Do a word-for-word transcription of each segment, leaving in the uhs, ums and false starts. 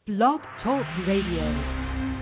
Blog Talk Radio.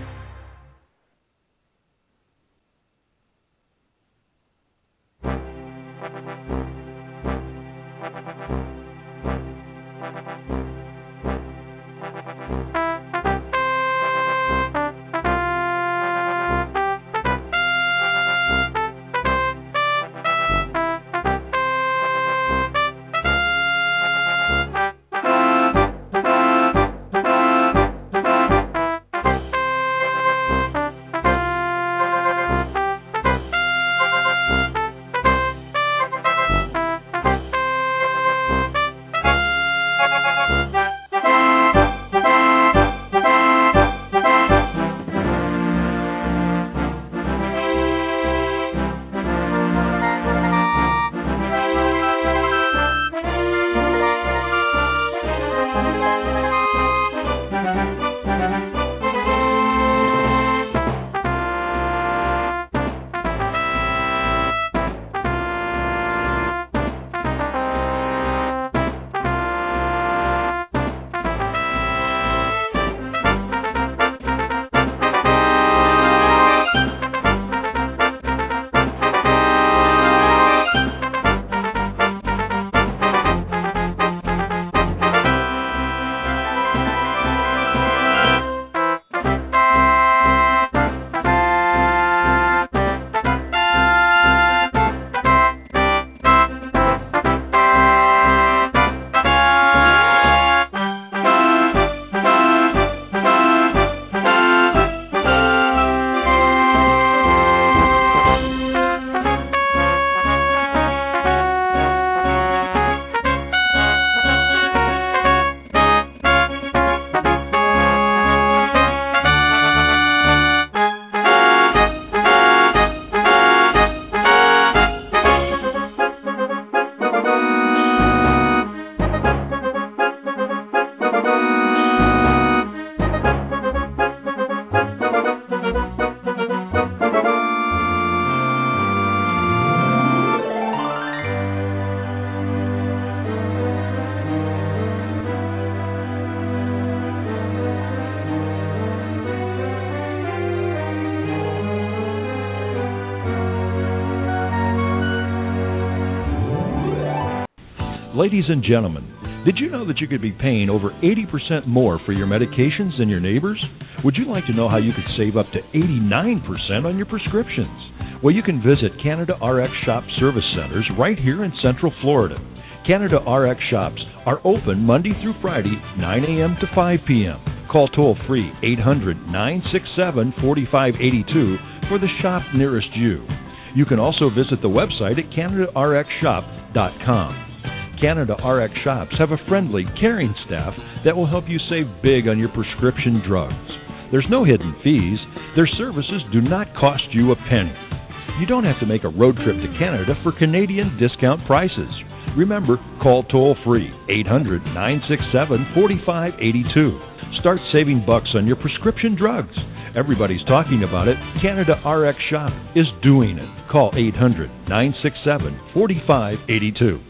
Ladies and gentlemen, did you know that you could be paying over eighty percent more for your medications than your neighbors? Would you like to know how you could save up to eighty-nine percent on your prescriptions? Well, you can visit Canada R X Shop Service Centers right here in Central Florida. Canada R X Shops are open Monday through Friday, nine a.m. to five p.m. Call toll-free eight hundred, nine six seven, four five eight two for the shop nearest you. You can also visit the website at canada r x shop dot com. Canada R X Shops have a friendly, caring staff that will help you save big on your prescription drugs. There's no hidden fees. Their services do not cost you a penny. You don't have to make a road trip to Canada for Canadian discount prices. Remember, call toll-free eight hundred, nine six seven, four five eight two. Start saving bucks on your prescription drugs. Everybody's talking about it. Canada R X Shop is doing it. Call eight hundred, nine six seven, four five eight two.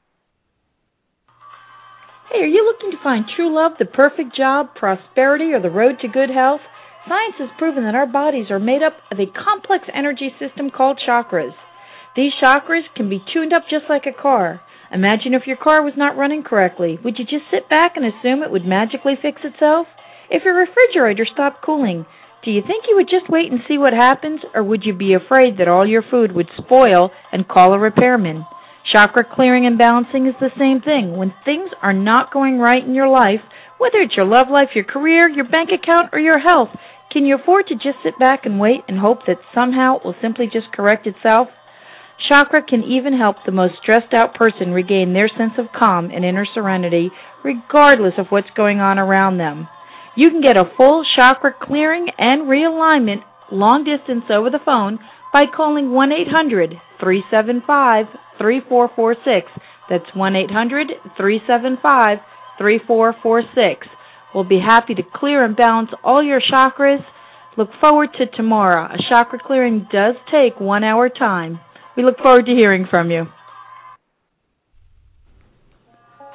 Hey, are you looking to find true love, the perfect job, prosperity, or the road to good health? Science has proven that our bodies are made up of a complex energy system called chakras. These chakras can be tuned up just like a car. Imagine if your car was not running correctly. Would you just sit back and assume it would magically fix itself? If your refrigerator stopped cooling, do you think you would just wait and see what happens, or would you be afraid that all your food would spoil and call a repairman? Chakra clearing and balancing is the same thing. When things are not going right in your life, whether it's your love life, your career, your bank account, or your health, can you afford to just sit back and wait and hope that somehow it will simply just correct itself? Chakra can even help the most stressed out person regain their sense of calm and inner serenity, regardless of what's going on around them. You can get a full chakra clearing and realignment long distance over the phone by calling one eight hundred, three seven five, three four four six. That's one eight hundred, three seven five, three four four six. We'll be happy to clear and balance all your chakras. Look forward to tomorrow. A chakra clearing does take one hour time. We look forward to hearing from you.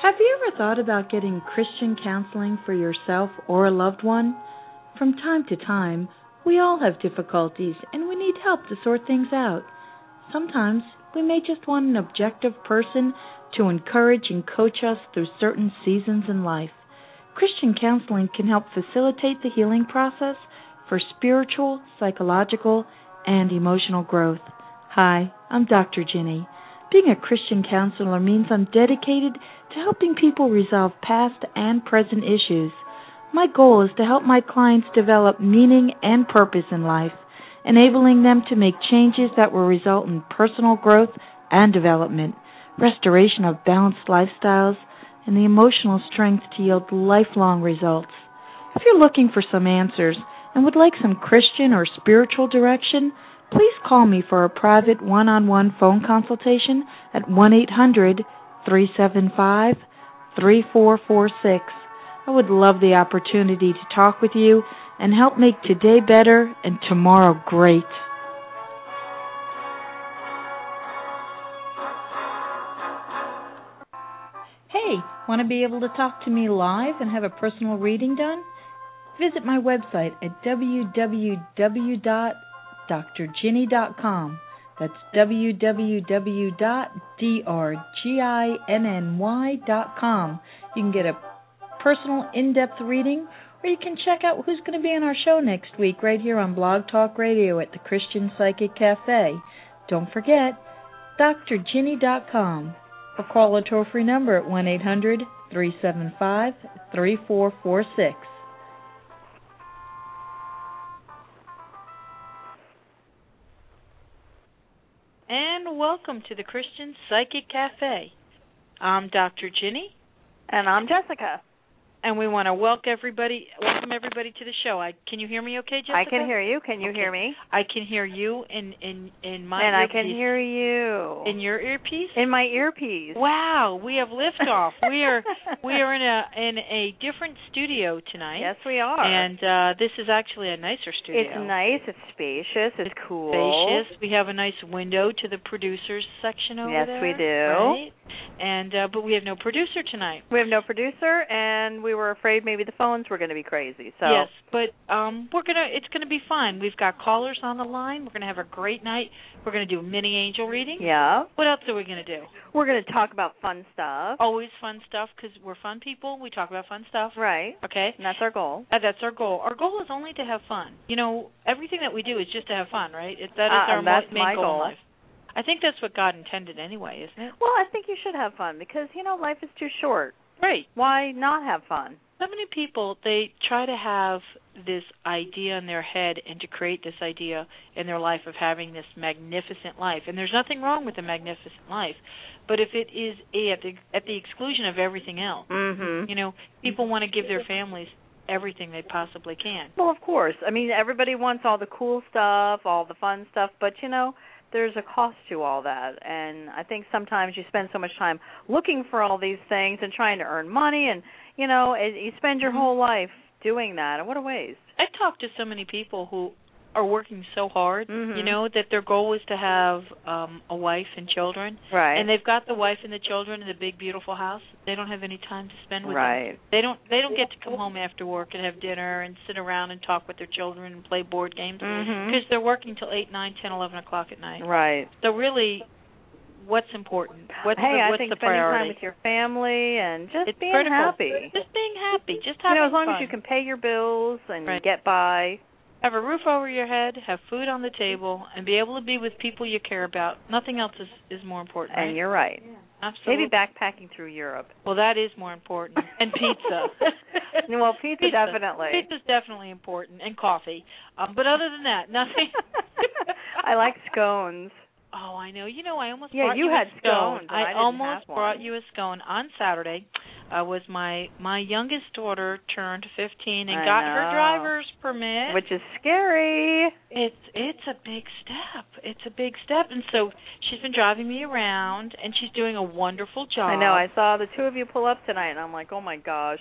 Have you ever thought about getting Christian counseling for yourself or a loved one? From time to time, we all have difficulties and we need help to sort things out. Sometimes we may just want an objective person to encourage and coach us through certain seasons in life. Christian counseling can help facilitate the healing process for spiritual, psychological, and emotional growth. Hi, I'm Doctor Ginny. Being a Christian counselor means I'm dedicated to helping people resolve past and present issues. My goal is to help my clients develop meaning and purpose in life, enabling them to make changes that will result in personal growth and development, restoration of balanced lifestyles, and the emotional strength to yield lifelong results. If you're looking for some answers and would like some Christian or spiritual direction, please call me for a private one-on-one phone consultation at one eight hundred, three seven five, three four four six. I would love the opportunity to talk with you and help make today better and tomorrow great. Hey, want to be able to talk to me live and have a personal reading done? Visit my website at w w w dot dr ginny dot com. That's w w w dot dr ginny dot com. You can get a personal in-depth reading, or you can check out who's going to be on our show next week right here on Blog Talk Radio at the Christian Psychic Cafe. Don't forget, dr ginny dot com, or call a toll-free number at one eight hundred, three seven five, three four four six. And welcome to the Christian Psychic Cafe. I'm Doctor Ginny. And I'm Jessica. And we want to welcome everybody, welcome everybody to the show. I, can you hear me okay, Jessica? I can hear you. Can you okay. hear me? I can hear you in, in, in my and earpiece. And I can hear you. In your earpiece? In my earpiece. Wow, we have liftoff. we are we are in a in a different studio tonight. Yes, we are. And uh, this is actually a nicer studio. It's nice. It's spacious. It's cool. Spacious. We have a nice window to the producers section over yes, there. Yes, we do. Right? And uh, but we have no producer tonight. We have no producer, and we were afraid maybe the phones were going to be crazy. So yes, but um, we're gonna. It's going to be fine. We've got callers on the line. We're going to have a great night. We're going to do a mini angel reading. Yeah. What else are we going to do? We're going to talk about fun stuff. Always fun stuff, because we're fun people. We talk about fun stuff. Right. Okay. And that's our goal. Uh, that's our goal. Our goal is only to have fun. You know, everything that we do is just to have fun, right? It, that is uh, our that's main my goal, goal in life. I think that's what God intended anyway, isn't it? Well, I think you should have fun because, you know, life is too short. Right. Why not have fun? So many people, they try to have this idea in their head and to create this idea in their life of having this magnificent life. And there's nothing wrong with a magnificent life. But if it is at the, at the exclusion of everything else, mm-hmm. you know, people want to give their families everything they possibly can. Well, of course. I mean, everybody wants all the cool stuff, all the fun stuff, but, you know, there's a cost to all that, and I think sometimes you spend so much time looking for all these things and trying to earn money, and, you know, and you spend your whole life doing that, and what a waste. I talk to so many people who are working so hard, mm-hmm. you know, that their goal is to have um, a wife and children. Right. And they've got the wife and the children in the big, beautiful house. They don't have any time to spend with right. them. They don't They don't get to come home after work and have dinner and sit around and talk with their children and play board games because mm-hmm. they're working till eight, nine, ten, eleven o'clock at night. Right. So really, what's important? What's hey, the, I what's think the spending priority? time with your family and just it's being critical. happy. Just being happy. Just having You know, as long fun. as you can pay your bills and right. get by. Have a roof over your head, have food on the table, and be able to be with people you care about. Nothing else is, is more important. And right? you're right. Yeah. Absolutely. Maybe backpacking through Europe. Well, that is more important. And pizza. well, pizza, pizza definitely. Pizza's definitely important, and coffee. Um, but other than that, nothing. I like scones. Oh, I know. You know, I almost yeah, brought you you had a scone. scones. I, I didn't almost have brought one. you a scone on Saturday. Uh, was my my youngest daughter turned fifteen and I got know. her driver's permit, which is scary. It's it's a big step. It's a big step, and so she's been driving me around, and she's doing a wonderful job. I know. I saw the two of you pull up tonight, and I'm like, oh my gosh,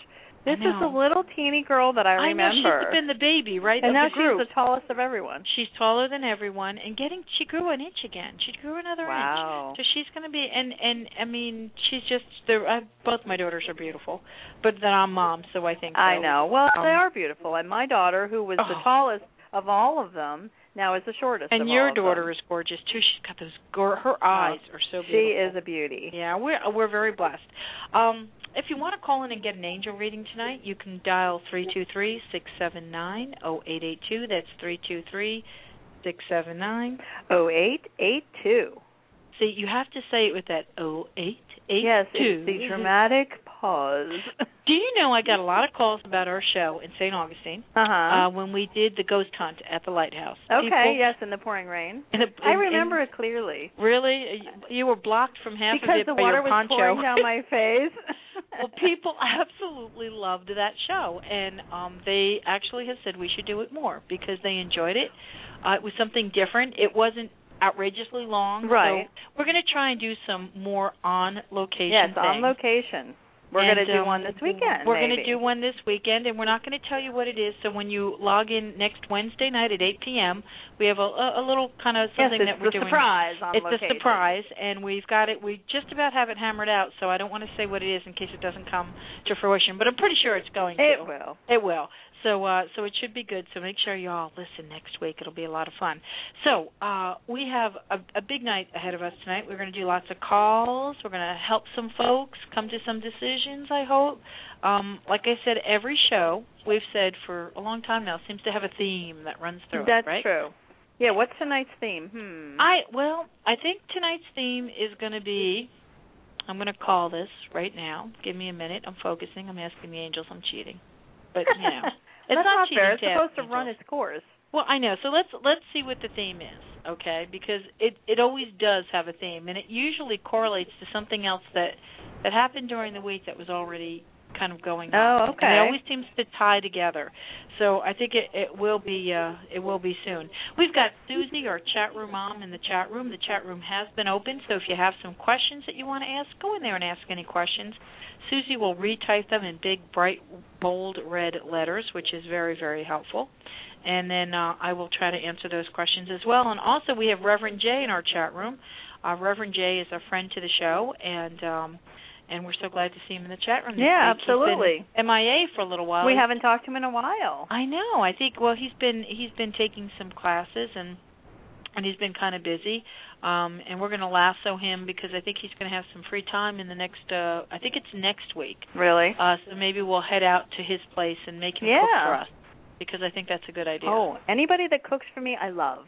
This is a little teeny girl that I remember. I know, she's been the baby, right, and of now the group. she's the tallest of everyone. She's taller than everyone, and getting, she grew an inch again. She grew another wow. inch. So she's going to be, and, and I mean, she's just, uh, both my daughters are beautiful, but then I'm mom, so I think so. I know. Well, um, they are beautiful, and my daughter, who was oh. the tallest of all of them, now is the shortest and of your all of daughter them. is gorgeous, too. She's got those, go- her eyes are so beautiful. She is a beauty. Yeah, we're, we're very blessed. Um, if you want to call in and get an angel reading tonight, you can dial three two three, six seven nine, zero eight eight two. That's three two three, six seven nine, zero eight eight two. See, you have to say it with that oh eight eight two. Yes, it's the dramatic pause. Do you know I got a lot of calls about our show in Saint Augustine uh-huh. uh, when we did the ghost hunt at the lighthouse? Okay, People, yes, in the pouring rain. In the, I in, remember in, it clearly. Really? You were blocked from half because of it the by water your was poncho. pouring down my face. Well, people absolutely loved that show, and um, they actually have said we should do it more because they enjoyed it. Uh, it was something different. It wasn't outrageously long. Right. So we're going to try and do some more on location Yes, things. on location. We're going to do um, one this weekend. We're going to maybe. do one this weekend, and we're not going to tell you what it is. So when you log in next Wednesday night at eight p.m., we have a, a, a little kind of something yes, that we're the doing. Surprise on it's location. a surprise, and we've got it. We just about have it hammered out, so I don't want to say what it is in case it doesn't come to fruition. But I'm pretty sure it's going to. It will. It will. So uh, so it should be good. So make sure you all listen next week. It'll be a lot of fun. So uh, we have a, a big night ahead of us tonight. We're going to do lots of calls. We're going to help some folks come to some decisions, I hope. Um, like I said, every show, we've said for a long time now, seems to have a theme that runs through That's it, right? That's true. Yeah, what's tonight's theme? Hmm. I Well, I think tonight's theme is going to be, I'm going to call this right now. Give me a minute. I'm focusing. I'm asking the angels. I'm cheating. But, you know. It's That's not, not fair. It's to supposed to angels. run its course. Well, I know. So let's let's see what the theme is, okay? Because it it always does have a theme, and it usually correlates to something else that that happened during the week that was already kind of going on. Oh, okay. And it always seems to tie together. So I think it, it will be uh, it will be soon. We've got Susie, our chat room mom, in the chat room. The chat room has been open, so if you have some questions that you want to ask, go in there and ask any questions. Susie will retype them in big, bright, bold red letters, which is very, very helpful. And then uh, I will try to answer those questions as well. And also we have Reverend Jay in our chat room. Uh, Reverend Jay is a friend to the show, and um, and we're so glad to see him in the chat room this yeah, week. absolutely. He's been M I A for a little while. We haven't talked to him in a while. I know. I think, well, he's been he's been taking some classes, and and he's been kind of busy. Um, and we're going to lasso him because I think he's going to have some free time in the next, uh, I think it's next week. Really? Uh, so maybe we'll head out to his place and make him yeah. cook for us because I think that's a good idea. Oh, anybody that cooks for me, I love.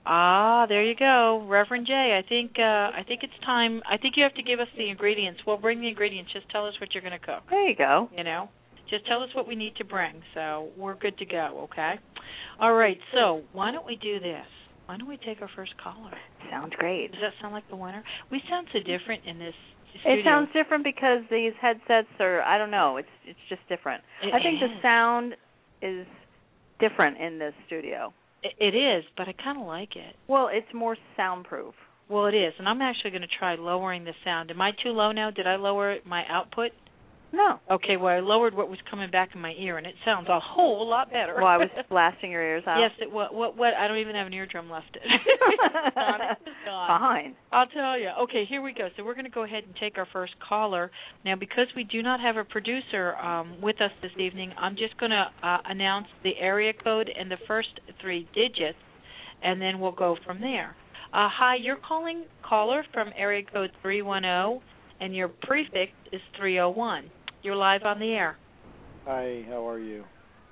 Ah, there you go, Reverend Jay. I think uh, I think it's time. I think you have to give us the ingredients. We'll bring the ingredients. Just tell us what you're going to cook. There you go. You know, just tell us what we need to bring. So we're good to go. Okay. All right. So why don't we do this? Why don't we take our first caller? Sounds great. Does that sound like the winner? We sound so different in this studio. It sounds different because these headsets are, I don't know, it's it's just different. It I think is. the sound is different in this studio. It, it is, but I kind of like it. Well, it's more soundproof. Well, it is, and I'm actually going to try lowering the sound. Am I too low now? Did I lower my output? No. Okay, well, I lowered what was coming back in my ear, and it sounds a whole lot better. Well, I was blasting your ears out. Yes, it what what what I don't even have an eardrum left. It's gone. It's gone. Fine. I'll tell you. Okay, here we go. So we're going to go ahead and take our first caller. Now, because we do not have a producer um, with us this evening, I'm just going to uh, announce the area code and the first three digits, and then we'll go from there. Uh, hi, you're calling caller from area code three one zero, and your prefix is three oh one. You're live on the air. Hi, how are you?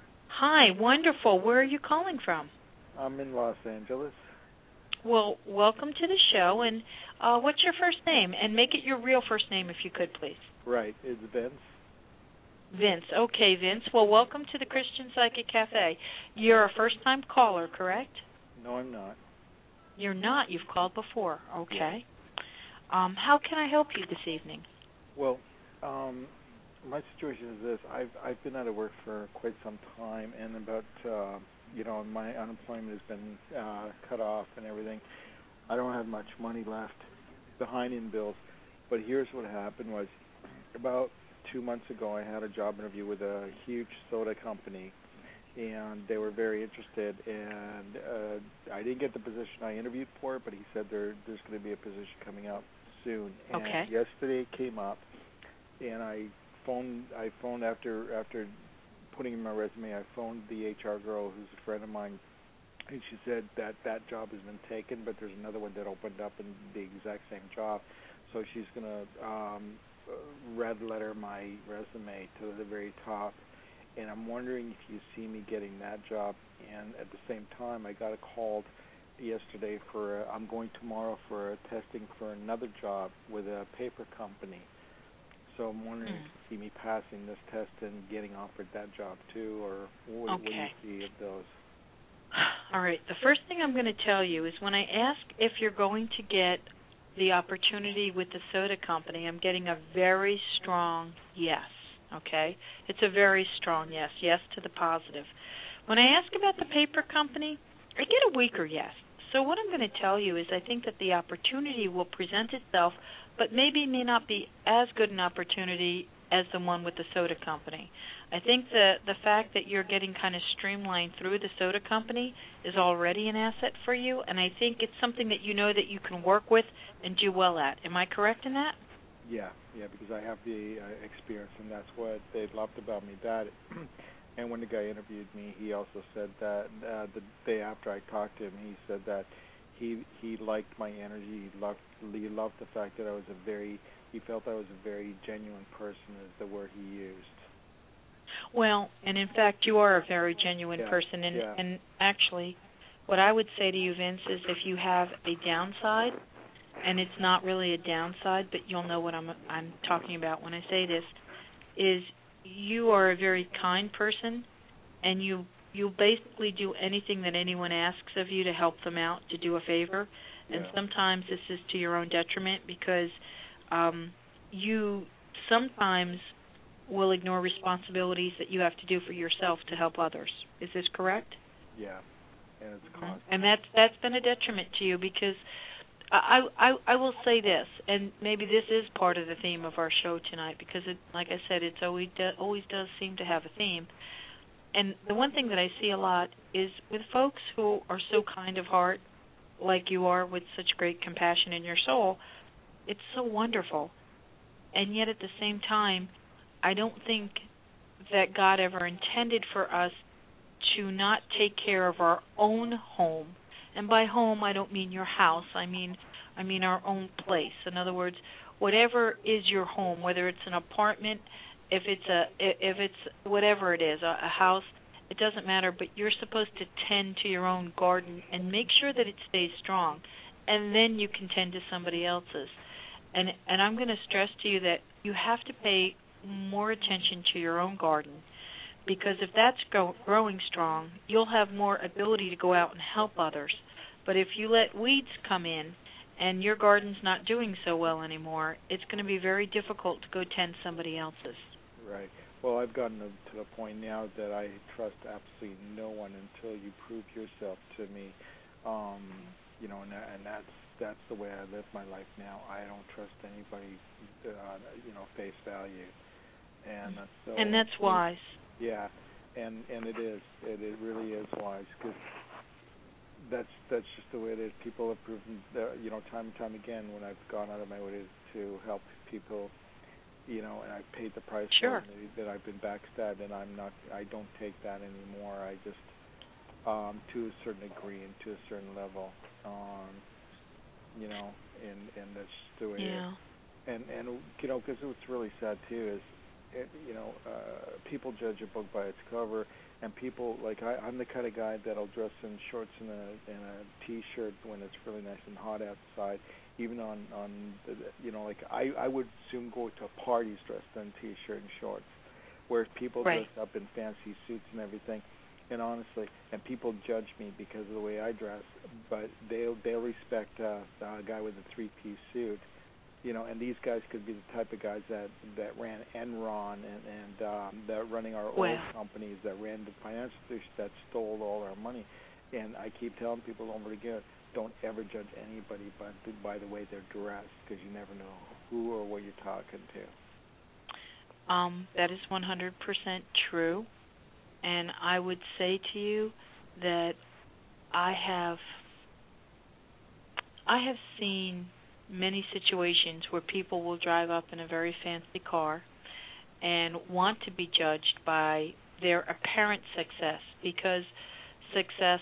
Hi, wonderful. Where are you calling from? I'm in Los Angeles. Well, welcome to the show, and uh, what's your first name? And make it your real first name if you could, please. Right, it's Vince. Vince. Okay, Vince. Well, welcome to the Christian Psychic Cafe. You're a first-time caller, correct? No, I'm not. You're not. You've called before. Okay. Um, how can I help you this evening? Well, um, my situation is this. I've I've been out of work for quite some time, and about, uh, you know, my unemployment has been uh, cut off and everything. I don't have much money left behind in bills. But here's what happened was about two months ago, I had a job interview with a huge soda company, and they were very interested. And uh, I didn't get the position I interviewed for, but he said there there's going to be a position coming up soon. And okay. yesterday it came up, and I phoned. I phoned after after putting in my resume. I phoned the H R girl, who's a friend of mine, and she said that that job has been taken, but there's another one that opened up in the exact same job. So she's going to um, red letter my resume to the very top. And I'm wondering if you see me getting that job. And at the same time, I got a call yesterday for, a, I'm going tomorrow for a testing for another job with a paper company. So I'm wondering mm. if you see me passing this test and getting offered that job too, or what, okay. what do you see of those? All right. The first thing I'm going to tell you is when I ask if you're going to get the opportunity with the soda company, I'm getting a very strong yes, okay? It's a very strong yes, yes to the positive. When I ask about the paper company, I get a weaker yes. So what I'm going to tell you is I think that the opportunity will present itself, but maybe may not be as good an opportunity as the one with the soda company. I think the the fact that you're getting kind of streamlined through the soda company is already an asset for you, and I think it's something that you know that you can work with and do well at. Am I correct in that? Yeah, yeah, because I have the uh, experience, and that's what they loved about me. That, and when the guy interviewed me, he also said that uh, the day after I talked to him, he said that he he liked my energy. He loved he loved the fact that I was a very he felt I was a very genuine person, is the word he used. Well, and in fact, you are a very genuine yeah, person, and yeah. and actually, what I would say to you, Vince, is if you have a downside, and it's not really a downside, but you'll know what I'm I'm talking about when I say this, is you are a very kind person, and you you basically do anything that anyone asks of you to help them out, to do a favor, yeah. and sometimes this is to your own detriment because um, you sometimes will ignore responsibilities that you have to do for yourself to help others. Is this correct? Yeah, and it's mm-hmm. constant. And that's that's been a detriment to you because I, I I will say this, and maybe this is part of the theme of our show tonight because, it, like I said, it's always do, always does seem to have a theme. And the one thing that I see a lot is with folks who are so kind of heart, like you are, with such great compassion in your soul, it's so wonderful. And yet at the same time, I don't think that God ever intended for us to not take care of our own home. And by home, I don't mean your house. I mean I mean our own place. In other words, whatever is your home, whether it's an apartment, if it's a if it's whatever it is, a, a house, it doesn't matter, but you're supposed to tend to your own garden and make sure that it stays strong. And then you can tend to somebody else's. And and I'm going to stress to you that you have to pay more attention to your own garden, because if that's go, growing strong, you'll have more ability to go out and help others. But if you let weeds come in and your garden's not doing so well anymore, it's going to be very difficult to go tend somebody else's. Right. Well, I've gotten to the point now that I trust absolutely no one until you prove yourself to me. Um, you know, and, that, and that's that's the way I live my life now. I don't trust anybody, uh, you know, face value. And uh, so, and that's wise. Yeah, and and it is. It, it really is wise because that's that's just the way it is. People have proven, that, you know, time and time again when I've gone out of my way to help people, you know, and I've paid the price sure. for it, that I've been backstabbed, and I'm not. I don't take that anymore. I just, um, to a certain degree and to a certain level, um, you know, and and that's the way yeah. it is. And and you know, because what's really sad too is. It, you know, uh, people judge a book by its cover, and people like I, I'm the kind of guy that'll dress in shorts and a and a t-shirt when it's really nice and hot outside. Even on on the, you know, like I, I would soon go to parties dressed in t-shirt and shorts, whereas people right. dress up in fancy suits and everything. And honestly, and people judge me because of the way I dress, but they'll they'll respect uh, a guy with a three-piece suit. You know, and these guys could be the type of guys that, that ran Enron and, and um, that running our well. old companies, that ran the financial institutions that stole all our money. And I keep telling people over again, don't ever judge anybody by the, by the way they're dressed, because you never know who or what you're talking to. Um, that is one hundred percent true. And I would say to you that I have I have seen many situations where people will drive up in a very fancy car and want to be judged by their apparent success, because success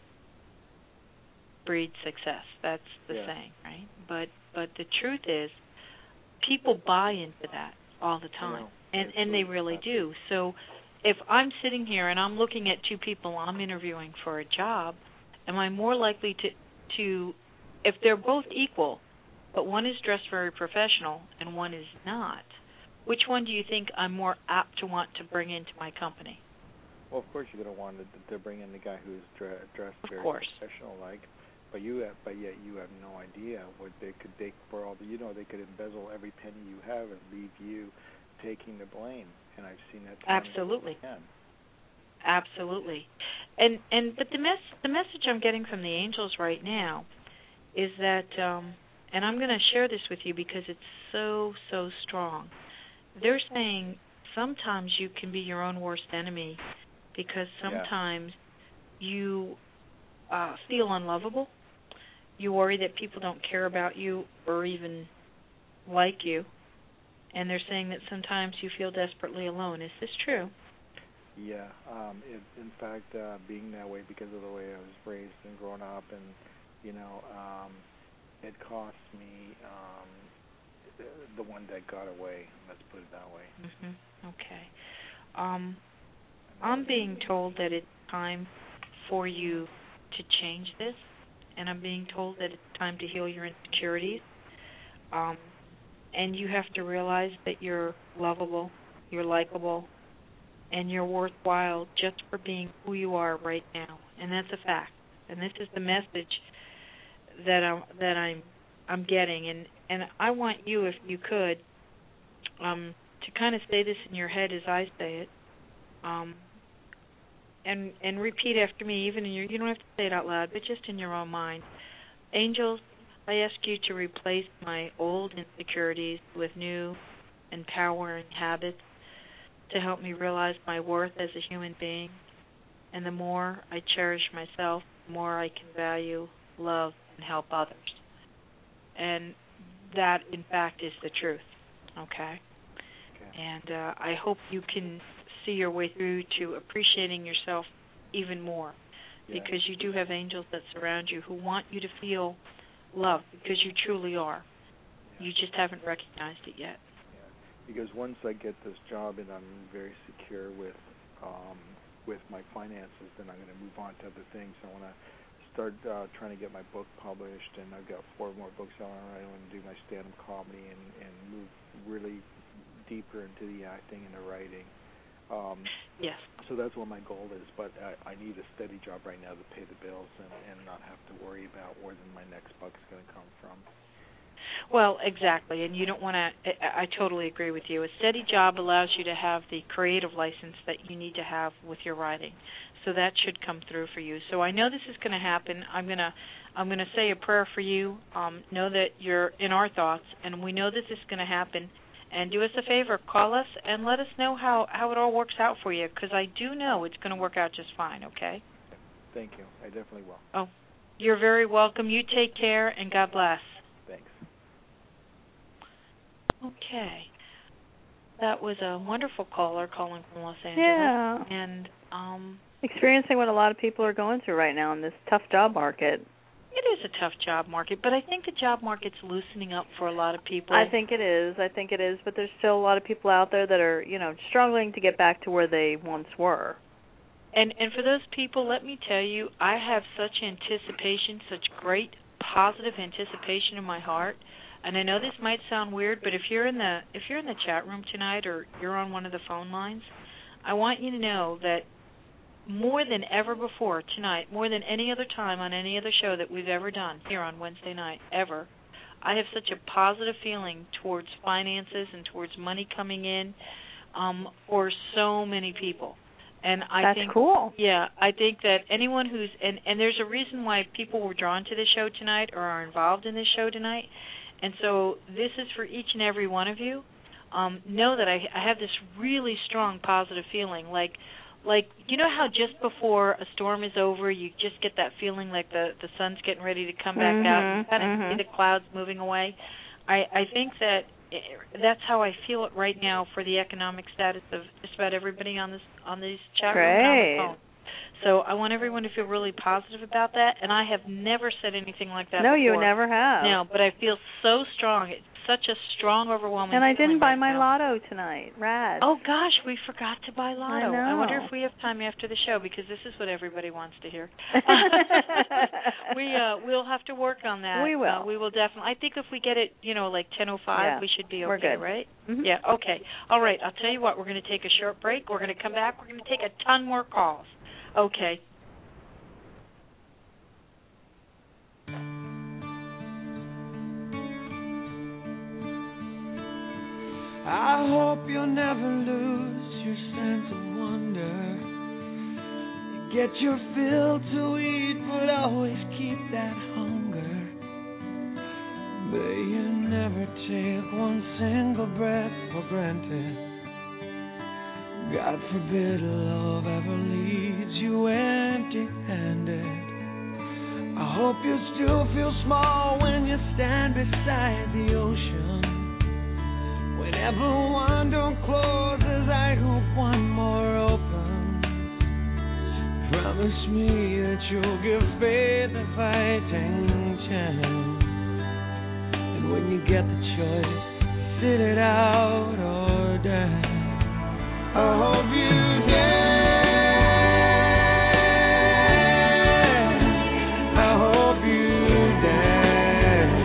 breeds success. That's the yeah. saying, right? But but the truth is, people buy into that all the time, and and they really do. So if I'm sitting here and I'm looking at two people I'm interviewing for a job, am I more likely to to if they're both equal, but one is dressed very professional and one is not, which one do you think I'm more apt to want to bring into my company? Well, of course you're going to want to, to bring in the guy who's dre- dressed very professional, like. But you, have, but yet you have no idea what they could take for all the. You know, they could embezzle every penny you have and leave you taking the blame. And I've seen that. Time Absolutely. Again. Absolutely. And and but the mess the message I'm getting from the angels right now is that, um, and I'm going to share this with you because it's so so strong. They're saying sometimes you can be your own worst enemy, because sometimes yeah. you uh, feel unlovable. You worry that people don't care about you or even like you. And they're saying that sometimes you feel desperately alone. Is this true? Yeah. Um, it, in fact, uh, being that way because of the way I was raised and grown up, and, you know, um, it cost me um, the one that got away. Let's put it that way. Mm-hmm. Okay. Um, I'm being told that it's time for you to change this, and I'm being told that it's time to heal your insecurities. Um, and you have to realize that you're lovable, you're likable, and you're worthwhile just for being who you are right now. And that's a fact. And this is the message that I'm that I'm I'm getting. And, and I want you, if you could, um, to kind of say this in your head as I say it. Um, and and repeat after me, even in your, you don't have to say it out loud, but just in your own mind. Angels, I ask you to replace my old insecurities with new, empowering habits to help me realize my worth as a human being. And the more I cherish myself, the more I can value, love, and help others. And that, in fact, is the truth, okay? okay. And uh, I hope you can see your way through to appreciating yourself even more, yeah. because you do have angels that surround you who want you to feel love, because you truly are. Yeah. You just haven't recognized it yet. Yeah. Because once I get this job and I'm very secure with um, with my finances, then I'm going to move on to other things. I want to start uh, trying to get my book published, and I've got four more books I want to write. I want to do my stand-up comedy and, and move really deeper into the acting and the writing. Um, yes. So that's what my goal is, but I, I need a steady job right now to pay the bills and, and not have to worry about where my next buck's going to come from. Well, exactly, and you don't want to, I, I totally agree with you. A steady job allows you to have the creative license that you need to have with your writing, so that should come through for you. So I know this is going to happen. I'm going to I'm going to say a prayer for you. Um, know that you're in our thoughts, and we know this is going to happen. And do us a favor, call us and let us know how, how it all works out for you, because I do know it's going to work out just fine, okay? Thank you. I definitely will. Oh, you're very welcome. You take care, and God bless. Thanks. Okay. That was a wonderful caller calling from Los Angeles. Yeah. And um, experiencing what a lot of people are going through right now in this tough job market. It is a tough job market, but I think the job market's loosening up for a lot of people. I think it is. I think it is, but there's still a lot of people out there that are, you know, struggling to get back to where they once were. And and for those people, let me tell you, I have such anticipation, such great positive anticipation in my heart. And I know this might sound weird, but if you're in the if you're in the chat room tonight or you're on one of the phone lines, I want you to know that more than ever before tonight, more than any other time on any other show that we've ever done here on Wednesday night, ever, I have such a positive feeling towards finances and towards money coming in um, for so many people. And I That's think, cool. Yeah, I think that anyone who's, and, and there's a reason why people were drawn to this show tonight or are involved in this show tonight. And so this is for each and every one of you. um, know that I, I have this really strong positive feeling, like, like you know how just before a storm is over, you just get that feeling like the the sun's getting ready to come back mm-hmm, out, and you kind of mm-hmm. see the clouds moving away. I, I think that it, that's how I feel it right now for the economic status of just about everybody on this on these chat Great. rooms and on the phone. So I want everyone to feel really positive about that, and I have never said anything like that no, before. you never have. No, but I feel so strong. It's such a strong, overwhelming And I didn't buy right my now. lotto tonight. Rad. Oh, gosh, we forgot to buy lotto. I know. I wonder if we have time after the show, because this is what everybody wants to hear. we, uh, we'll have to work on that. We will. Uh, we will definitely. I think if we get it, you know, like ten oh five, yeah. we should be okay, we're good. right? Mm-hmm. Yeah, okay. All right, I'll tell you what, we're going to take a short break. We're going to come back. We're going to take a ton more calls. Okay. I hope you'll never lose your sense of wonder. You get your fill to eat, but always keep that hunger. May you never take one single breath for granted. God forbid love ever leaves you empty-handed. I hope you still feel small when you stand beside the ocean. Whenever one door closes, I hope one more opens. Promise me that you'll give faith a fighting chance. And when you get the choice, sit it out or dance. I hope you dance. I hope you dance.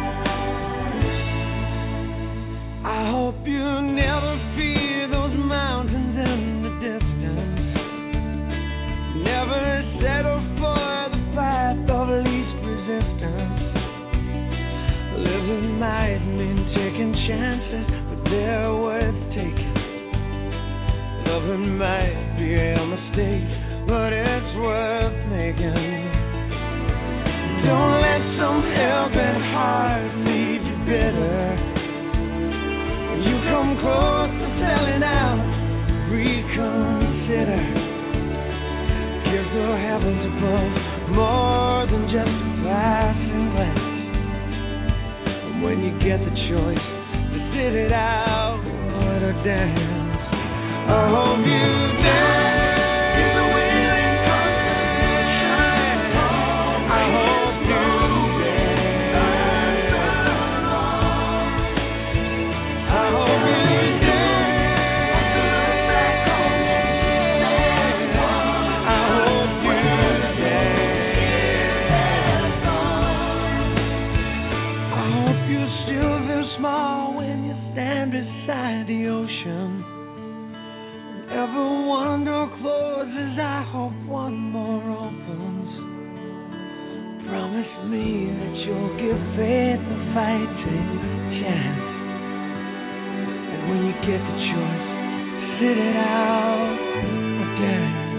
I hope you never fear those mountains in the distance. Never settle for the path of least resistance. Living might mean taking chances, but they're worth taking. Loving might be a mistake, but it's worth making. Don't let some helping heart leave you bitter. You come close to selling out, reconsider. Give the heavens above more than just a passing glance. And when you get the choice to sit it out or to dance, I hope you dance. If the willing constellation, I hope you dance. I hope you dance. I hope you dance. I hope you still feel small when you stand beside the ocean. Whenever one door closes, I hope one more opens. Promise me that you'll give faith a fighting chance. When you get the choice, sit it out or dance.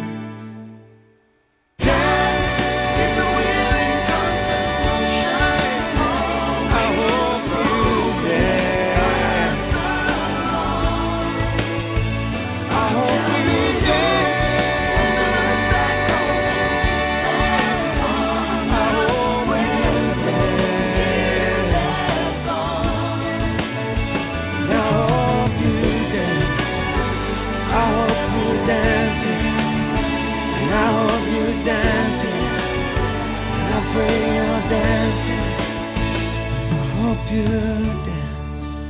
Dance if the willing constellation. I hope you dance. I hope you dance. I hope you dance. Now I hope you're dancing, and I hope you're dancing, and I pray you're dancing. I hope you're dancing.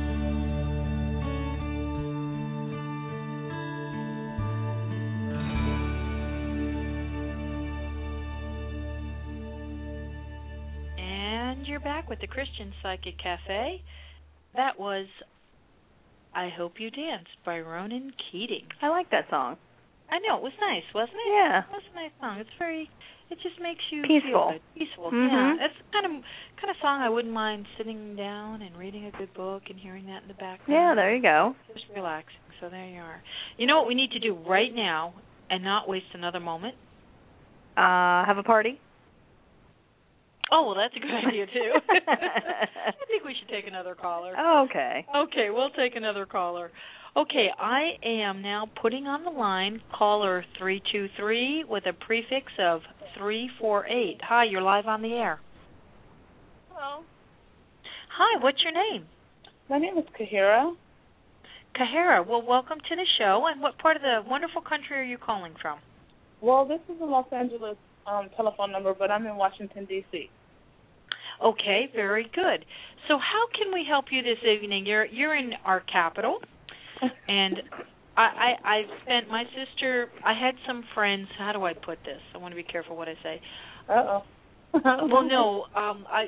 And you're back with the Christian Psychic Cafe. That was I Hope You Dance by Ronan Keating. I like that song. I know, it was nice, wasn't it? Yeah. It was a nice song. It's very, it just makes you peaceful. Feel good. Peaceful, mm-hmm. yeah. It's the kind of, kind of song I wouldn't mind sitting down and reading a good book and hearing that in the background. Yeah, there you go. Just relaxing. So there you are. You know what we need to do right now and not waste another moment? Uh, have a party? Oh, well, that's a good idea, too. I think we should take another caller. Oh, okay. Okay, we'll take another caller. Okay, I am now putting on the line caller three two three with a prefix of three four eight. Hi, you're live on the air. Hello. Hi, what's your name? My name is Kahira. Kahira, well, welcome to the show. And what part of the wonderful country are you calling from? Well, this is a Los Angeles um, telephone number, but I'm in Washington, D C Okay, very good. So how can we help you this evening? You're you're in our capital, and I, I I've spent my sister. I had some friends. How do I put this? I want to be careful what I say. Uh oh. Well, no. Um, I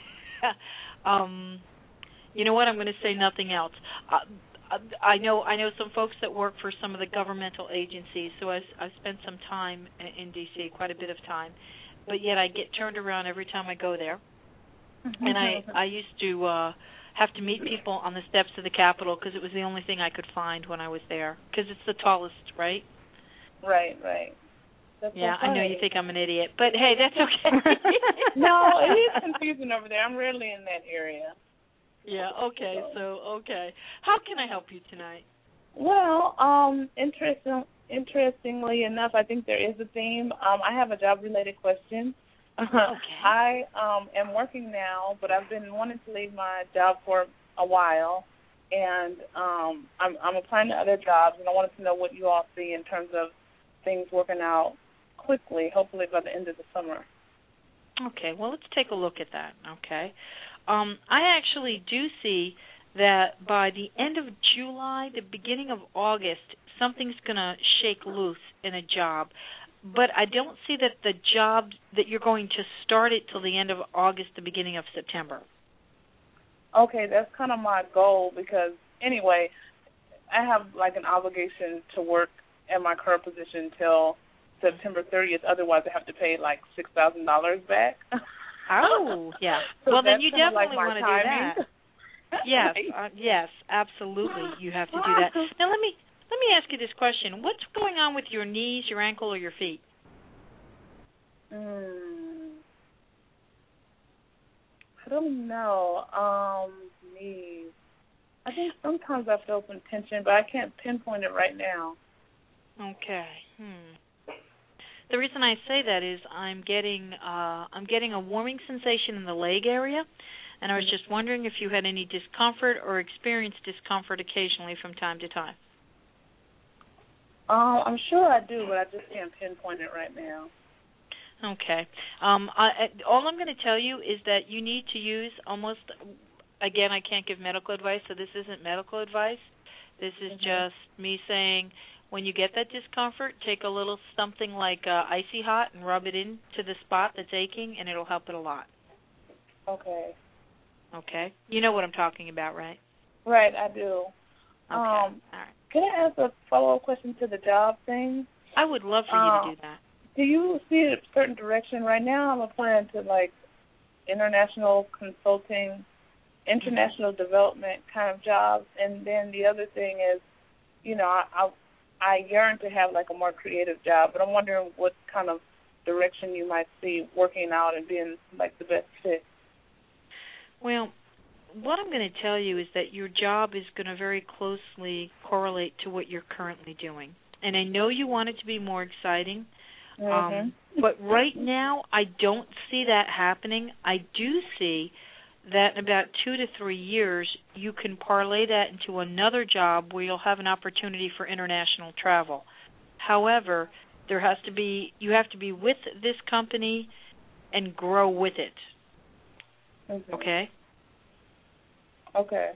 um, you know what? I'm going to say nothing else. Uh, I know I know some folks that work for some of the governmental agencies, so I I spent some time in D C, quite a bit of time, but yet I get turned around every time I go there. And I, I used to uh, have to meet people on the steps of the Capitol because it was the only thing I could find when I was there, because it's the tallest, right? Right, right. That's yeah, so I know you think I'm an idiot, but hey, that's okay. No, it is confusing over there. I'm rarely in that area. Yeah, okay, so, okay. How can I help you tonight? Well, um, interesting, interestingly enough, I think there is a theme. Um, I have a job-related question. Okay. I um, am working now, but I've been wanting to leave my job for a while, and um, I'm, I'm applying to other jobs, and I wanted to know what you all see in terms of things working out quickly, hopefully by the end of the summer. Okay, well, let's take a look at that, okay? Um, I actually do see that by the end of July, the beginning of August, something's going to shake loose in a job. But I don't see that the job that you're going to start it till the end of August, the beginning of September. Okay, that's kind of my goal because, anyway, I have like an obligation to work at my current position till September thirtieth. Otherwise, I have to pay like six thousand dollars back. Oh, yeah. So well, then you like definitely want to do that. Yes, uh, yes, absolutely. You have to do that. Now, let me let me ask you this question: what's going on with your knees, your ankle, or your feet? Mm, I don't know. Um, knees. I think sometimes I feel some tension, but I can't pinpoint it right now. Okay. Hmm. The reason I say that is I'm getting uh, I'm getting a warming sensation in the leg area, and I was just wondering if you had any discomfort or experienced discomfort occasionally from time to time. Um, I'm sure I do, but I just can't pinpoint it right now. Okay. Um, I, all I'm going to tell you is that you need to use almost, again, I can't give medical advice, so this isn't medical advice. This is mm-hmm. just me saying when you get that discomfort, take a little something like uh, icy hot and rub it into the spot that's aching, and it'll help it a lot. Okay. Okay. You know what I'm talking about, right? Right, I do. Okay. Um, all right. Can I ask a follow-up question to the job thing? I would love for um, you to do that. Do you see a certain direction? Right now I'm applying to, like, international consulting, international mm-hmm. development kind of jobs. And then the other thing is, you know, I, I I yearn to have, like, a more creative job, but I'm wondering what kind of direction you might see working out and being, like, the best fit. Well, what I'm going to tell you is that your job is going to very closely correlate to what you're currently doing. And I know you want it to be more exciting, mm-hmm. um, but right now I don't see that happening. I do see that in about two to three years you can parlay that into another job where you'll have an opportunity for international travel. However, there has to be you have to be with this company and grow with it. Mm-hmm. Okay? Okay.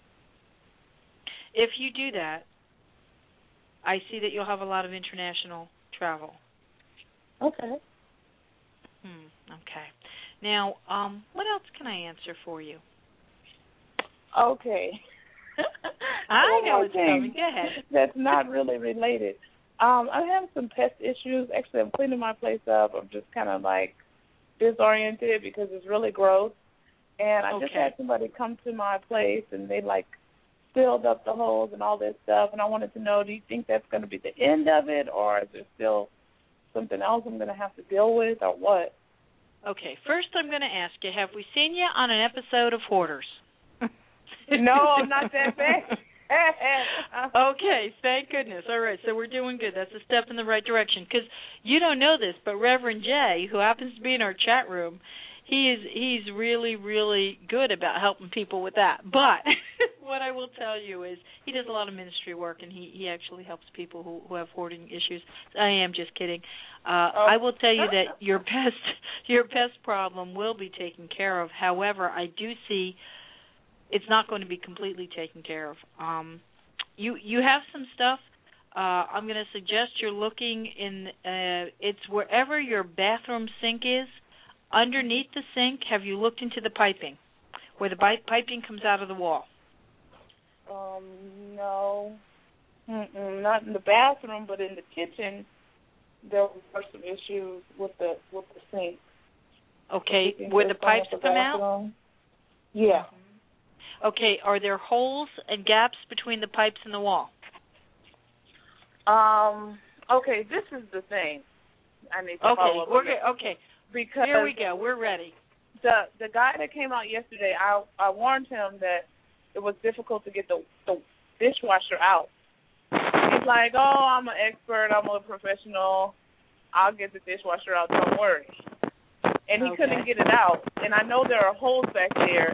If you do that, I see that you'll have a lot of international travel. Okay. Hmm, okay. Now, um, what else can I answer for you? Okay. I know it's coming. Go ahead. That's not really related. Um, I have some pest issues. Actually, I'm cleaning my place up. I'm just kind of like disoriented because it's really gross. And I okay. just had somebody come to my place, and they, like, filled up the holes and all this stuff. And I wanted to know, do you think that's going to be the end of it, or is there still something else I'm going to have to deal with, or what? Okay, first I'm going to ask you, have we seen you on an episode of Hoarders? No, I'm not that bad. Okay, thank goodness. All right, so we're doing good. That's a step in the right direction. Because you don't know this, but Reverend Jay, who happens to be in our chat room, he is he's really, really good about helping people with that. But what I will tell you is he does a lot of ministry work, and he, he actually helps people who, who have hoarding issues. I am just kidding. Uh, oh. I will tell you that your pest your pest problem will be taken care of. However, I do see it's not going to be completely taken care of. Um, you you have some stuff. Uh, I'm going to suggest you're looking in. Uh, it's wherever your bathroom sink is. Underneath the sink, have you looked into the piping, where the bi- piping comes out of the wall? Um, no, Mm-mm, not in the bathroom, but in the kitchen, there were some issues with the with the sink. Okay, where the pipes the come out? Yeah. Okay, are there holes and gaps between the pipes and the wall? Um. Okay, this is the thing. I need to okay, follow up we're on good. that. Okay, because here we go. We're ready. The the guy that came out yesterday, I I warned him that it was difficult to get the the dishwasher out. He's like, "Oh, I'm an expert. I'm a professional. I'll get the dishwasher out. Don't worry." And he okay. couldn't get it out. And I know there are holes back there.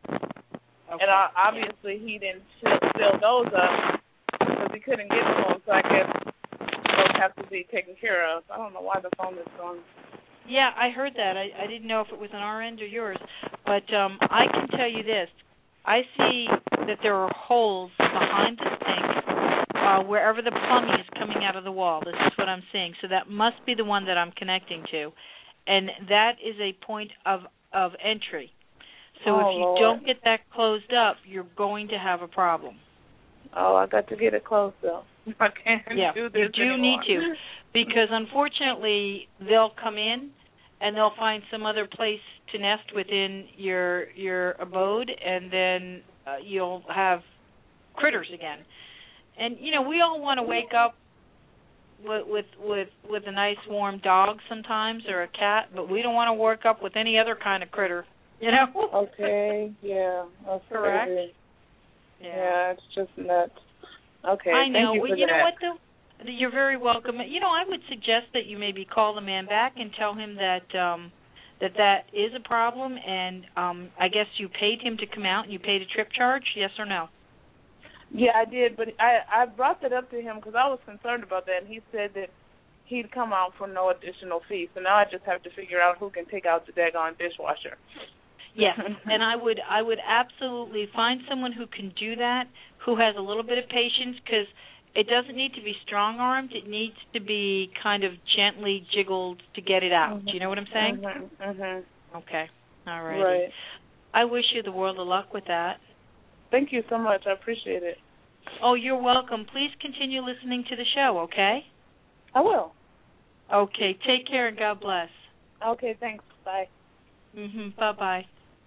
Okay. And I, obviously he didn't fill, fill those up because he couldn't get to them. So I guess those have to be taken care of. I don't know why the phone is on. Yeah, I heard that. I, I didn't know if it was on our end or yours. But um, I can tell you this. I see that there are holes behind the sink uh, wherever the plumbing is coming out of the wall. This is what I'm seeing. So that must be the one that I'm connecting to. And that is a point of, of entry. So oh, if you Lord. don't get that closed up, you're going to have a problem. Oh, I got to get it closed up. I can't yeah, do this you do anymore. need to, because unfortunately they'll come in and they'll find some other place to nest within your your abode, and then uh, you'll have critters again. And you know, we all want to wake up with with with with a nice warm dog sometimes, or a cat, but we don't want to wake up with any other kind of critter. You know? Okay, yeah. That's correct. Crazy. Yeah. yeah, it's just nuts. Okay, I know. thank you well, for you that. know what, though? You're very welcome. You know, I would suggest that you maybe call the man back and tell him that um, that that is a problem, and um, I guess you paid him to come out and you paid a trip charge, yes or no? Yeah, I did, but I, I brought that up to him because I was concerned about that, and he said that he'd come out for no additional fee. So now I just have to figure out who can take out the daggone dishwasher. Yes, and I would I would absolutely find someone who can do that, who has a little bit of patience, because it doesn't need to be strong-armed. It needs to be kind of gently jiggled to get it out. Mm-hmm. Do you know what I'm saying? Mm-hmm. Mm-hmm. Okay. All right. Right. I wish you the world of luck with that. Thank you so much. I appreciate it. Oh, you're welcome. Please continue listening to the show, okay? I will. Okay. Take care and God bless. Okay, thanks. Bye. Mhm. Bye-bye.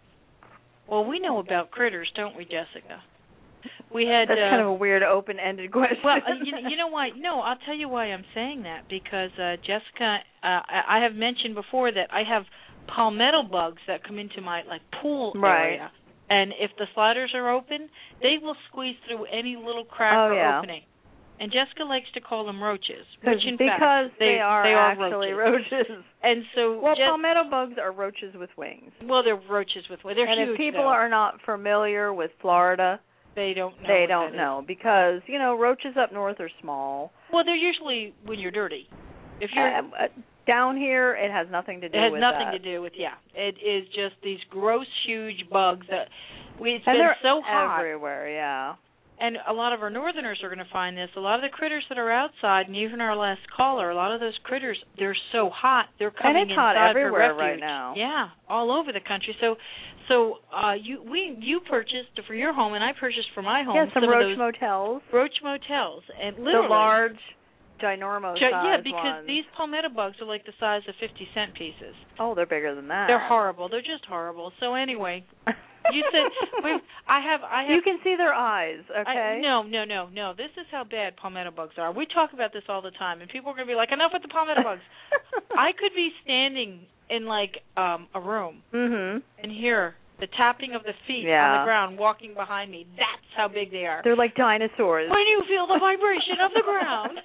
Well, we know about critters, don't we, Jessica? We had That's uh, kind of a weird open-ended question. Well, uh, you, you know why? No, I'll tell you why I'm saying that, because uh, Jessica, uh, I, I have mentioned before that I have palmetto bugs that come into my like pool right. area, and if the sliders are open, they will squeeze through any little crack oh, or yeah. opening. And Jessica likes to call them roaches, which in because fact they, they are they are actually roaches. roaches. And so, well, just, palmetto bugs are roaches with wings. Well, they're roaches with wings. They're and huge. if people though. are not familiar with Florida, they don't. know They what don't that know is. because you know roaches up north are small. Well, they're usually when you're dirty. If you're uh, down here, it has nothing to do it has with nothing that. to do with yeah. It is just these gross, huge bugs that we. It's and been they're so hot everywhere. Yeah. And a lot of our northerners are going to find this. A lot of the critters that are outside, and even our last caller, a lot of those critters, they're so hot, they're coming and it's hot inside everywhere for refuge. right now. Yeah, all over the country. So, so uh, you we you purchased for your home, and I purchased for my home. Yeah, some, some roach of those motels. Roach motels, and literally the large, ginormous gi- yeah, because ones. these palmetto bugs are like the size of fifty cent pieces. Oh, they're bigger than that. They're horrible. They're just horrible. So anyway. You said we've, I have. I have. You can see their eyes. Okay. I, no, no, no, no. This is how bad palmetto bugs are. We talk about this all the time, and people are going to be like, "Enough with the palmetto bugs." I could be standing in like um a room Mhm. and hear the tapping of the feet Yeah. on the ground walking behind me. That's how big they are. They're like dinosaurs. When you feel the vibration of the ground.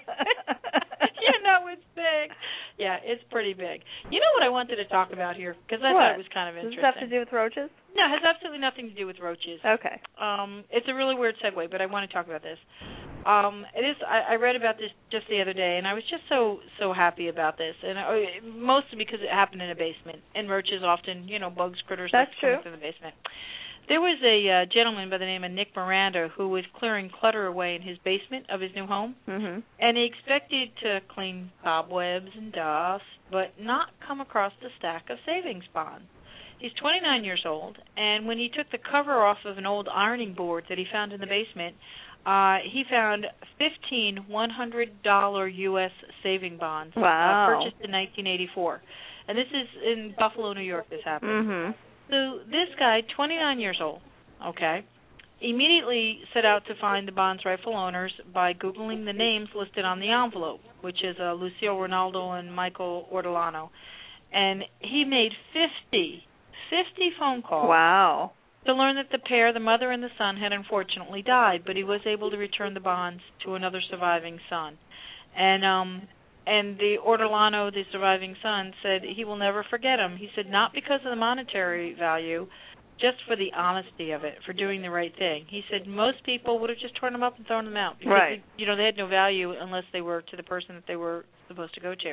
You know it's big. Yeah, it's pretty big. You know what I wanted to talk about here? Because I what? thought it was kind of Does interesting. this have to do with roaches? No, it has absolutely nothing to do with roaches. Okay. Um, it's a really weird segue, but I want to talk about this. Um, it is. I, I read about this just the other day, and I was just so so happy about this, and I, mostly because it happened in a basement, and roaches often, you know, bugs, critters, That's like true. coming through the basement. There was a uh, gentleman by the name of Nick Miranda who was clearing clutter away in his basement of his new home, Mhm. and he expected to clean cobwebs and dust, but not come across the stack of savings bonds. He's twenty-nine years old, and when he took the cover off of an old ironing board that he found in the basement, uh, he found fifteen one hundred dollars U S saving bonds Wow. uh, purchased in nineteen eighty-four. And this is in Buffalo, New York, this happened. Mhm. So this guy, twenty-nine years old, okay, immediately set out to find the bond's rightful owners by Googling the names listed on the envelope, which is uh, Lucio Ronaldo and Michael Ortolano. And he made fifty, fifty phone calls Wow. to learn that the pair, the mother and the son, had unfortunately died, but he was able to return the bonds to another surviving son. And um and the Ortolano, the surviving son, said he will never forget him. He said not because of the monetary value, just for the honesty of it, for doing the right thing. He said most people would have just torn them up and thrown them out because Right. you know they had no value unless they were to the person that they were supposed to go to.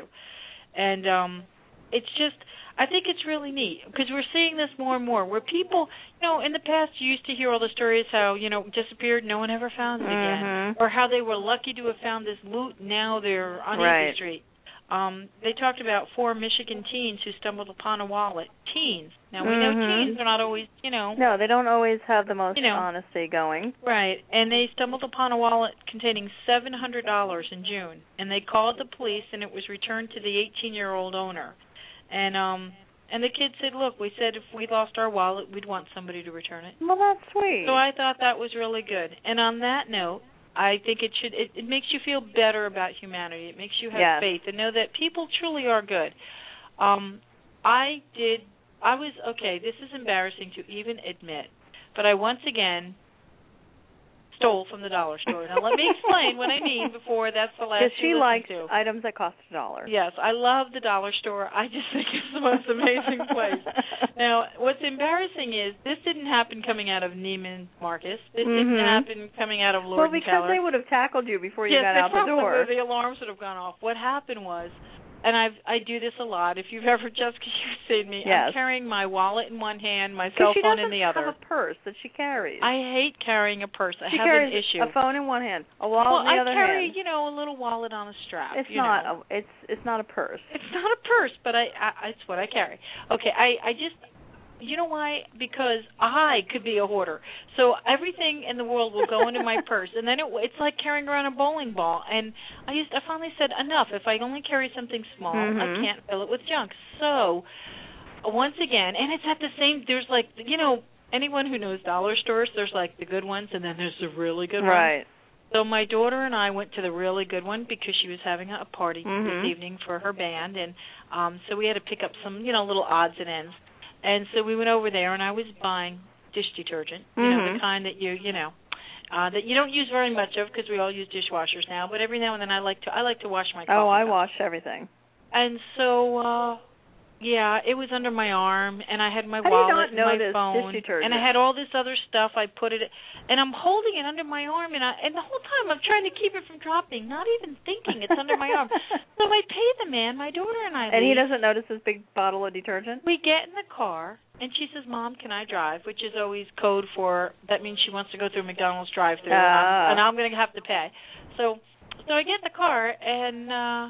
And um it's just, I think it's really neat because we're seeing this more and more where people, you know, in the past you used to hear all the stories how, you know, disappeared, no one ever found it again, Mhm. or how they were lucky to have found this loot, now they're on Right. Easy Street. Um, they talked about four Michigan teens who stumbled upon a wallet. Teens. Now, we know Mhm. teens are not always, you know. No, they don't always have the most You know. honesty going. Right, and they stumbled upon a wallet containing seven hundred dollars in June, and they called the police, and it was returned to the eighteen-year-old owner. And um, and the kid said, look, we said if we lost our wallet, we'd want somebody to return it. Well, that's sweet. So I thought that was really good. And on that note, I think it should it, it makes you feel better about humanity. It makes you have Yes. faith and know that people truly are good. Um, I did I was okay, this is embarrassing to even admit, but I once again stole from the dollar store. Now let me explain what I mean before that's the last Because she you likes listen to. items that cost a dollar. Yes, I love the dollar store. I just think it's the most amazing place. Now, what's embarrassing is this didn't happen coming out of Neiman Marcus. This Mhm. didn't happen coming out of Lord Well, and because Keller. they would have tackled you before you yes, got they out the probably door. would. The alarms would have gone off. What happened was, and I've, I do this a lot. If you've ever just because you've seen me, Yes. I'm carrying my wallet in one hand, my Because cell she phone doesn't in the other. have a purse that she carries. I hate carrying a purse. I she have carries an issue. a phone in one hand, a wallet well, in the I other carry, hand. you know, a little wallet on a strap. It's you not. know. A, it's it's not a purse. It's not a purse, but I, I it's what I carry. Okay, I I just you know why? Because I could be a hoarder. So everything in the world will go into my purse, and then it it's like carrying around a bowling ball. And I used I finally said enough. If I only carry something small, Mhm. I can't fill it with junk. So once again, and it's at the same. There's like you know anyone who knows dollar stores, there's like the good ones, and then there's the really good ones. Right. So my daughter and I went to the really good one because she was having a party Mhm. this evening for her band, and um so we had to pick up some, you know, little odds and ends. And so we went over there, and I was buying dish detergent, you know, Mhm. the kind that you, you know, uh that you don't use very much of because we all use dishwashers now. But every now and then I like to, I like to wash my coffee Oh, I cups. wash everything. And so, uh yeah, it was under my arm, and I had my How do you wallet not and my notice phone, dish detergent? and I had all this other stuff. I put it, and I'm holding it under my arm, and I, and the whole time I'm trying to keep it from dropping, not even thinking it's under my arm. So I pay the man, my daughter and I And he leave. doesn't notice this big bottle of detergent? We get in the car, and she says, "Mom, can I drive?" Which is always code for that means she wants to go through McDonald's drive-thru, and Ah. I'm, and I'm going to have to pay. So, so I get in the car, and uh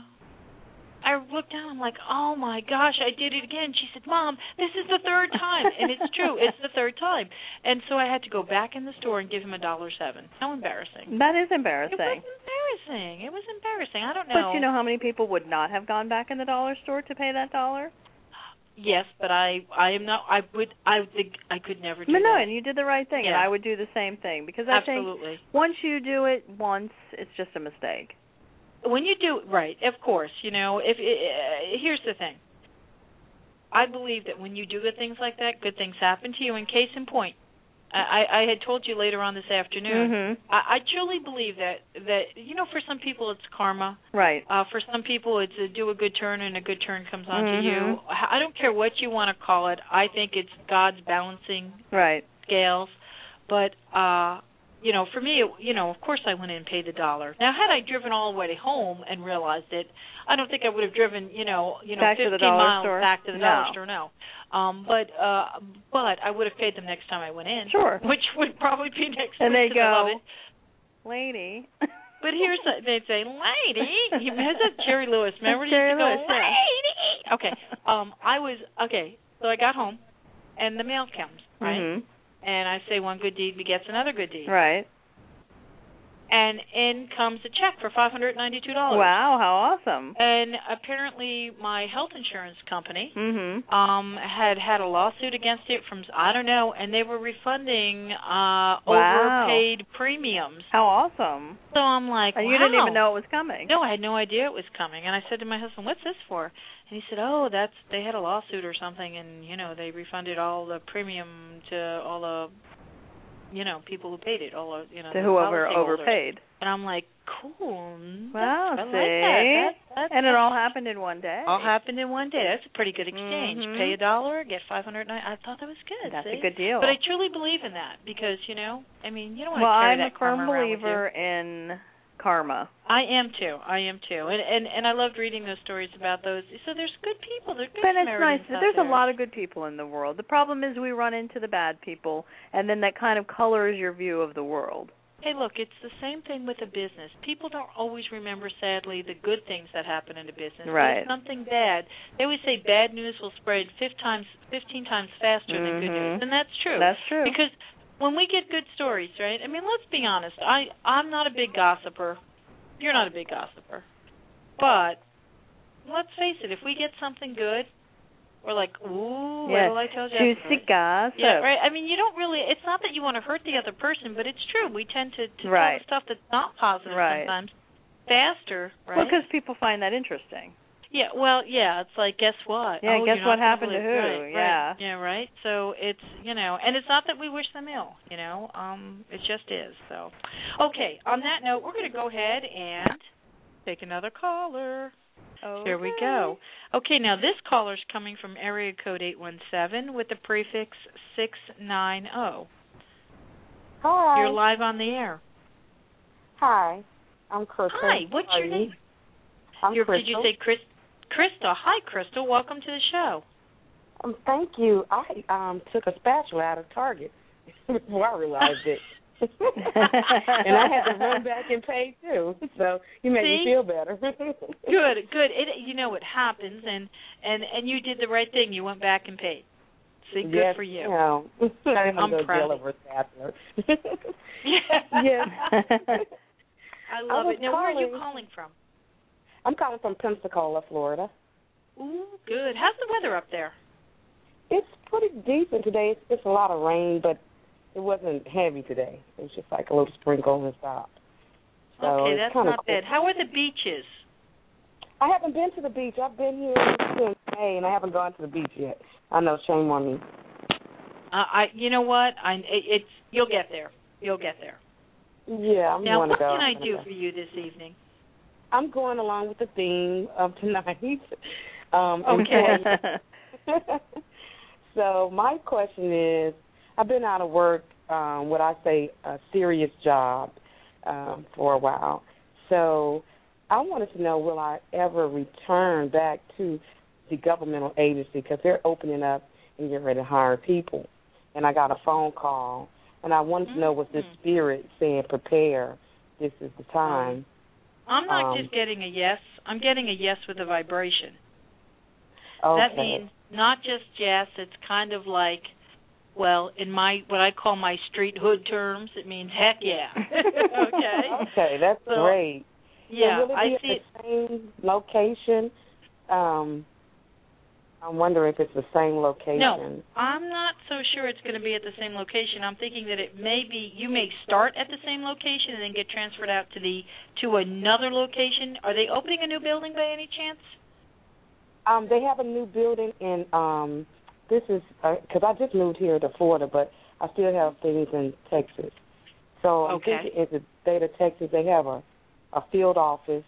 I looked down. I'm like, "Oh my gosh, I did it again." She said, "Mom, this is the third time," and it's true, it's the third time. And so I had to go back in the store and give him a dollar seven. How embarrassing! That is It embarrassing. was embarrassing. It was embarrassing. I don't know. But you know how many people would not have gone back in the dollar store to pay that dollar? Yes, but I, I am not. I would. I think I could never do No, no, that. and you did the right thing, and Yeah. I would do the same thing because I Absolutely. think once you do it once, it's just a mistake. When you do right, of course, you know. If uh, here's the thing, I believe that when you do good things like that, good things happen to you. And case in point, I, I had told you later on this afternoon, mm-hmm. I, I truly believe that, that, you know, for some people it's karma. Right. Uh, for some people it's a do a good turn and a good turn comes onto mm-hmm. you. I don't care what you want to call it. I think it's God's balancing right. scales. But, uh, you know, for me, you know, of course I went in and paid the dollar. Now, had I driven all the way home and realized it, I don't think I would have driven, you know, you know, back fifteen to the dollar miles store. back to the no. dollar store. No, um, but uh, but I would have paid them next time I went in. Sure, which would probably be next and week. And they go, I love it. lady. But here's the, they'd say, lady. He has a Jerry Lewis. Remember, he Jerry used to Lewis, go, yeah. lady. Okay, um, I was okay. So I got home, and the mail comes, right? Mm-hmm. And I say, one good deed begets another good deed. Right. And in comes a check for five hundred ninety-two dollars. Wow, how awesome. And apparently my health insurance company mm-hmm. um, had had a lawsuit against it from, I don't know, and they were refunding uh, wow. overpaid premiums. How awesome. So I'm like, and wow. you didn't even know it was coming. No, I had no idea it was coming. And I said to my husband, what's this for? And he said, oh, that's they had a lawsuit or something, and, you know, they refunded all the premium to all the, you know, people who paid it, all the, you know, to the whoever policyholders. overpaid. And I'm like, cool. Wow, I see? like that. That, that, and it all happened in one day. All happened in one day. That's a pretty good exchange. Mm-hmm. Pay a dollar, get five hundred. I thought that was good. That's see? a good deal. But I truly believe in that because, you know, I mean, you don't want well, to carry I'm that a firm karma around with believer you. in karma. I am too. I am too. And and and I loved reading those stories about those. So there's good people. There's good But it's nice. Samaritans out There's there. a lot of good people in the world. The problem is we run into the bad people, and then that kind of colors your view of the world. Hey, look, it's the same thing with a business. People don't always remember, sadly, the good things that happen in a business. Right. If something bad, they always say bad news will spread fifteen times, fifteen times faster mm-hmm. than good news, and that's true. That's true. Because when we get good stories, right? I mean, let's be honest. I I'm not a big gossiper. You're not a big gossiper. But let's face it, if we get something good, we're like, ooh, yes. what did I tell you? Juicy gossip. Yeah, right. I mean, you don't really, it's not that you want to hurt the other person, but it's true. We tend to, to right. tell stuff that's not positive right. sometimes faster, right? Well, because people find that interesting. Yeah, well, yeah, it's like, guess what? Yeah, oh, guess you're what not happened to believe. who? Right, yeah. Right. Yeah, right? So it's, you know, and it's not that we wish them ill, you know. Um, it just is. So, okay, on that note, we're going to go ahead and take another caller. Okay. Here we go. Okay, now this caller's coming from area code eight one seven with the prefix six nine zero. Hi. You're live on the air. Hi. I'm Crystal. Hi, what's your name? I'm You're, Crystal. Did you say Chris, Crystal? Hi, Crystal. Welcome to the show. Um, thank you. I um took a spatula out of Target before I realized it. and I had to run back and pay too. So you made See? me feel better. Good, good. It, you know, it happens, and, and, and you did the right thing. You went back and paid. See, good yes, for you. Yeah. I didn't I'm go to proud jail of over a spatula. Yeah. I love I it. Now, where are you calling- calling from? I'm calling from Pensacola, Florida. Ooh, good. How's the weather up there? It's pretty decent today. It's just a lot of rain, but it wasn't heavy today. It was just like a little sprinkle and stop. So okay, it's that's kinda not cool. bad. How are the beaches? I haven't been to the beach. I've been here since May, and I haven't gone to the beach yet. I know, shame on me. Uh, I, you know what? I, it, it's you'll get there. You'll get there. Yeah, I'm now, going what to go. can I do for you this evening? I'm going along with the theme of tonight. um, Okay. So my question is, I've been out of work, um, what I say, a serious job um, for a while. So I wanted to know, will I ever return back to the governmental agency because they're opening up and getting ready to hire people. And I got a phone call, and I wanted mm-hmm. to know, was this spirit saying prepare, this is the time? I'm not um, just getting a yes. I'm getting a yes with a vibration. Okay. That means not just yes. It's kind of like, well, in my what I call my street hood terms, it means heck yeah. Okay. Okay, that's so, great. Yeah, so will it I be see. at the same location? Um, I'm wondering if it's the same location. No, I'm not so sure it's going to be at the same location. I'm thinking that it may be. You may start at the same location and then get transferred out to the to another location. Are they opening a new building by any chance? Um, they have a new building in. Um, this is because uh, I just moved here to Florida, but I still have things in Texas. So I'm okay. thinking in the state of Texas, they have a, a field office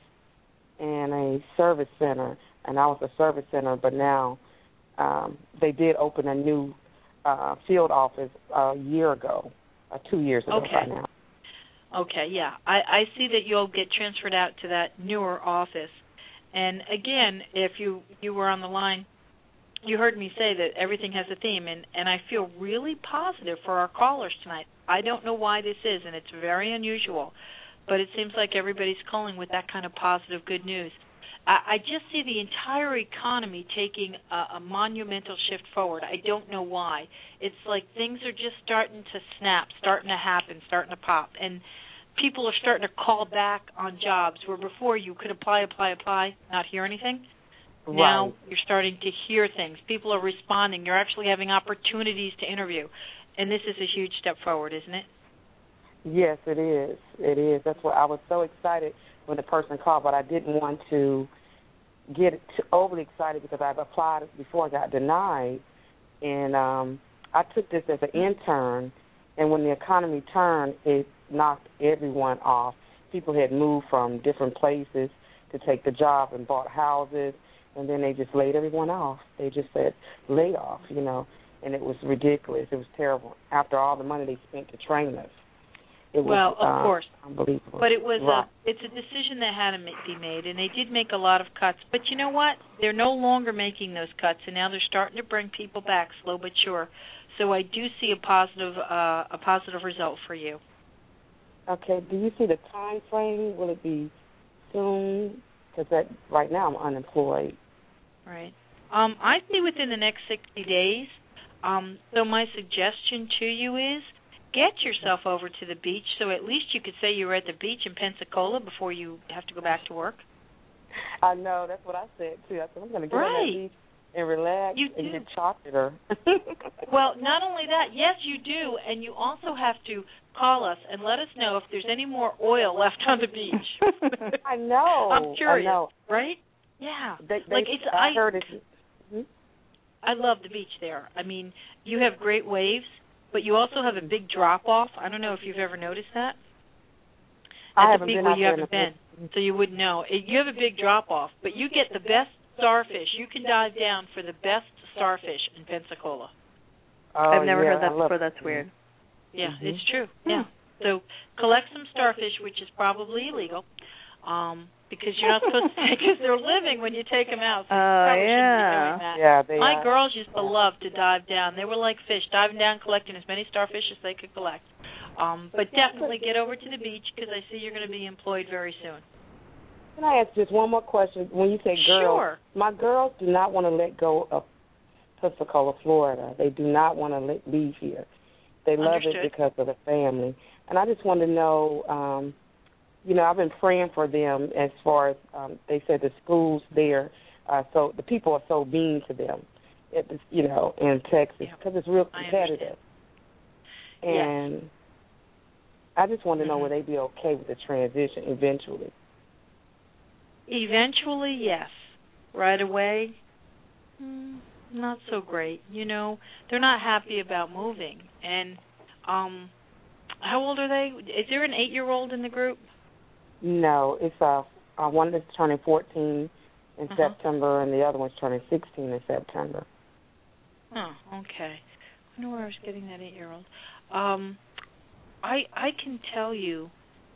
and a service center, and I was a service center, but now um, they did open a new uh, field office a year ago, uh, two years ago okay. by now. Okay, yeah. I, I see that you'll get transferred out to that newer office. And, again, if you, you were on the line, you heard me say that everything has a theme, and, and I feel really positive for our callers tonight. I don't know why this is, and it's very unusual, but it seems like everybody's calling with that kind of positive good news. I, I just see the entire economy taking a, a monumental shift forward. I don't know why. It's like things are just starting to snap, starting to happen, starting to pop, and people are starting to call back on jobs where before you could apply, apply, apply, not hear anything. Right. Now you're starting to hear things. People are responding. You're actually having opportunities to interview. And this is a huge step forward, isn't it? Yes, it is. It is. That's why I was so excited when the person called, but I didn't want to get too overly excited because I've applied before I got denied. And um, I took this as an intern, and when the economy turned, it knocked everyone off. People had moved from different places to take the job and bought houses, and then they just laid everyone off. They just said lay off, you know, and it was ridiculous. It was terrible. After all the money they spent to train us, it was well, of uh, course, unbelievable. But it was right. a, it's a decision that had to be made, and they did make a lot of cuts. But you know what? They're no longer making those cuts, and now they're starting to bring people back, slow but sure. So I do see a positive uh, a positive result for you. Okay. Do you see the time frame? Will it be soon? Because right now I'm unemployed. Right. Um, I see within the next sixty days. Um, so my suggestion to you is get yourself over to the beach so at least you could say you were at the beach in Pensacola before you have to go back to work. I know. That's what I said, too. I said, I'm going to get right. on that beach and relax you and do. get chocolate. Or well, not only that, yes, you do, and you also have to call us and let us know if there's any more oil left on the beach. I know. I'm curious, I know. right? Yeah. They, they, like it's I, I heard it. Hmm? I love the beach there. I mean, you have great waves, but you also have a big drop-off. I don't know if you've ever noticed that. I At haven't the beach been where out you there haven't in been, so you wouldn't know. You have a big drop-off, but you get the best starfish. You can dive down for the best starfish in Pensacola. Oh, I've never yeah, heard that I love before. That's weird. Yeah, mm-hmm. it's true. Yeah. So collect some starfish, which is probably illegal, um, because you're not supposed to take because they're living when you take them out. So Oh, you probably yeah. shouldn't be doing that. Yeah, they My are. girls used to love to dive down. They were like fish, diving down, collecting as many starfish as they could collect. Um, but definitely get over to the beach because I see you're going to be employed very soon. Can I ask just one more question? When you say girls, Sure. my girls do not want to let go of Pensacola, Florida. They do not want to leave here. They love Understood. it because of the family. And I just want to know, um, you know, I've been praying for them as far as um, they said the schools there, uh, so the people are so mean to them, it, you know, in Texas because yeah. it's real competitive. And yes. I just want to know mm-hmm. will they be okay with the transition eventually? Eventually, yes. Right away, mm, not so great. You know, they're not happy about moving. And um, how old are they? Is there an eight-year-old in the group? No, it's uh, uh, one that's turning fourteen in uh-huh. September, and the other one's turning sixteen in September. Oh, okay. I know where I was getting that eight-year-old. Um, I I can tell you.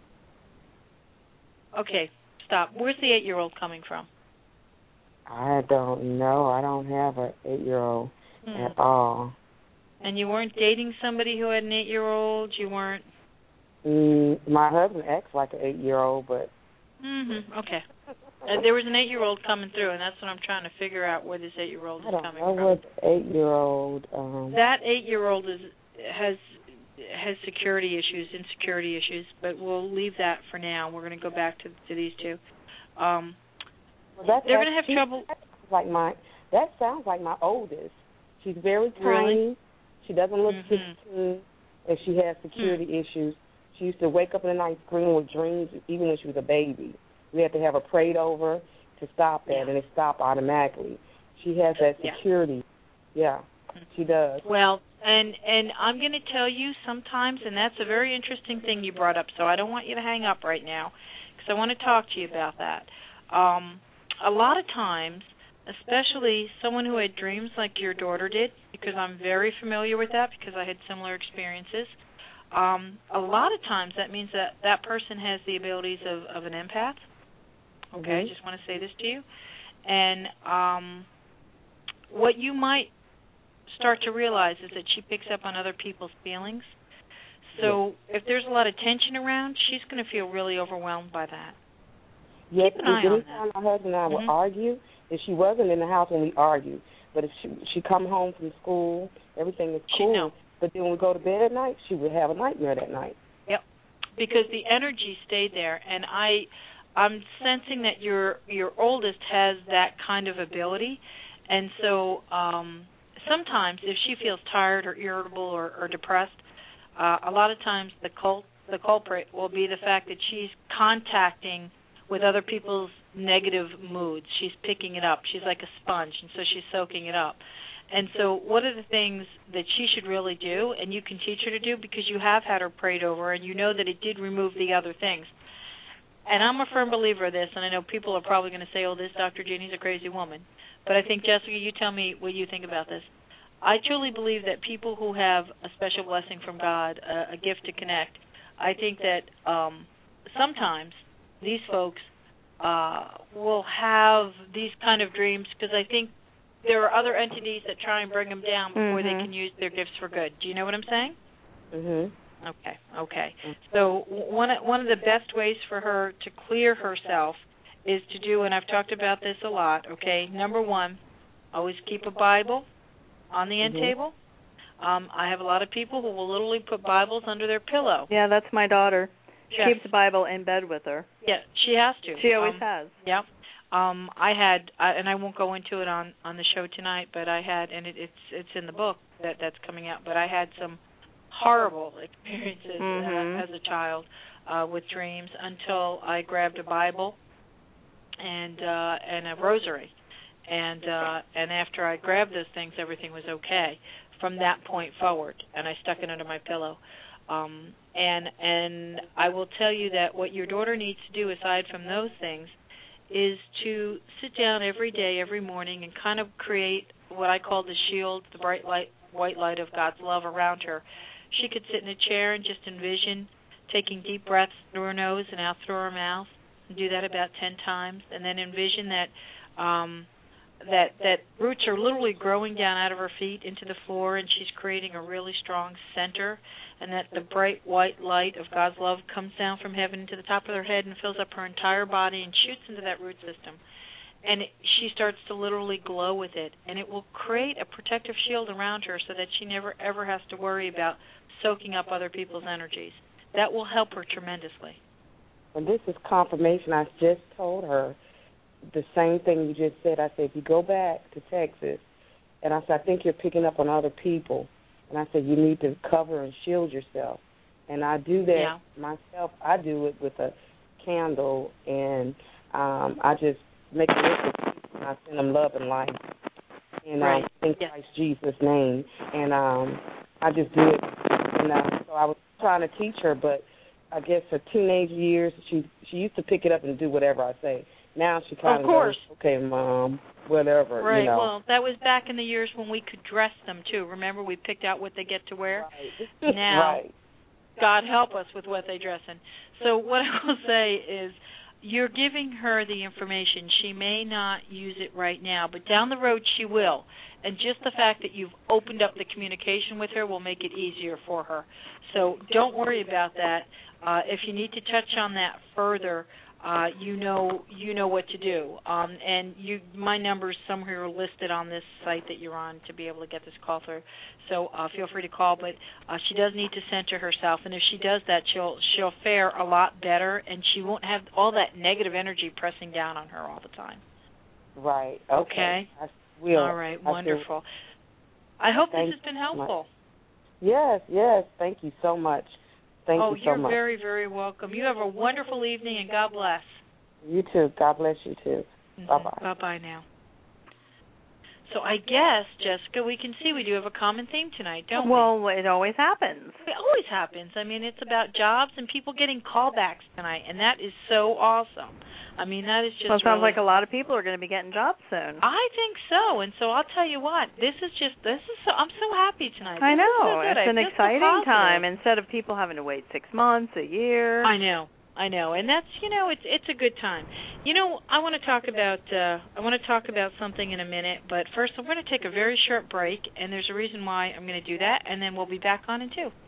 Okay, stop. Where's the eight-year-old coming from? I don't know. I don't have an eight-year-old hmm. at all. And you weren't dating somebody who had an eight-year-old? You weren't? Mm, my husband acts like an eight-year-old, but... Mm-hmm. Okay. Uh, there was an eight-year-old coming through, and that's what I'm trying to figure out where this eight-year-old is I don't coming know from. what eight-year-old... Um, that eight-year-old is has has security issues, insecurity issues, but we'll leave that for now. We're going to go back to to these two. Um, well, that, they're going to have she, trouble. Like my, that sounds like my oldest. She's very tiny. Really? She doesn't look mm-hmm. sixteen, and she has security mm. issues. She used to wake up in the night screaming with dreams, even when she was a baby. We had to have her prayed over to stop that, yeah. and it stopped automatically. She has that Yeah. security. Yeah, she does. Well, and and I'm going to tell you sometimes, and that's a very interesting thing you brought up, so I don't want you to hang up right now because I want to talk to you about that. Um, a lot of times, especially someone who had dreams like your daughter did, because I'm very familiar with that because I had similar experiences, um, a lot of times that means that that person has the abilities of, of an empath. Okay, Mm-hmm. I just want to say this to you. And um, what you might start to realize is that she picks up on other people's feelings. So if there's a lot of tension around, she's going to feel really overwhelmed by that. Yes, Keep an eye on anytime that. my husband and I would Mhm. argue, if she wasn't in the house when we argued, but if she she come home from school, everything is She'd cool. know. But then when we go to bed at night, she would have a nightmare that night. Yep. Because the energy stayed there, and I, I'm sensing that your your oldest has that kind of ability, and so um, sometimes if she feels tired or irritable or, or depressed, uh, a lot of times the cult the culprit will be the fact that she's contacting with other people's negative moods. She's picking it up. She's like a sponge, and so she's soaking it up. And so what are the things that she should really do, and you can teach her to do because you have had her prayed over, and you know that it did remove the other things. And I'm a firm believer of this, and I know people are probably going to say, oh, this Doctor Jeannie's a crazy woman. But I think, Jessica, you tell me what you think about this. I truly believe that people who have a special blessing from God, a, a gift to connect, I think that um, sometimes these folks uh, will have these kind of dreams because I think there are other entities that try and bring them down before Mhm. they can use their gifts for good. Do you know what I'm saying? Mhm. Okay, okay. So one one of the best ways for her to clear herself is to do, and I've talked about this a lot, okay, number one, always keep a Bible on the end Mhm. table. Um, I have a lot of people who will literally put Bibles under their pillow. Yeah, that's my daughter. She Yes. keeps the Bible in bed with her. Yeah, she has to. She always um, has. Yeah. Um, I had, I, and I won't go into it on, on the show tonight, but I had, and it, it's it's in the book that that's coming out. But I had some horrible experiences Mhm. uh, as a child uh, with dreams until I grabbed a Bible and uh, and a rosary, and uh, and after I grabbed those things, everything was okay from that point forward, and I stuck it under my pillow. Um, and and I will tell you that what your daughter needs to do, aside from those things, is to sit down every day, every morning, and kind of create what I call the shield, the bright light, white light of God's love around her. She could sit in a chair and just envision taking deep breaths through her nose and out through her mouth, and do that about ten times, and then envision that um, that that roots are literally growing down out of her feet into the floor, and she's creating a really strong center, and that the bright white light of God's love comes down from heaven into the top of her head and fills up her entire body and shoots into that root system. And it, she starts to literally glow with it, and it will create a protective shield around her so that she never, ever has to worry about soaking up other people's energies. That will help her tremendously. And this is confirmation. I just told her the same thing you just said. I said, if you go back to Texas, and I said, I think you're picking up on other people. And I said, you need to cover and shield yourself. And I do that Yeah. myself. I do it with a candle, and um, I just make a list of people, and I send them love and light. And Right. um, in Yes. Christ Jesus' name. And um, I just do it. And uh, so I was trying to teach her, but I guess her teenage years, she she used to pick it up and do whatever I say. Now she kind Of of course. goes, okay, Mom, whatever, Right. you know. Well, that was back in the years when we could dress them, too. Remember, we picked out what they get to wear? Right. Now, right. God help us with what they dress in. So what I will say is you're giving her the information. She may not use it right now, but down the road she will. And just the fact that you've opened up the communication with her will make it easier for her. So don't worry about that. Uh, if you need to touch on that further, uh, you know you know what to do. Um, and you, my number's somewhere listed on this site that you're on to be able to get this call through. So uh, feel free to call. But uh, she does need to center herself, and if she does that, she'll she'll fare a lot better, and she won't have all that negative energy pressing down on her all the time. Right. Okay. Okay. I will. All right. I Wonderful. will. I hope Thank this has been helpful. Yes, yes. Thank you so much. Thank oh, you so you're much. very, very welcome. You have a wonderful evening, and God bless. You too. God bless you too. Mm-hmm. Bye-bye. Bye-bye now. So I guess, Jessica, we can see we do have a common theme tonight, don't well, we? Well, it always happens. It always happens. I mean, it's about jobs and people getting callbacks tonight, and that is so awesome. I mean, that is just Well, it sounds really, like a lot of people are going to be getting jobs soon. I think so, and so I'll tell you what, this is just, this is so, I'm so happy tonight. I This know. is so good. It's I an feel so exciting positive. time instead of people having to wait six months, a year. I know. I know, and that's, you know, it's it's a good time. You know, I want to talk about uh, I want to talk about something in a minute, but first I'm going to take a very short break, and there's a reason why I'm going to do that, and then we'll be back on in two.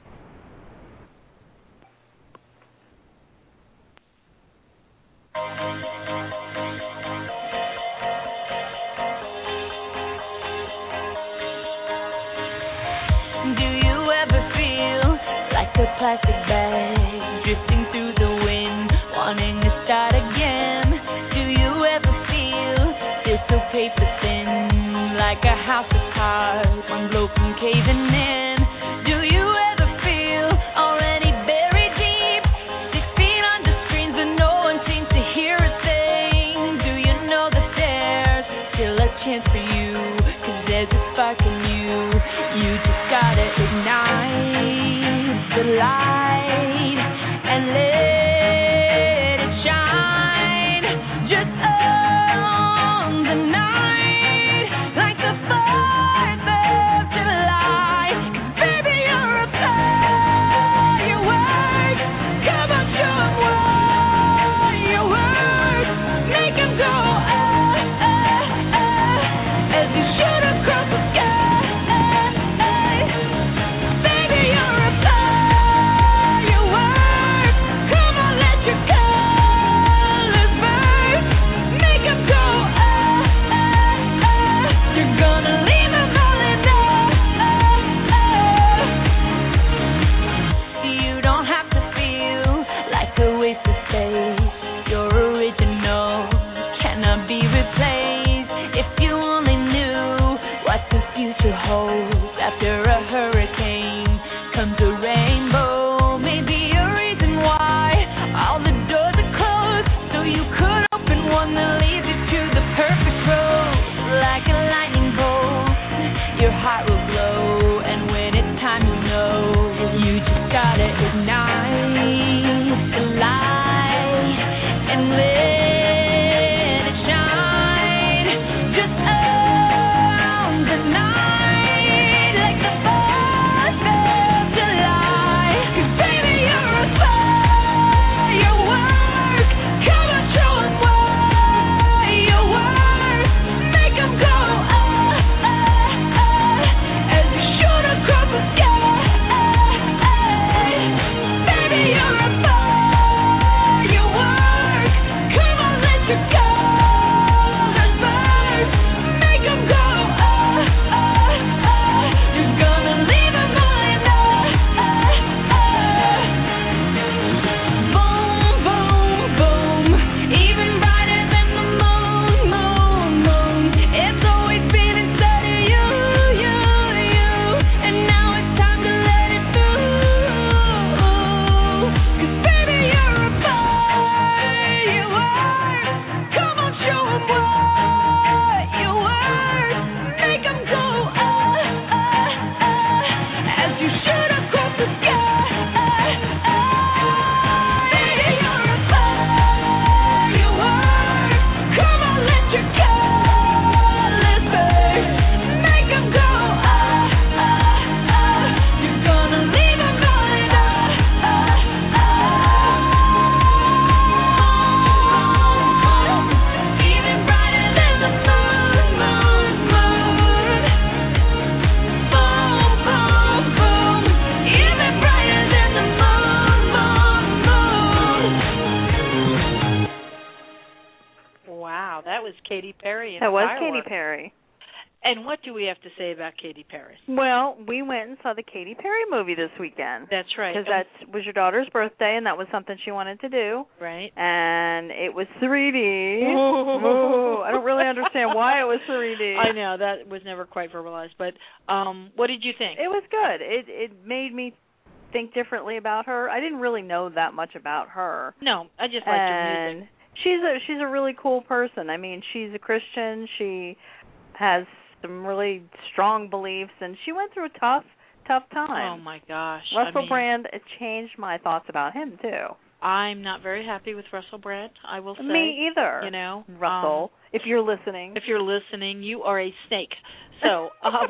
Do you ever feel like a plastic bag drifting through the wind, wanting to start again? Do you ever feel this so paper thin, like a house of cards, one blow from caving in? Do you ever feel already buried deep, six feet under screens but no one seems to hear a thing? Do you know that there's still a chance for you, 'cause there's a spark in you? You just gotta ignite the light and let it shine just on the night, like the fourth of July. 'Cause baby, you're a firework. Come on, show 'em what you're worth. Make 'em go ah, ah, ah, as you shoot across the sky. After a hurricane comes a rainbow, maybe a reason why all the doors are closed, so you could open one that leads you to the perfect road. Like a lightning bolt, your heart will glow, and when it's time to know, you just gotta ignite the light and let it shine just on the night. Katy Perry. And that was Firework. Katy Perry. And what do we have to say about Katy Perry? Well, we went and saw the Katy Perry movie this weekend. That's right. Because that was your daughter's birthday, and that was something she wanted to do. Right. And it was three D. Ooh, I don't really understand why it was three D. I know, that was never quite verbalized. But um, what did you think? It was good. It it made me think differently about her. I didn't really know that much about her. No, I just liked her music. She's a she's a really cool person. I mean, she's a Christian. She has some really strong beliefs, and she went through a tough, tough time. Oh, my gosh. Russell I mean, Brand, it changed my thoughts about him, too. I'm not very happy with Russell Brand, I will say. Me either. You know, Russell, um, if you're listening. If you're listening, you are a snake. So, um,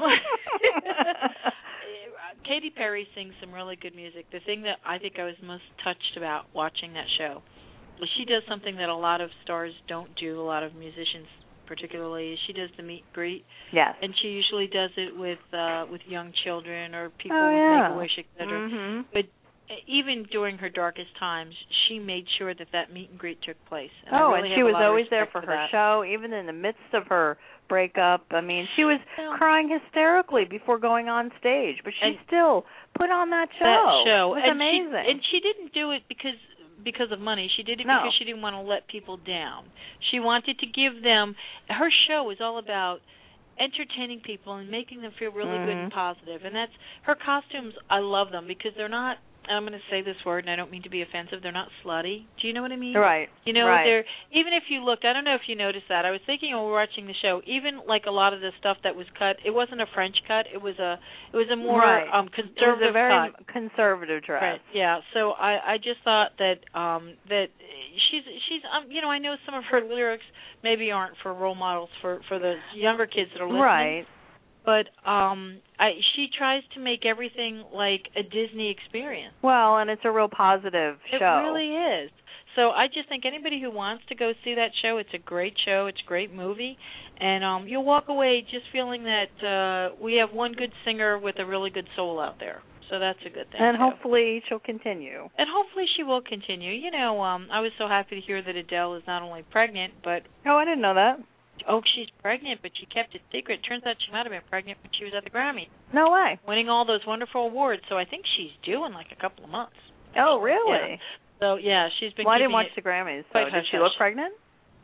Katy Perry sings some really good music. The thing that I think I was most touched about watching that show was she does something that a lot of stars don't do, a lot of musicians particularly. She does the meet and greet. Yes. And she usually does it with uh, with young children or people oh, with yeah. Make-A-Wish, et cetera. Mm-hmm. But even during her darkest times, she made sure that that meet and greet took place. And oh, really and she have a was lot of always there respect for for her that. show, even in the midst of her breakup. I mean, she was Well, crying hysterically before going on stage, but she and still put on that show. That show. It was and amazing. She, and she didn't do it because because of money. She did it No. because she didn't want to let people down. She wanted to give them. Her show is all about entertaining people and making them feel really mm-hmm. good and positive. And that's her costumes. I love them because they're not. I'm going to say this word, and I don't mean to be offensive. They're not slutty. Do you know what I mean? Right. You know, right. they're even if you looked. I don't know if you noticed that. I was thinking when we were watching the show. Even like a lot of the stuff that was cut, it wasn't a French cut. It was a. It was a more right. um, conservative it was a very cut. conservative dress. Right. Yeah. So I, I just thought that um, that she's she's um, you know I know some of her lyrics maybe aren't for role models for for the younger kids that are listening. Right. But um, I, she tries to make everything like a Disney experience. Well, and it's a real positive It show. It really is. So I just think anybody who wants to go see that show, it's a great show. It's a great movie. And um, you'll walk away just feeling that uh, we have one good singer with a really good soul out there. So that's a good thing. And too. hopefully she'll continue. And hopefully she will continue. You know, um, I was so happy to hear that Adele is not only pregnant, but... Oh, I didn't know that. Oh, she's pregnant, but she kept it secret. Turns out she might have been pregnant when she was at the Grammy. No way. Winning all those wonderful awards. So I think she's due in like a couple of months. Oh, really? Yeah. So, yeah, she's been Well, I didn't keeping watch it the Grammys, so quite did hush she look hush. pregnant?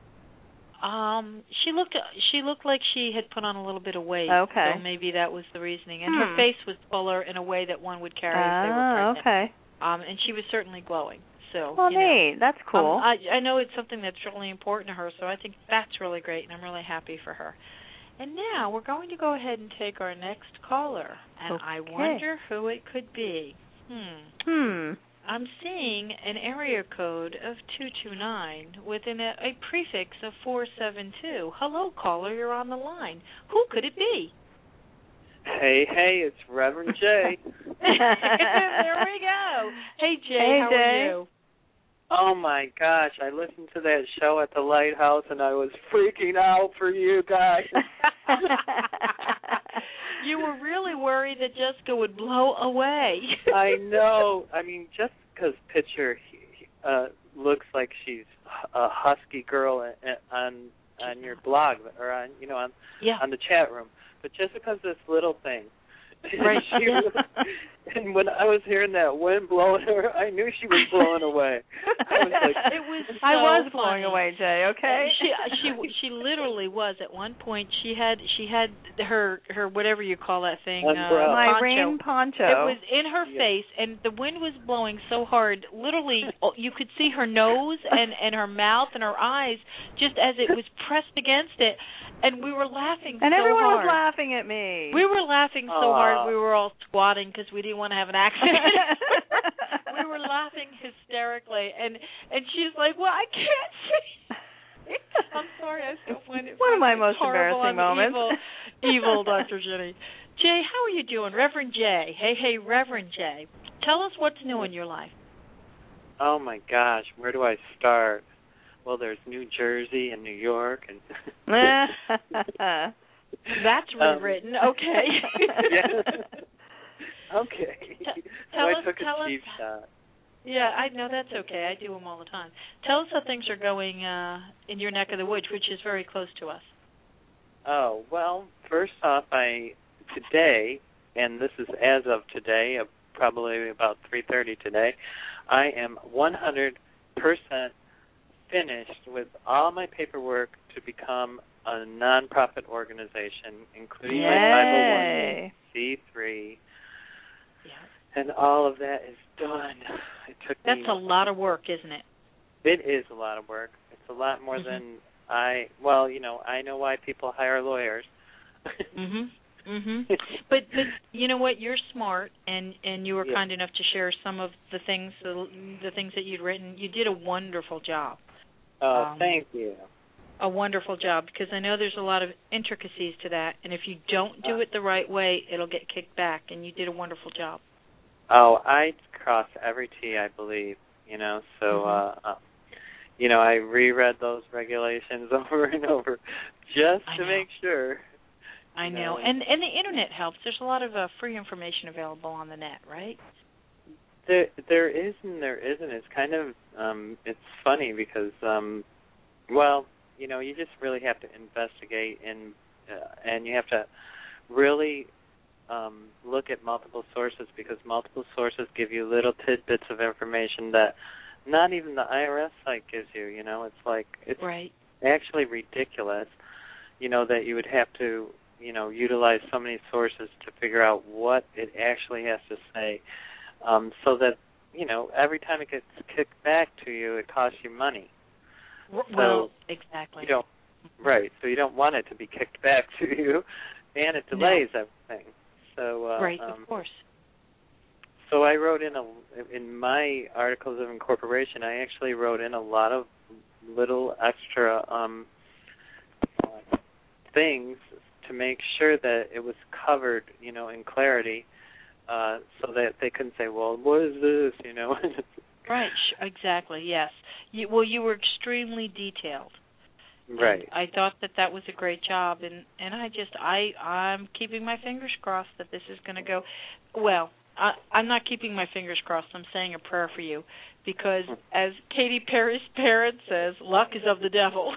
Um, she looked she looked like she had put on a little bit of weight. Okay. So maybe that was the reasoning. And Hmm. her face was fuller in a way that one would carry Ah, if they were pregnant. okay. Um, and she was certainly glowing. So, Well, you know. neat. That's cool. Um, I, I know it's something that's really important to her, so I think that's really great, and I'm really happy for her. And now we're going to go ahead and take our next caller, and Okay. I wonder who it could be. Hmm. Hmm. I'm seeing an area code of two two nine with an, a, a prefix of four seven two. Hello, caller, you're on the line. Who could it be? Hey, hey, it's Reverend Jay. There we go. Hey, Jay, Hey, how Jay. are you? Oh, my gosh, I listened to that show at the Lighthouse, and I was freaking out for you guys. You were really worried that Jessica would blow away. I know. I mean, just because picture uh, looks like she's a husky girl on on your blog or on you know on yeah. on the chat room, but just because this little thing. Right. she Yeah. was, and when I was hearing that wind blowing her, I knew she was blowing away. I was like, it was so I was funny. blowing away, Jay. Okay. She she she literally was at one point. She had she had her her whatever you call that thing. Umbrella. Uh, My poncho. rain poncho. It was in her Yeah. face, and the wind was blowing so hard. Literally, you could see her nose and and her mouth and her eyes just as it was pressed against it, and we were laughing. and so everyone hard. was laughing at me. We were laughing so Aw. hard we were all squatting because we didn't want to have an accident. We were laughing hysterically, and and she's like, "Well, I can't see." I'm sorry, I still find it One of my funny. most It's horrible. embarrassing I'm moments. Evil, evil Doctor Jenny. Jay, how are you doing, Reverend Jay? Hey, hey, Reverend Jay. Tell us what's new in your life. oh my gosh, where do I start? Well, there's New Jersey and New York, and That's Um, rewritten. Okay. yeah. Okay. T- So tell I us- took tell a us- cheap shot. Yeah, I know that's okay. I do them all the time. Tell us how things are going uh, in your neck of the woods, which is very close to us. Oh, well, first off, I today, and this is as of today, uh, probably about three thirty today, I am one hundred percent finished with all my paperwork to become a nonprofit organization, including my five oh one c three, Yeah. and all of that is done. It took That's me, a lot of work, isn't it? It is a lot of work. It's a lot more Mhm. than I, well, you know, I know why people hire lawyers. Mhm. Mhm. But but you know what? You're smart, and and you were Yeah. kind enough to share some of the things the, the things that you'd written. You did a wonderful job. Oh, Um, thank you. A wonderful job, because I know there's a lot of intricacies to that, and if you don't do it the right way, it'll get kicked back. And you did a wonderful job. Oh, I cross every T, I believe. You know, so Mhm. uh, uh, you know, I reread those regulations over and over just I to know. make sure. I you know, and and the internet helps. There's a lot of uh, free information available on the net, right? There, there is and there isn't. It's kind of, um, it's funny because, um, well, you know, you just really have to investigate and uh, and you have to really um, look at multiple sources, because multiple sources give you little tidbits of information that not even the I R S site gives you. You know, it's like it's right. actually ridiculous. You know, that you would have to, you know, utilize so many sources to figure out what it actually has to say, um, so that, you know, every time it gets kicked back to you, it costs you money. Well, So exactly. You don't, right, so you don't want it to be kicked back to you, and it delays no. everything. So, uh, right, um, of course. So I wrote in a in my articles of incorporation, I actually wrote in a lot of little extra um, uh, things to make sure that it was covered, you know, in clarity, uh, so that they couldn't say, "Well, what is this?" You know. Right. Exactly. Yes. You, well, you were extremely detailed. Right. And I thought that that was a great job, and and I just I I'm keeping my fingers crossed that this is going to go well. I, I'm not keeping my fingers crossed. I'm saying a prayer for you, because as Katy Perry's parent says, luck is of the devil.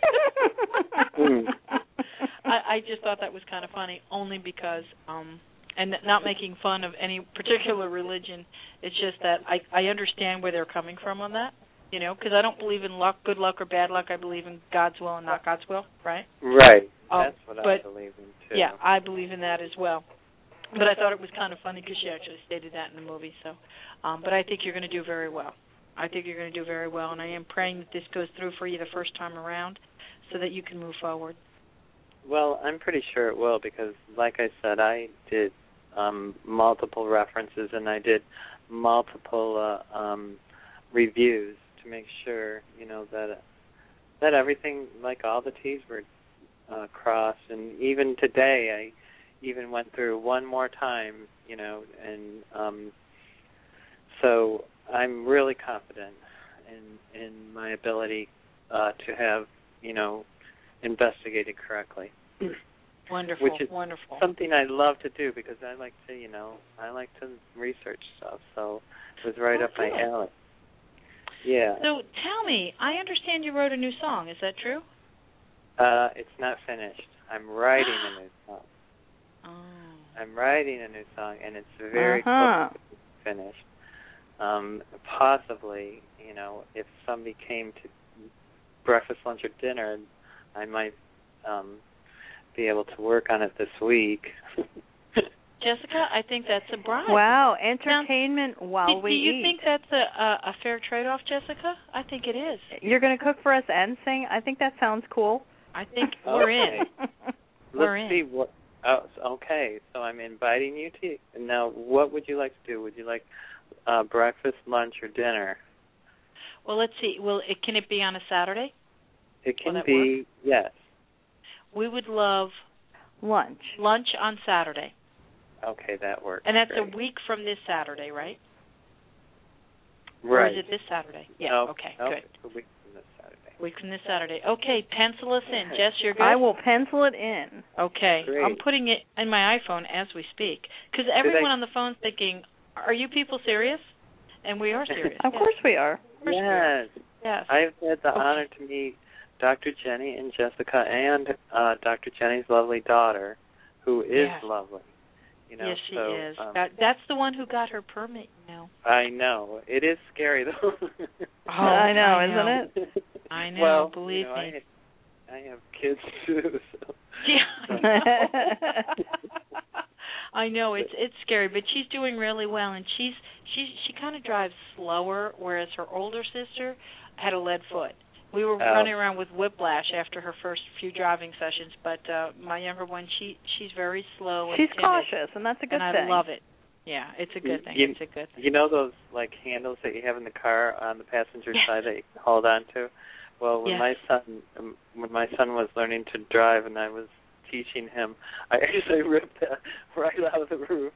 I, I just thought that was kind of funny, only because, um, and not making fun of any particular religion. It's just that I I understand where they're coming from on that. You know, because I don't believe in luck, good luck or bad luck. I believe in God's will and not God's will, right? Right. Um, That's what but, I believe in, too. Yeah, I believe in that as well. But I thought it was kind of funny because she actually stated that in the movie. So, um, but I think you're going to do very well. I think you're going to do very well, and I am praying that this goes through for you the first time around so that you can move forward. Well, I'm pretty sure it will, because, like I said, I did um, multiple references and I did multiple uh, um, reviews to make sure, you know, that that everything, like all the T's were uh, crossed. And even today, I even went through one more time, you know, and um, so I'm really confident in in my ability uh, to have, you know, investigated correctly. Wonderful, Which is wonderful. something I love to do, because I like to, you know, I like to research stuff. So it was right oh, up my good. alley. Yeah. So tell me, I understand you wrote a new song. Is that true? Uh, it's not finished. I'm writing a new song. Oh. I'm writing a new song, and it's very uh-huh. close to being finished. Um, possibly, you know, if somebody came to breakfast, lunch, or dinner, I might um, be able to work on it this week. Jessica, I think that's a bribe. Wow, entertainment now, while do, we eat. Do you eat. think that's a, a, a fair trade-off, Jessica? I think it is. You're going to cook for us and sing? I think that sounds cool. I think we're in. we're Let's in. see what. Oh, okay. So I'm inviting you to. Now, what would you like to do? Would you like uh, breakfast, lunch, or dinner? Well, let's see. Well, it, can it be on a Saturday? It can Will that be, work? yes. We would love lunch. Lunch on Saturday. Okay, that works. And that's great. a week from this Saturday, right? Right. Or is it this Saturday? Yeah, no, okay, no, good. It's a week from this Saturday. Week from this Saturday. Okay, pencil us in. Okay. Jess, you're good? I will pencil it in. Okay. Great. I'm putting it in my iPhone as we speak. Because everyone I... on the phone's thinking, are you people serious? And we are serious. Of yes. course we are. Of course yes. We are. Yes. I've had the okay. honor to meet Doctor Jenny and Jessica and uh, Doctor Jenny's lovely daughter, who is yes. lovely. You know, yes, she so, is. Um, that, that's the one who got her permit, you know. I know. It is scary, though. oh, I know, I isn't know. it? I know, well, believe you know, me. I, I have kids, too, so. Yeah. I know, it's it's scary, but she's doing really well, and she's she she kind of drives slower, whereas her older sister had a lead foot. We were Oh. running around with whiplash after her first few driving sessions, but uh my younger one, she she's very slow and She's timid, cautious, and that's a good and thing. I love it. Yeah, it's a good thing. You, it's a good thing. You know those like handles that you have in the car on the passenger Yes. side that you can hold on to? Well, when Yes. my son um, when my son was learning to drive and I was teaching him, I actually ripped that right out of the roof.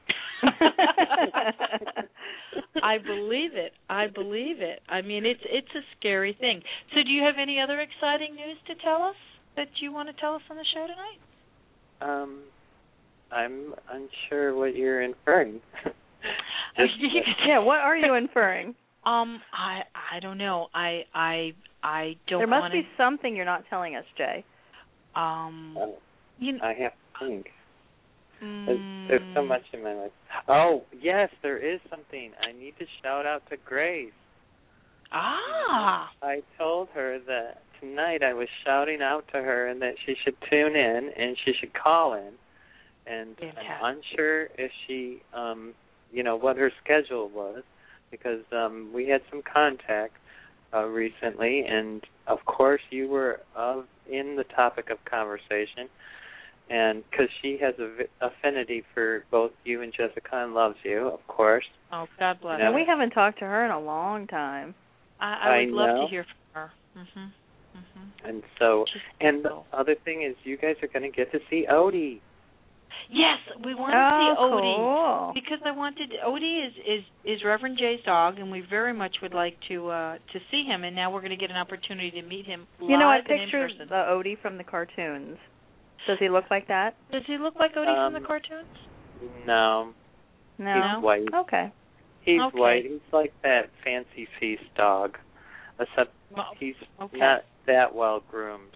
I believe it. I believe it. I mean, it's it's a scary thing. So, do you have any other exciting news to tell us that you want to tell us on the show tonight? Um, I'm unsure what you're inferring. Just, yeah, what are you inferring? Um, I I don't know. I I I don't. There must wanna, be something you're not telling us, Jay. Um, uh, you. I have to think. Mm, There's, there's so much in my life. Oh, yes, there is something. I need to shout out to Grace. Ah. I told her that tonight I was shouting out to her and that she should tune in and she should call in. And Fantastic. I'm unsure if she, um, you know, what her schedule was because um, we had some contact uh, recently, and of course you were uh, in the topic of conversation. And because she has a v- affinity for both you and Jessica and loves you, of course. Oh, God bless You know? And we haven't talked to her in a long time. I, I would I love know. to hear from her. Mhm. Mhm. And so, She's and the cool. other thing is you guys are going to get to see Odie. Yes, we want to Oh, see Odie cool. because I wanted Odie is, is is Reverend Jay's dog, and we very much would like to uh, to see him. And now we're going to get an opportunity to meet him live You know, I and in pictured person. the Odie from the cartoons. Does he look like that? Does he look like Odie Um, from the cartoons? No, No. he's white. Okay. He's Okay. white. He's like that Fancy Feast dog, except Well, he's okay. not that well groomed.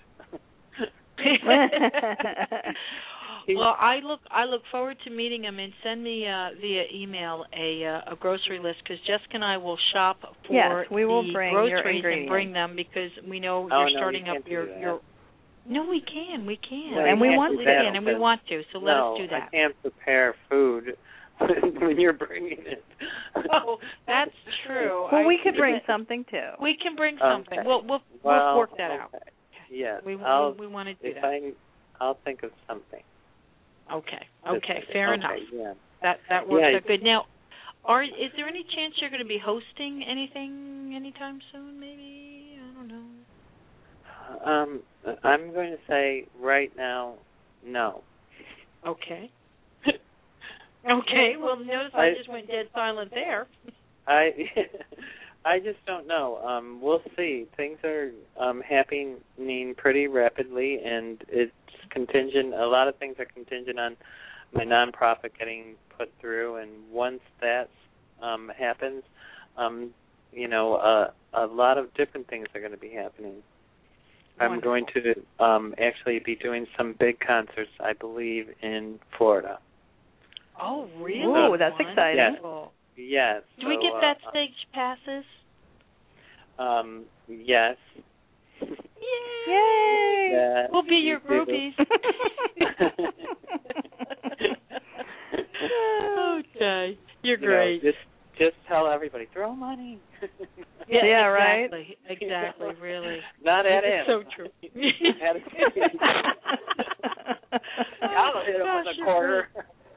Well, I look I look forward to meeting him, and send me uh, via email a uh, a grocery list because Jessica and I will shop for Yes, we will the bring your groceries and ingredients. bring them because we know Oh, you're no, starting you up can't do your that. your. No, we can, we can, No, And we you can't want do we that can, and we because- want to. So let no, us do that. I can't prepare food when you're bringing it. Oh, that's true. Well, I- we could bring something too. We can bring something. Okay. We'll we'll, Well, we'll work that okay. out. Yes, We I'll, we, we want to do if that. I, I'll think of something. Okay. Okay. Fair okay, enough. Yeah. That that works Yeah. out good. Now, are is there any chance you're going to be hosting anything anytime soon? Maybe I don't know. Um, I'm going to say right now, no. Okay. Okay. Well, notice I, I- just went dead silent there. I I just don't know. Um, we'll see. Things are um, happening pretty rapidly, and it's contingent. A lot of things are contingent on my nonprofit getting put through, and once that um, happens, um, you know, uh, a lot of different things are going to be happening. I'm Wonderful. going to um, actually be doing some big concerts, I believe, in Florida. Oh, really? Ooh, that's exciting. Wonderful. Yes. Do we so, get uh, backstage passes? Um, yes. Yay! Yes, We'll be your you do. groupies. Okay. You're You know, great. just just tell everybody, throw money. Yeah, Yeah, right? Exactly. Exactly. Really. Not at It's him. so true. At him. I'll hit him Gosh, with a you're quarter.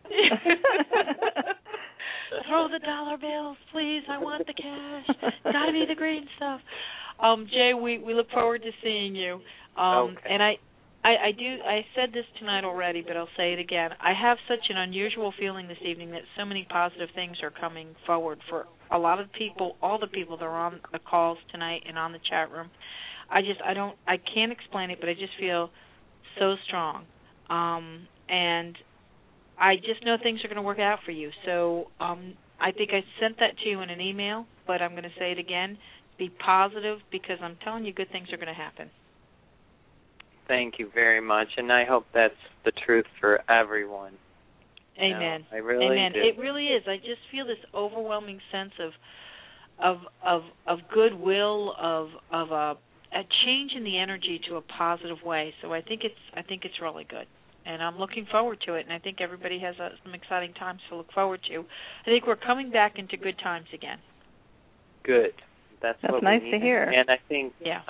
Throw the dollar bills, please. I want the cash. Got to be the green stuff. Um, Jay, we, we look forward to seeing you. Um, Okay. And I, I, I do. I said this tonight already, but I'll say it again. I have such an unusual feeling this evening that so many positive things are coming forward for a lot of people, all the people that are on the calls tonight and on the chat room. I just, I don't, I can't explain it, but I just feel so strong. Um, and I just know things are going to work out for you. So um, I think I sent that to you in an email, but I'm going to say it again. Be positive because I'm telling you good things are going to happen. Thank you very much, and I hope that's the truth for everyone. You know, Amen. I really Amen. do. It really is. I just feel this overwhelming sense of of of of goodwill, of of a a change in the energy to a positive way. So I think it's I think it's really good. And I'm looking forward to it, and I think everybody has uh, some exciting times to look forward to. I think we're coming back into good times again. Good. That's, That's what nice we to need. hear. And I think Yeah. um,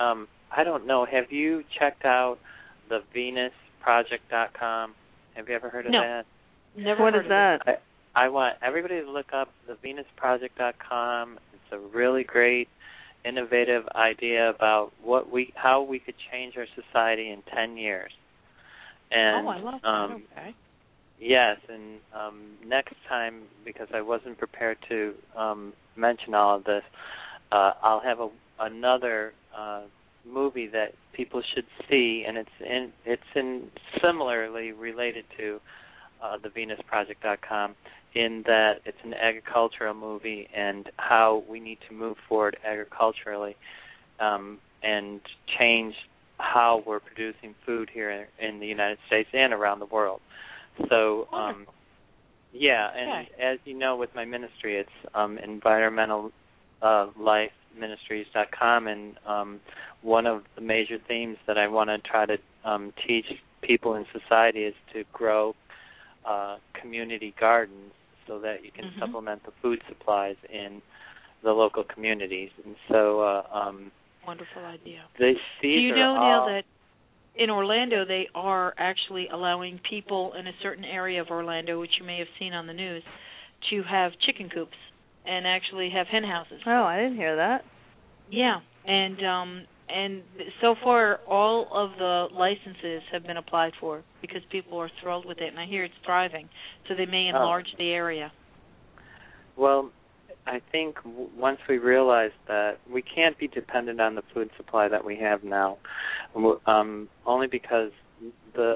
I don't know. Have you checked out the Venus Project dot com? Have you ever heard of no. that? Never what heard is that? I, I want everybody to look up the Venus Project dot com. It's a really great, innovative idea about what we, how we could change our society in ten years. And, oh, I love that. Um, okay. Yes, and um, next time, because I wasn't prepared to um, mention all of this, uh, I'll have a, another uh, movie that people should see, and it's in it's in similarly related to uh, the Venus Project dot com, in that it's an agricultural movie and how we need to move forward agriculturally um, and change how we're producing food here in the United States and around the world. So, um, yeah, and okay. as you know, with my ministry, it's um, environmental uh, life ministries dot com, and um, one of the major themes that I want to try to um, teach people in society is to grow uh, community gardens so that you can mm-hmm. supplement the food supplies in the local communities. And so, uh, um, wonderful idea. They, Do you know, all, Neil, that in Orlando they are actually allowing people in a certain area of Orlando, which you may have seen on the news, to have chicken coops and actually have hen houses. Oh, I didn't hear that. Yeah, and um, and so far all of the licenses have been applied for because people are thrilled with it, and I hear it's thriving, so they may enlarge oh. the area. Well, I think w- once we realize that we can't be dependent on the food supply that we have now, um, only because the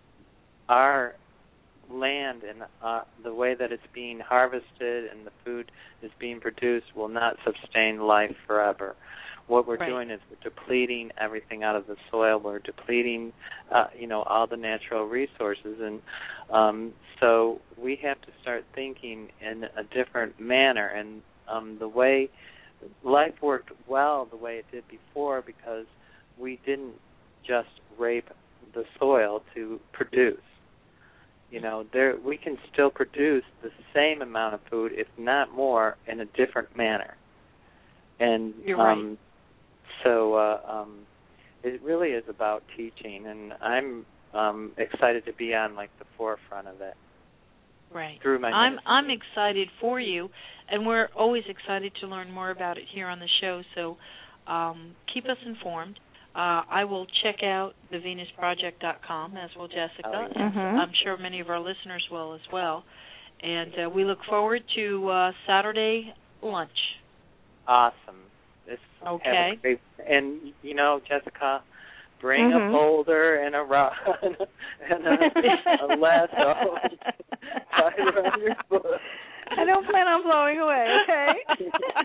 our land and uh, the way that it's being harvested and the food is being produced will not sustain life forever. What we're right. doing is we're depleting everything out of the soil. We're depleting, uh, you know, all the natural resources, and um, so we have to start thinking in a different manner. And um, the way life worked well, the way it did before, because we didn't just rape the soil to produce. You know, there we can still produce the same amount of food, if not more, in a different manner. And You're um, right. so uh, um, it really is about teaching, and I'm um, excited to be on like the forefront of it. Right. Through my I'm ministry. I'm excited for you, and we're always excited to learn more about it here on the show. So um, keep us informed. Uh, I will check out the Venus Project dot com, as will Jessica, oh, yeah. and mm-hmm. I'm sure many of our listeners will as well. And uh, we look forward to uh, Saturday lunch. Awesome. This okay. Great, and, you know, Jessica, bring mm-hmm. a boulder and a rod and a, a lasso. Tie it around your foot. I don't plan on blowing away, okay?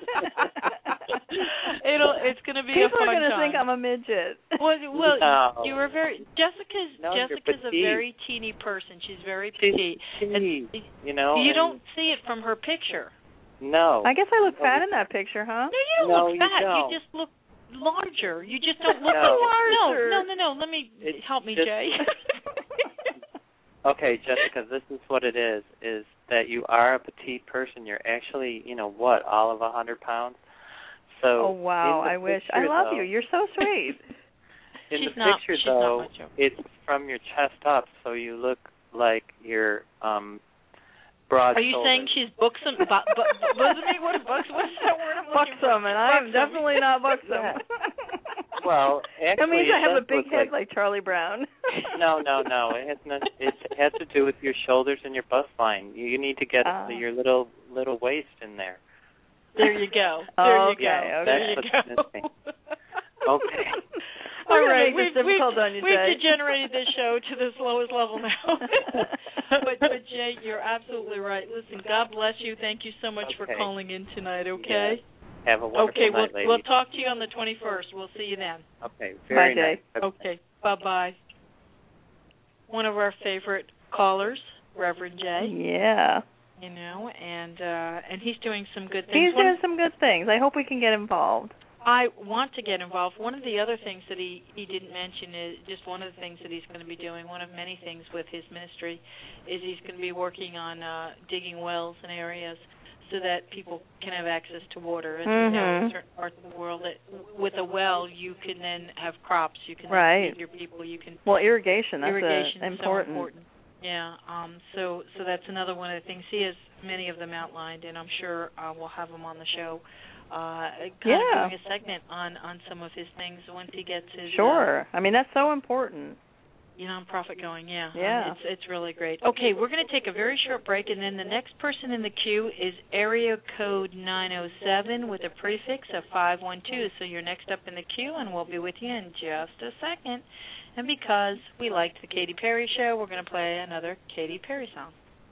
It'll. It's going to be People a fun are going to time. think I'm a midget. Well, well, no. you were very. Jessica's no, Jessica's a very teeny person. She's very She's petite. petite, and you know. You and don't see it from her picture. No. I guess I look fat in that picture, huh? No, you don't no, look fat. You, don't. You just look larger. You just don't look no. larger. No, no, no, no. Let me it's help me, just, Jay. Okay, Jessica, this is what it is, is that you are a petite person. You're actually, you know, what, all of a hundred pounds? So oh, wow, I wish. I picture, love though, you. You're so sweet. In she's the not, picture, she's though, not much over. it's from your chest up, so you look like you're um, broad Are you shouldered. saying she's buxom? Bu- bu- bu- buxom? What is buxom? What's that word I'm looking for? Buxom, and I'm Buxom. definitely not buxom. Yeah. Well, actually, that means I have a big head like, like Charlie Brown. no, no, no. It has not, it has to do with your shoulders and your bust line. You, you need to get uh. your little little waist in there. There you go. There oh, you okay, go. okay. There you That's go. what's missing. Okay. All We're right, gonna make we've, this difficult we've, on you, we've Jay. degenerated this show to the slowest level now. but, but Jay, you're absolutely right. Listen, God bless you. Thank you so much okay. for calling in tonight. Okay. Yeah. Have a wonderful okay, night, we'll, ladies. we'll talk to you on the twenty-first. We'll see you then. Okay, very Bye, nice. Jay. Okay, bye-bye. One of our favorite callers, Reverend Jay. Yeah. You know, and uh, and he's doing some good things. He's One, doing some good things. I hope we can get involved. I want to get involved. One of the other things that he, he didn't mention is just one of the things that he's going to be doing, one of many things with his ministry, is he's going to be working on uh, digging wells in areas so that people can have access to water. As mm-hmm. we know, in certain parts of the world, that with a well, you can then have crops. You can right. feed your people. You can well, irrigation. That's irrigation a, is important. so important. Yeah. Um. So so that's another one of the things. He has many of them outlined, and I'm sure uh, we'll have him on the show. Uh, kind yeah. of doing a segment on, on some of his things once he gets his. Sure. Uh, I mean, that's so important. You know, nonprofit going, yeah. Yeah. Um, it's it's really great. Okay, we're going to take a very short break, and then the next person in the queue is area code nine oh seven with a prefix of five one two. So you're next up in the queue, and we'll be with you in just a second. And because we liked the Katy Perry show, we're going to play another Katy Perry song.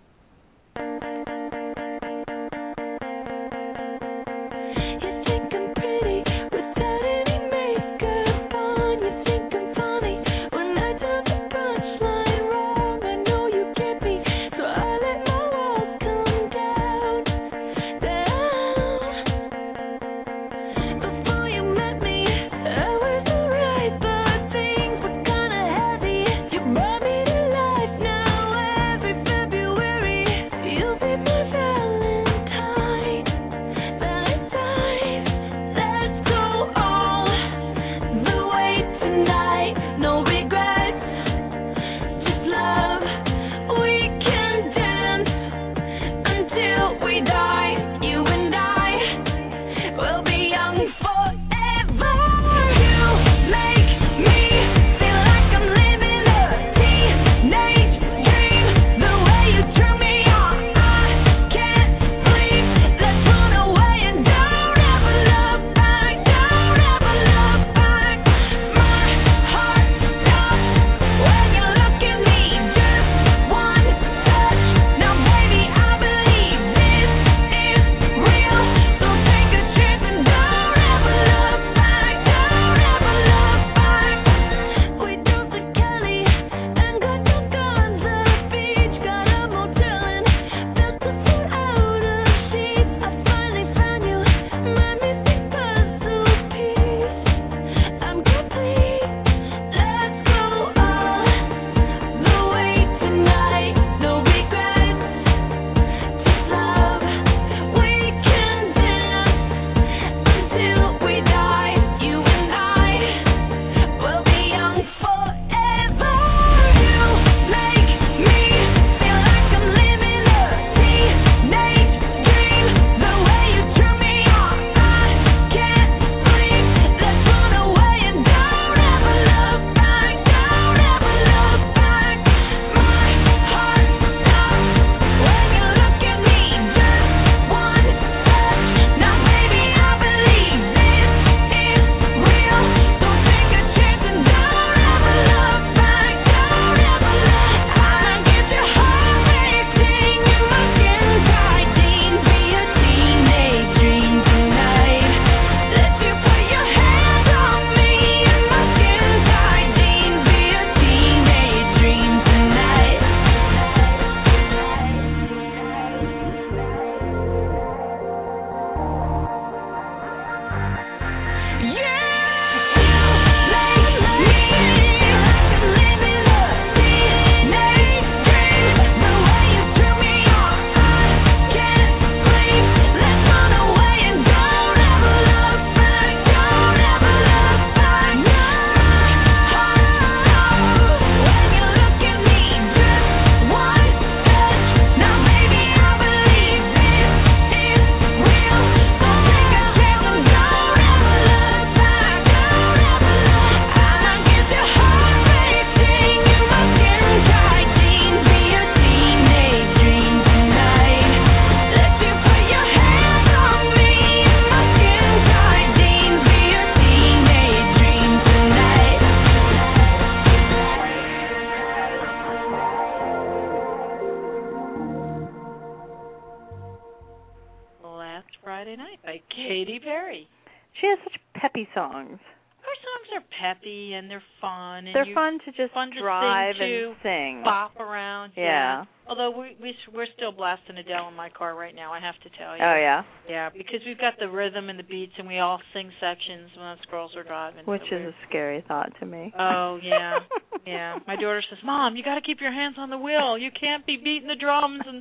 Friday Night by Katy Perry. She has such peppy songs. Her songs are peppy and they're fun. And they're you, fun to just fun to drive sing to, and sing. Bop around. Yeah. yeah. Although we, we, we're still blasting Adele in my car right now, I have to tell you. Oh, yeah? Yeah, because we've got the rhythm and the beats and we all sing sections when us girls are driving. Which so is a scary thought to me. Oh, yeah. yeah. My daughter says, Mom, you got to keep your hands on the wheel. You can't be beating the drums and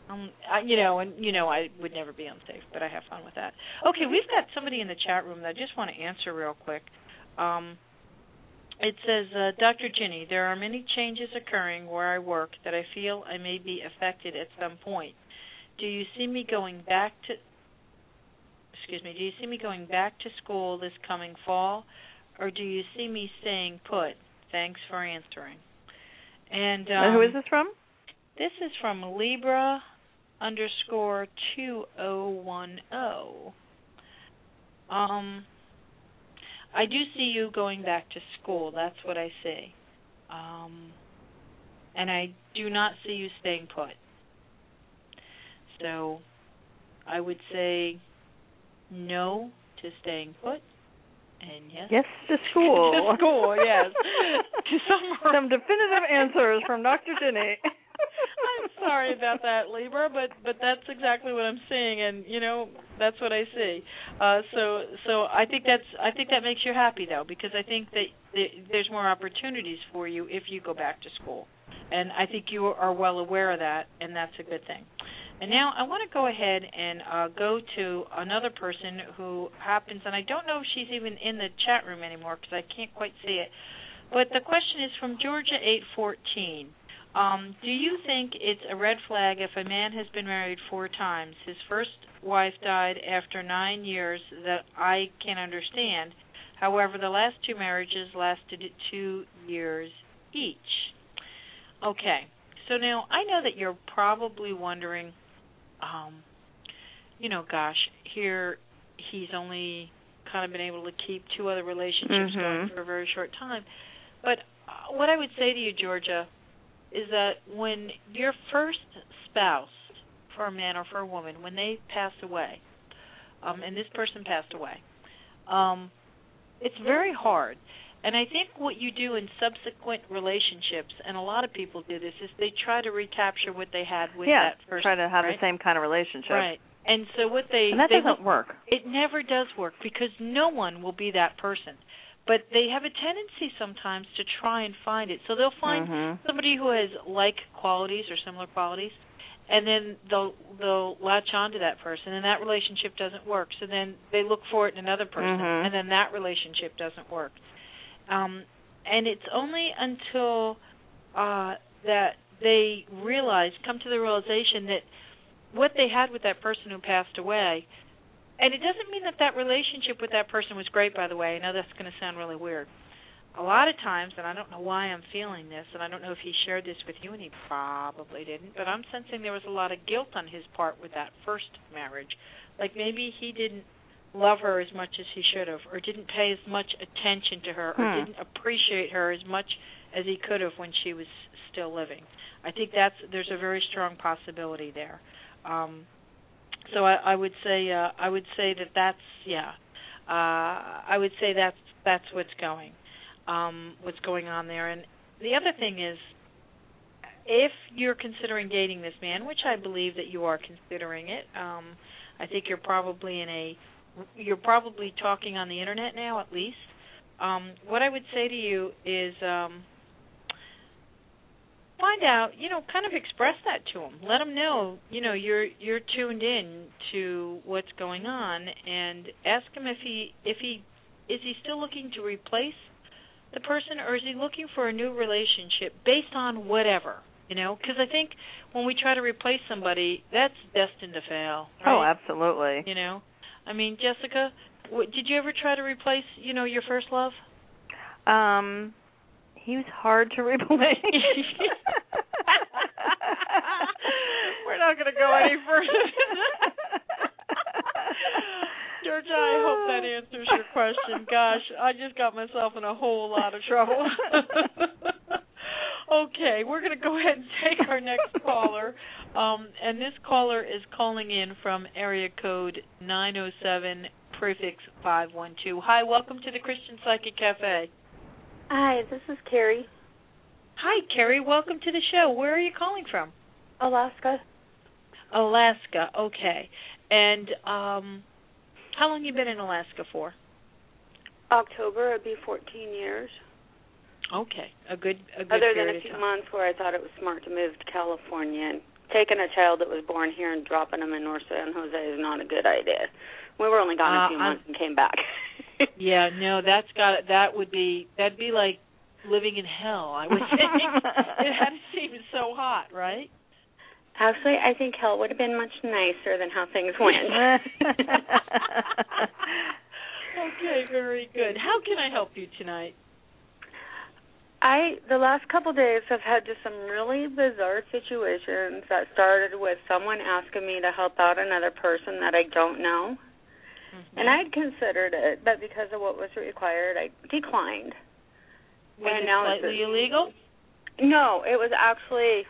Um, I, you know, and you know, I would never be unsafe, but I have fun with that. Okay, we've got somebody in the chat room that I just want to answer real quick. Um, it says, uh, Doctor Ginny, there are many changes occurring where I work that I feel I may be affected at some point. Do you see me going back to? Excuse me. Do you see me going back to school this coming fall, or do you see me staying put? Thanks for answering. And um, who is this from? This is from Libra underscore two oh one oh. Um, I do see you going back to school. That's what I see. Um, and I do not see you staying put. So I would say no to staying put. And yes, yes to school. to school, yes. to some, some definitive answers from Doctor Ginny. I'm sorry about that, Libra, but but that's exactly what I'm seeing, and you know that's what I see. Uh, so so I think that's I think that makes you happy though, because I think that there's more opportunities for you if you go back to school, and I think you are well aware of that, and that's a good thing. And now I want to go ahead and uh, go to another person who happens, and I don't know if she's even in the chat room anymore because I can't quite see it. But the question is from Georgia eight fourteen. Um, do you think it's a red flag if a man has been married four times? His first wife died after nine years that I can understand. However, the last two marriages lasted two years each. Okay, so now I know that you're probably wondering, um, you know, gosh, here he's only kind of been able to keep two other relationships mm-hmm. going for a very short time. But uh, what I would say to you, Georgia, is that when your first spouse, for a man or for a woman, when they pass away, um, and this person passed away, um, it's very hard. And I think what you do in subsequent relationships, and a lot of people do this, is they try to recapture what they had with yeah, that person. try to have right? the same kind of relationship. Right. And so what they... And that they doesn't look, work. It never does work because no one will be that person. But they have a tendency sometimes to try and find it. So they'll find mm-hmm. somebody who has like qualities or similar qualities, and then they'll they'll latch on to that person, and that relationship doesn't work. So then they look for it in another person, mm-hmm. and then that relationship doesn't work. Um, and it's only until uh, that they realize, come to the realization that what they had with that person who passed away. And it doesn't mean that that relationship with that person was great, by the way. I know that's going to sound really weird. A lot of times, and I don't know why I'm feeling this, and I don't know if he shared this with you, and he probably didn't, but I'm sensing there was a lot of guilt on his part with that first marriage. Like maybe he didn't love her as much as he should have, or didn't pay as much attention to her, or hmm. didn't appreciate her as much as he could have when she was still living. I think that's there's a very strong possibility there. Um, So I, I would say uh, I would say that that's yeah uh, I would say that's that's what's going um, what's going on there. And the other thing is, if you're considering dating this man, which I believe that you are considering it, um, I think you're probably in a you're probably talking on the internet now at least. Um, what I would say to you is. Um, Find out, you know, kind of express that to him. Let him know, you know, you're you're tuned in to what's going on, and ask him if he if he is he still looking to replace the person, or is he looking for a new relationship based on whatever, you know? Because I think when we try to replace somebody, that's destined to fail. Right? Oh, absolutely. You know, I mean, Jessica, w- did you ever try to replace, you know, your first love? Um. He was hard to replace. We're not going to go any further. Georgia, I hope that answers your question. Gosh, I just got myself in a whole lot of trouble. Okay, we're going to go ahead and take our next caller. Um, and this caller is calling in from area code nine oh seven, prefix five one two. Hi, welcome to the Christian Psychic Cafe. Hi, this is Carrie. Hi, Carrie. Welcome to the show. Where are you calling from? Alaska. Alaska. Okay. And um, how long have you been in Alaska for? October. It'll be fourteen years. Okay. A good, a good Other period than a of few time. months where I thought it was smart to move to California and taking a child that was born here and dropping him in North San Jose is not a good idea. We were only gone uh, a few months I'm, and came back. Yeah, no, that's got that would be that'd be like living in hell, I would think. It had to seem so hot, right? Actually, I think hell would have been much nicer than how things went. Okay, very good. How can I help you tonight? I the last couple of days have had just some really bizarre situations that started with someone asking me to help out another person that I don't know. Mm-hmm. And I'd considered it, but because of what was required, I declined. Was and it now slightly it's, illegal? No, it was actually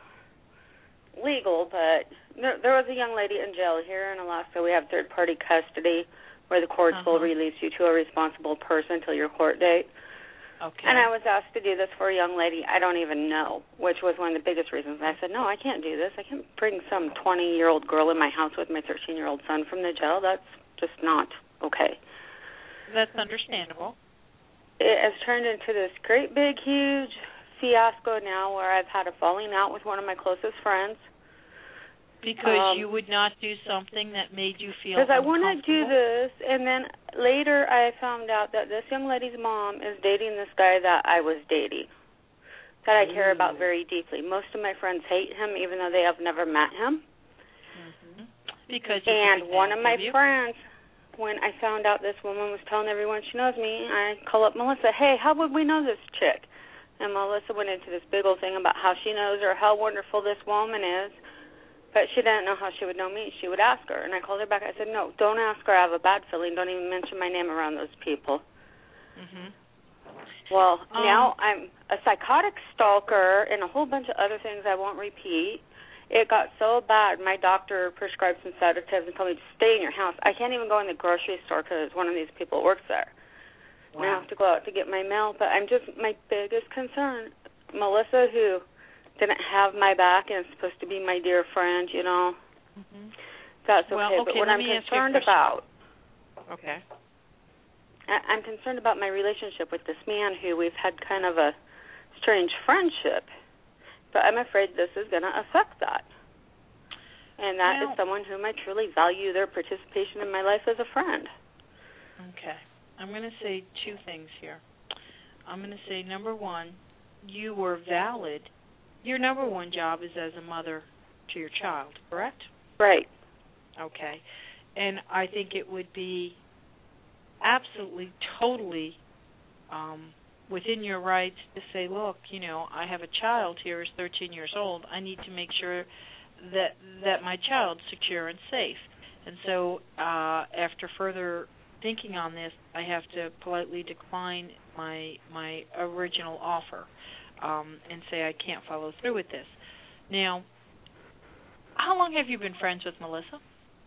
legal, but there, there was a young lady in jail here in Alaska. We have third-party custody where the courts uh-huh. will release you to a responsible person until your court date. Okay. And I was asked to do this for a young lady I don't even know, which was one of the biggest reasons. I said, no, I can't do this. I can't bring some twenty-year-old girl in my house with my thirteen-year-old son from the jail. That's just not okay. That's understandable. It has turned into this great big huge fiasco now where I've had a falling out with one of my closest friends. Because um, you would not do something that made you feel Because I want to uncomfortable? do this, and then later I found out that this young lady's mom is dating this guy that I was dating, that I Ooh. care about very deeply. Most of my friends hate him, even though they have never met him. Mm-hmm. Because and one of my of friends, when I found out this woman was telling everyone she knows me, I call up Melissa, hey, how would we know this chick? And Melissa went into this big old thing about how she knows her, how wonderful this woman is. But she didn't know how she would know me. She would ask her. And I called her back. I said, no, don't ask her. I have a bad feeling. Don't even mention my name around those people. Mm-hmm. Well, um, now I'm a psychotic stalker and a whole bunch of other things I won't repeat. It got so bad, my doctor prescribed some sedatives and told me to stay in your house. I can't even go in the grocery store because one of these people works there. Wow. And I have to go out to get my mail. But I'm just, my biggest concern, Melissa, who didn't have my back and is supposed to be my dear friend, you know. Mm-hmm. That's okay. Well, okay, but what let I'm me concerned ask you a about, okay, I, I'm concerned about my relationship with this man who we've had kind of a strange friendship, but I'm afraid this is going to affect that. And that well, is someone whom I truly value their participation in my life as a friend. Okay. I'm going to say two things here. I'm going to say, number one, you were valid. Your number one job is as a mother to your child, correct? Right. Okay. And I think it would be absolutely, totally um, within your rights to say, look, you know, I have a child here who's thirteen years old. I need to make sure that that my child's secure and safe. And so uh, after further thinking on this, I have to politely decline my my original offer. Um, and say I can't follow through with this. Now, how long have you been friends with Melissa?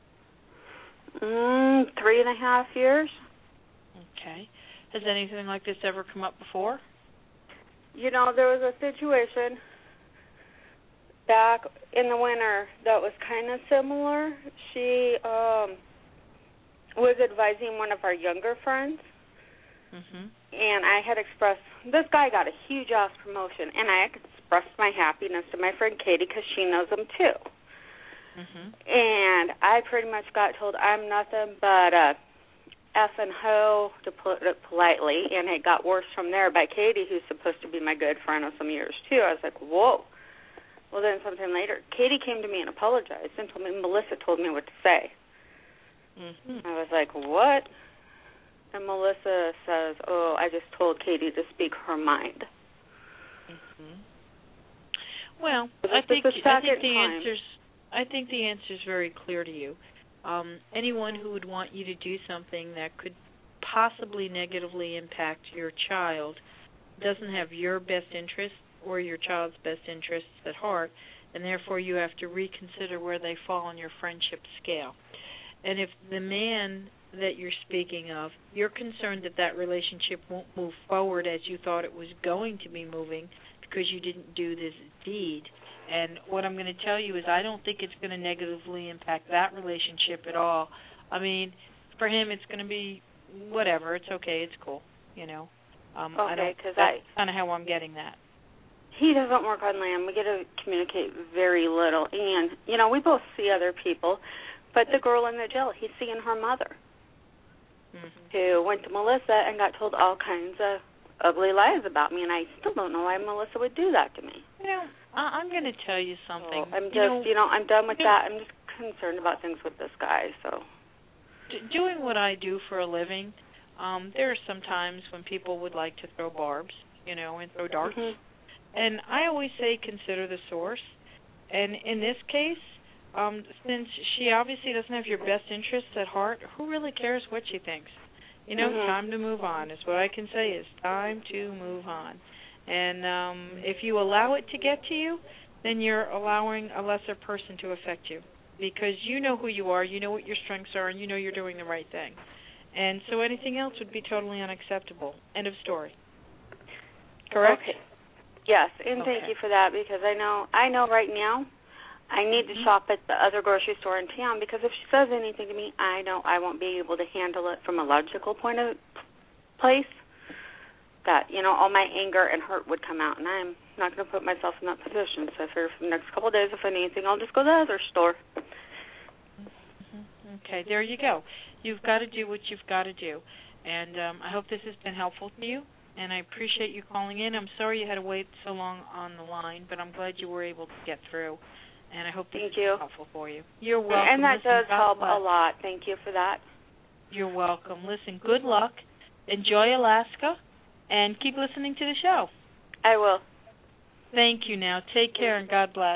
Mm, three and a half years. Okay. Has anything like this ever come up before? You know, there was a situation back in the winter that was kind of similar. She um, was advising one of our younger friends. Mm-hmm. And I had expressed, this guy got a huge-ass promotion, and I expressed my happiness to my friend Katie because she knows him too. Mm-hmm. And I pretty much got told I'm nothing but a effing hoe, to put it politely, and it got worse from there by Katie, who's supposed to be my good friend of some years too. I was like, whoa. Well, then sometime later, Katie came to me and apologized and told me Melissa told me what to say. Mm-hmm. I was like, what? And Melissa says, oh, I just told Katie to speak her mind. Mm-hmm. Well, so I think, I think the time. answer's I think the answer's very clear to you. Um, anyone who would want you to do something that could possibly negatively impact your child doesn't have your best interests or your child's best interests at heart, and therefore you have to reconsider where they fall on your friendship scale. And if the man that you're speaking of, you're concerned that that relationship won't move forward as you thought it was going to be moving because you didn't do this deed. And what I'm going to tell you is I don't think it's going to negatively impact that relationship at all. I mean, for him it's going to be whatever. It's okay. It's cool, you know. Um, okay, I don't, because that's I kind of how I'm getting that. he doesn't work on land. We get to communicate very little. And, you know, we both see other people. But the girl in the jail, he's seeing her mother, mm-hmm. who went to Melissa and got told all kinds of ugly lies about me. And I still don't know why Melissa would do that to me. You know, I- I'm going to tell you something. So I'm just, you know, you know, I'm done with that. I'm just concerned about things with this guy. So d- doing what I do for a living, um, there are some times when people would like to throw barbs, you know, and throw darts. Mm-hmm. And I always say consider the source. And in this case, um, since she obviously doesn't have your best interests at heart, who really cares what she thinks? You know, mm-hmm. time to move on is what I can say is time to move on. And um, if you allow it to get to you, then you're allowing a lesser person to affect you because you know who you are, you know what your strengths are, and you know you're doing the right thing. And so anything else would be totally unacceptable. End of story. Correct? Okay. Yes, and okay. thank you for that because I know I know right now I need to shop at the other grocery store in town because if she says anything to me, I know I won't be able to handle it from a logical point of place. That, you know, all my anger and hurt would come out, and I'm not going to put myself in that position. So for the next couple of days, if I need anything, I'll just go to the other store. Mm-hmm. Okay, there you go. You've got to do what you've got to do. And um, I hope this has been helpful to you, and I appreciate you calling in. I'm sorry you had to wait so long on the line, but I'm glad you were able to get through, and I hope this Thank is you. helpful for you. You're welcome. And that Listen, does God help bless. a lot. Thank you for that. You're welcome. Listen, good luck. Enjoy Alaska. And keep listening to the show. I will. Thank you now. Take care and God bless.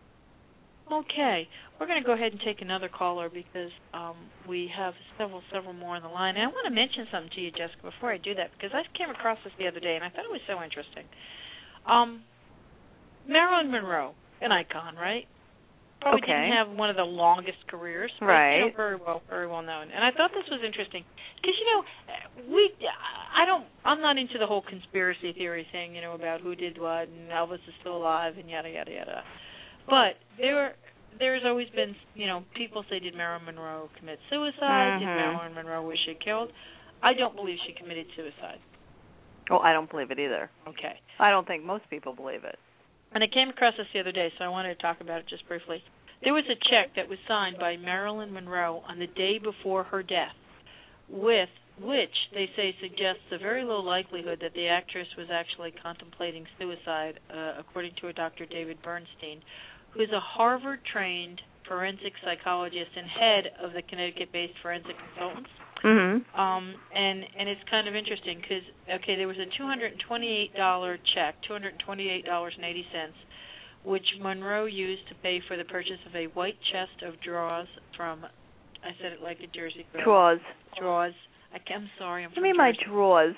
Okay. We're going to go ahead and take another caller because um, we have several, several more on the line. And I want to mention something to you, Jessica, before I do that, because I came across this the other day, and I thought it was so interesting. Um, Marilyn Monroe, an icon, right? Probably okay. didn't have one of the longest careers, but right? You know, very well, very well known. And I thought this was interesting because you know, we, I don't, I'm not into the whole conspiracy theory thing, you know, about who did what and Elvis is still alive and yada yada yada. But there, there's always been, you know, people say, did Marilyn Monroe commit suicide? Mm-hmm. Did Marilyn Monroe was she killed? I don't believe she committed suicide. Oh, I don't believe it either. Okay. I don't think most people believe it. And I came across this the other day, so I wanted to talk about it just briefly. There was a check that was signed by Marilyn Monroe on the day before her death, with which they say suggests a very low likelihood that the actress was actually contemplating suicide, uh, according to a Doctor David Bernstein, who is a Harvard-trained forensic psychologist and head of the Connecticut-based Forensic Consultants. Mm-hmm. Um, and, and it's kind of interesting because, okay, there was a two hundred twenty-eight dollars check, two hundred twenty-eight dollars and eighty cents, which Monroe used to pay for the purchase of a white chest of drawers from, I said it like a Jersey girl. Drawers. Drawers. I, I'm sorry, I'm Give from me Jersey. my drawers.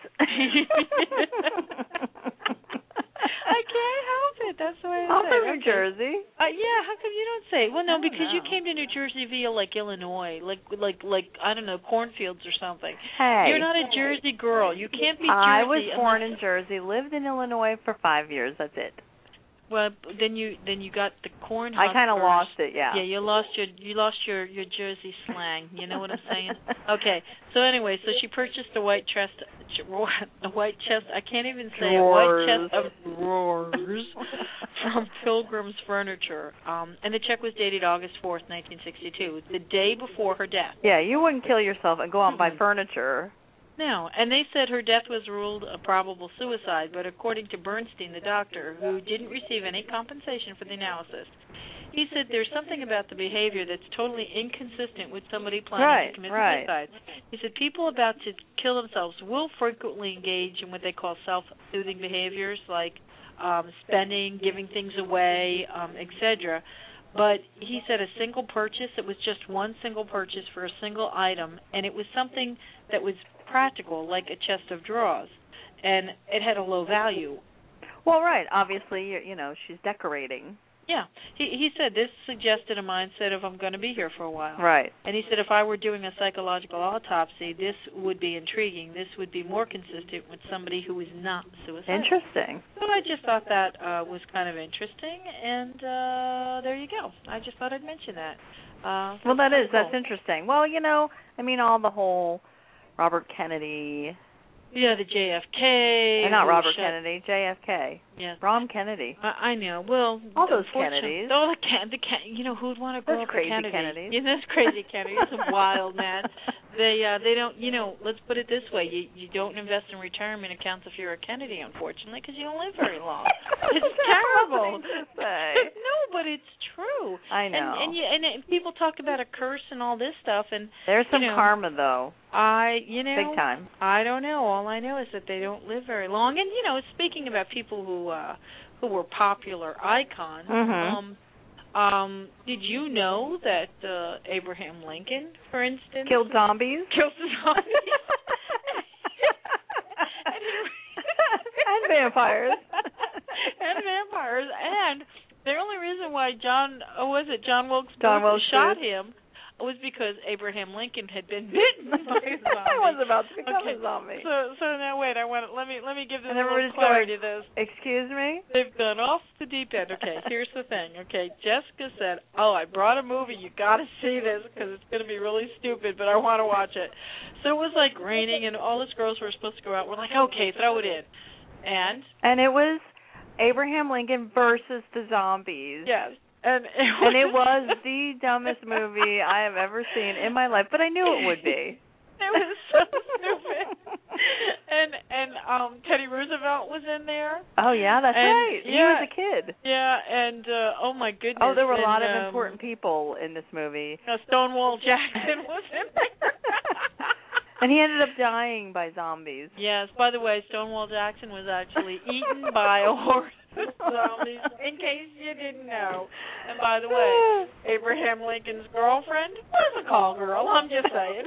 I can't help it. That's the way I I'm say from it. New Okay. Jersey. Uh, yeah, how come you don't say it? Well, no, I don't because you know. came to New Jersey via, like, Illinois, like, like, like I don't know, cornfields or something. Hey. You're not a Jersey girl. You can't be Jersey. I was born unless... in Jersey, lived in Illinois for five years. That's it. Well, then you then you got the corn. I kind of lost it, yeah. Yeah, you lost your you lost your your Jersey slang. You know what I'm saying? Okay. So anyway, so she purchased a white chest, a white chest. I can't even say drawers. a white chest of drawers from Pilgrim's Furniture. Um, and the check was dated August fourth, nineteen sixty-two, the day before her death. Yeah, you wouldn't kill yourself and go out and buy Mhm. furniture. No, and they said her death was ruled a probable suicide, but according to Bernstein, the doctor, who didn't receive any compensation for the analysis, he said there's something about the behavior that's totally inconsistent with somebody planning Right, to commit right. suicide. He said people about to kill themselves will frequently engage in what they call self-soothing behaviors, like um, spending, giving things away, um, et cetera. But he said a single purchase, it was just one single purchase for a single item, and it was something that was practical, like a chest of drawers, and it had a low value. Well, right. Obviously, you, you know, she's decorating. Yeah. He he said this suggested a mindset of I'm going to be here for a while. Right. And he said if I were doing a psychological autopsy, this would be intriguing. This would be more consistent with somebody who is not suicidal. Interesting. So I just thought that uh, was kind of interesting, and uh, there you go. I just thought I'd mention that. Uh, Well, that is. cool. That's interesting. Well, you know, I mean, all the whole Robert Kennedy, Yeah, the J F K. And not who Robert shot- Kennedy, J F K. Yes. Rom Kennedy. I, I know. Well, all those unfortunately- Kennedys. All the, Ken- the Ken- you know, who'd want to grow Those up crazy a Kennedy? Kennedys. Yeah, those crazy Kennedys. Some wild man. They uh, they don't. You know, let's put it this way: you you don't invest in retirement accounts if you're a Kennedy, unfortunately, because you don't live very long. It's terrible. No, but it's true. I know. And and, you, and it, people talk about a curse and all this stuff, and there's some you know, karma though. I you know big time. I don't know. All I know is that they don't live very long. And you know, speaking about people who uh, who were popular icons. Mhm. Um, Um, did you know that uh, Abraham Lincoln, for instance, Killed zombies? Killed zombies. And vampires. and vampires. And the only reason why John, oh, was it John Wilkes John Booth Wilkes shot Booth. him was because Abraham Lincoln had been bitten by a zombie. I was about to become okay. a zombie. So, so now wait, I want to, let me let me give this And a little everybody's clarity going, to this. Excuse me? They've gone off the deep end. Okay, here's the thing. Okay, Jessica said, "Oh, I brought a movie. You got to see this because it's going to be really stupid, but I want to watch it." So it was like raining, and all us girls were supposed to go out. We're like, "Okay, throw it in," and and it was Abraham Lincoln versus the zombies. Yes. And it, was, and it was the dumbest movie I have ever seen in my life, but I knew it would be. It was so stupid. And and um Teddy Roosevelt was in there. Oh yeah, that's and, right. Yeah, he was a kid. Yeah, and uh, oh my goodness. Oh, there were a and, lot of um, important people in this movie. Uh, Stonewall Jackson was in there. And he ended up dying by zombies. Yes. By the way, Stonewall Jackson was actually eaten by a horse. Zombies, in case you didn't know. And by the way, Abraham Lincoln's girlfriend was a call girl. I'm just saying.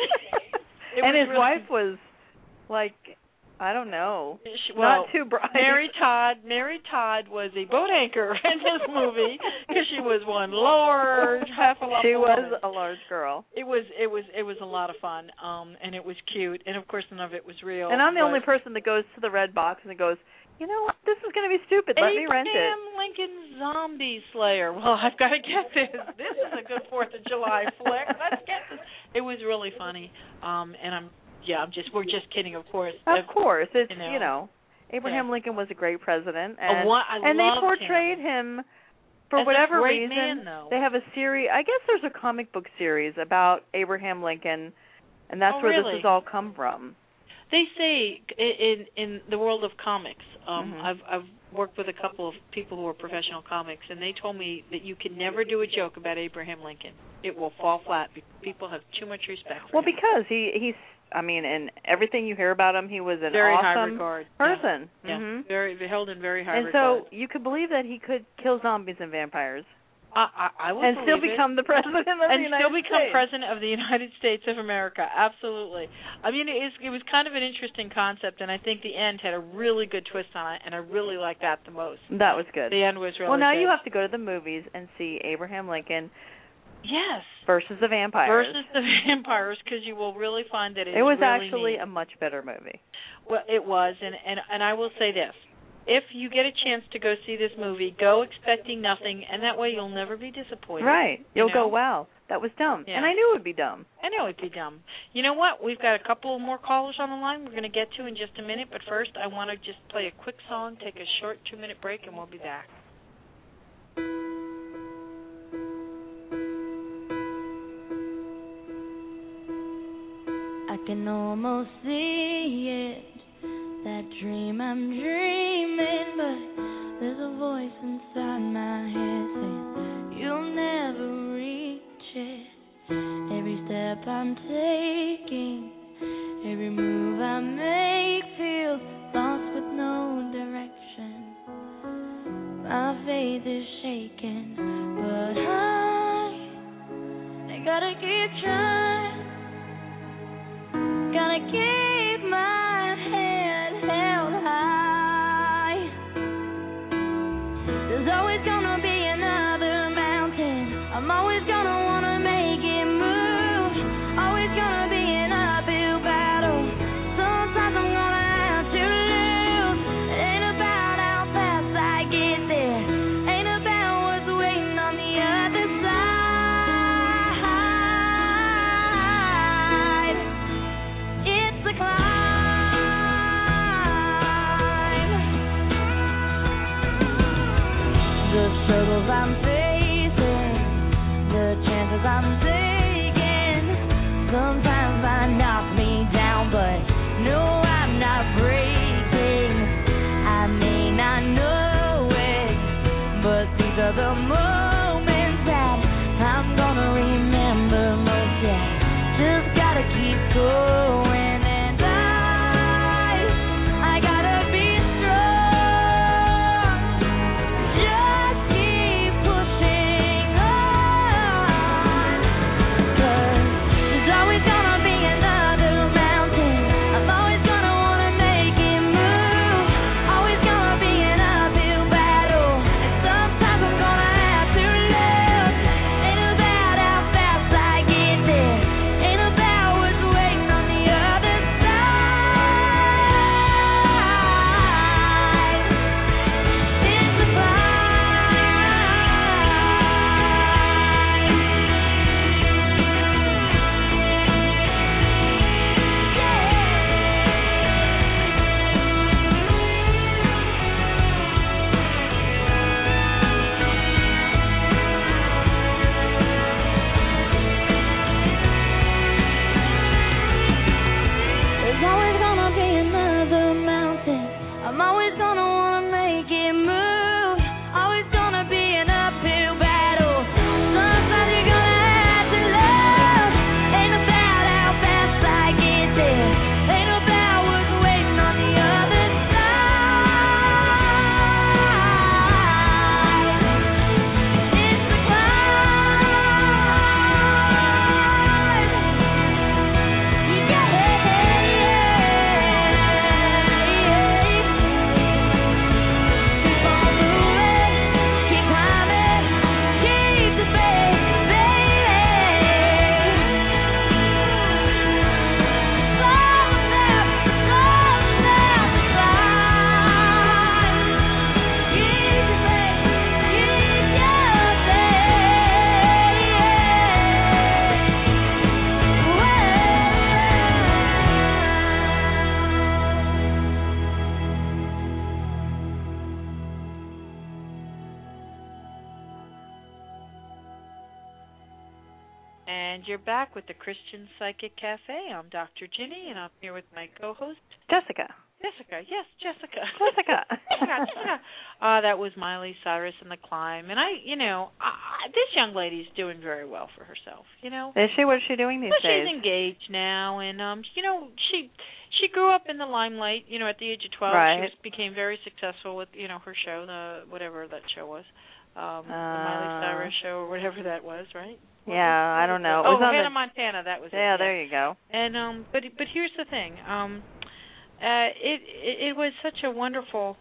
It and was his really, wife was like, I don't know, she, well, not too bright. Mary Todd. Mary Todd was a boat anchor in this movie because she was one large, half a lot. She was woman. a large girl. It was, it was, it was a lot of fun, um, and it was cute, and of course none of it was real. And I'm the but, only person that goes to the red box and goes, you know what, this is going to be stupid. Let me rent it. Abraham Lincoln Zombie Slayer. Well, I've got to get this. This is a good Fourth of July flick. Let's get this. It was really funny, um, and I'm yeah, I'm just we're just kidding, of course. Of course, it's you know, you know Abraham yeah. Lincoln was a great president, A and one- I and they loved portrayed him. him, for As a whatever great reason. man, though. They have a series. I guess there's a comic book series about Abraham Lincoln, and that's Oh, where really? this has all come from. They say in in the world of comics, um, Mhm. I've I've worked with a couple of people who are professional comics, and they told me that you can never do a joke about Abraham Lincoln. It will fall flat. People have too much respect for Well, him. because he he's. I mean, and everything you hear about him, he was an very high awesome regard person. Yeah, Mm-hmm. yeah. very held in very high and regard. so you could believe that he could kill zombies and vampires, I I, I would and still believe it. become the president of the and United still become States. president of the United States of America. Absolutely. I mean, it, is, it was kind of an interesting concept, and I think the end had a really good twist on it, and I really liked that the most. That was good. The end was really well, now good. you have to go to the movies and see Abraham Lincoln Yes. versus the vampires. Versus the vampires, because you will really find that it's it was really actually neat. a much better movie. Well, it was, and, and and I will say this. If you get a chance to go see this movie, go expecting nothing, and that way you'll never be disappointed. Right. You'll you know? go, wow, that was dumb. Yeah. And I knew it would be dumb. I know it'd be dumb. You know what? We've got a couple more callers on the line we're going to get to in just a minute, but first I want to just play a quick song, take a short two-minute break, and we'll be back. I can almost see it, that dream I'm dreaming, but there's a voice inside my head saying you'll never reach it. Every step I'm taking, every move I make, feel lost with no direction. My faith is shaking, but I, I gotta keep trying. Gotta keep my head held high. There's always gonna be another mountain. I'm always gonna wanna make it move. Always gonna be an uphill battle. Sometimes I'm gonna have to lose. It ain't about how fast I get there. Ain't about what's waiting on the other side. It's the climb. falls I'm taking. Sometimes I knock me down, but no, I'm not breaking. I may not know it, but these are the moments that I'm gonna remember most. Yeah, just gotta keep going. And you're back with the Christian Psychic Cafe. I'm Doctor Ginny, and I'm here with my co-host, Jessica. Jessica, yes, Jessica. Jessica. Jessica. Uh, that was Miley Cyrus and the Climb. And I, you know, I, this young lady's doing very well for herself, you know. Is she? What is she doing these well, days? She's engaged now, and, um, you know, she she grew up in the limelight, you know, at the age of twelve. Right. She was, became very successful with, you know, her show, the whatever that show was. Um, uh, the Miley Cyrus show or whatever that was, right? What yeah, was, I don't know. Oh, it was Hannah the... Montana, that was yeah, it. Yeah, there you go. And um, but but here's the thing. Um, uh, it, it it was such a wonderful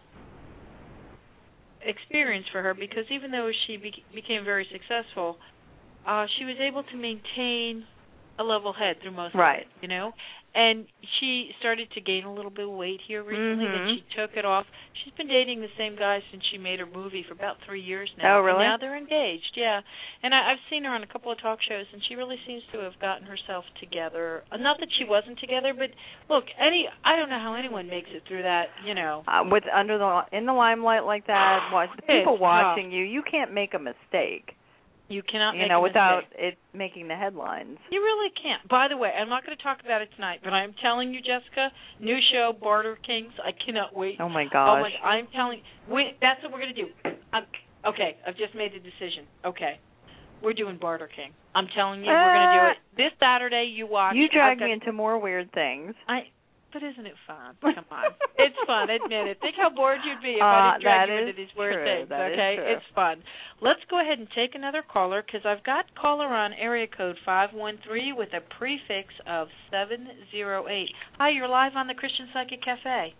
experience for her because even though she be- became very successful, uh, she was able to maintain a level head through most right. of it, you know. And she started to gain a little bit of weight here recently. Mm-hmm. Then she took it off. She's been dating the same guy since she made her movie for about three years now. Oh, really? And now they're engaged, yeah. And I, I've seen her on a couple of talk shows, and she really seems to have gotten herself together. Uh, not that she wasn't together, but look, any I don't know how anyone makes it through that, you know. Uh, with under the in the limelight like that, watch the people It's watching rough. you. You can't make a mistake. You cannot you make know, a without mistake. it making the headlines. You really can't. By the way, I'm not going to talk about it tonight, but I'm telling you, Jessica, new show, Barter Kings. I cannot wait. Oh my Oh gosh! my! I'm telling. Wait, that's what we're going to do. I'm, okay, I've just made the decision. Okay, we're doing Barter King. I'm telling you, uh, we're going to do it this Saturday. You watch. You drag got, me into more weird things. I. But isn't it fun? Come on. It's fun, admit it. Think how bored you'd be if uh, I didn't drag that you is into these weird true. things, that okay? Is true. It's fun. Let's go ahead and take another caller because I've got caller on area code five one three with a prefix of seven zero eight. Hi, you're live on the Christian Psychic Cafe.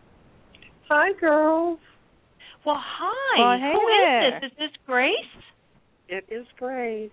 Hi, girls. Well, hi. Well, hey Who there. is this? Is this Grace? It is Grace.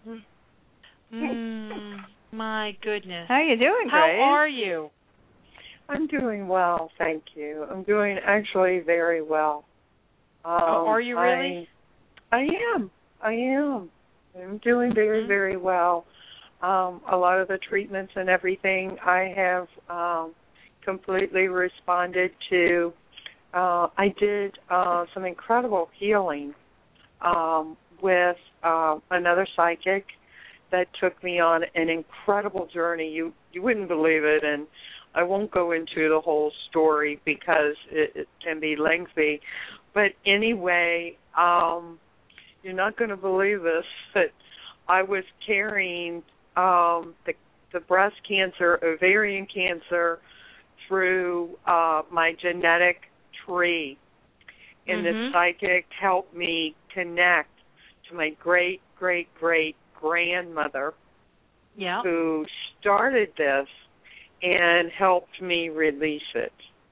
Mm, my goodness. How are you doing, Grace? How are you? I'm doing well, thank you. I'm doing actually very well. Um, oh, are you really? I, I am. I am. I'm doing very, mm-hmm. very well. Um, a lot of the treatments and everything I have um, completely responded to. Uh, I did uh, some incredible healing um, with uh, another psychic that took me on an incredible journey. You you wouldn't believe it, and I won't go into the whole story because it, it can be lengthy. But anyway, um, you're not going to believe this, but I was carrying um, the, the breast cancer, ovarian cancer, through uh, my genetic tree. And Mm-hmm. the psychic helped me connect to my great, great, great grandmother Yeah. who started this and helped me release it.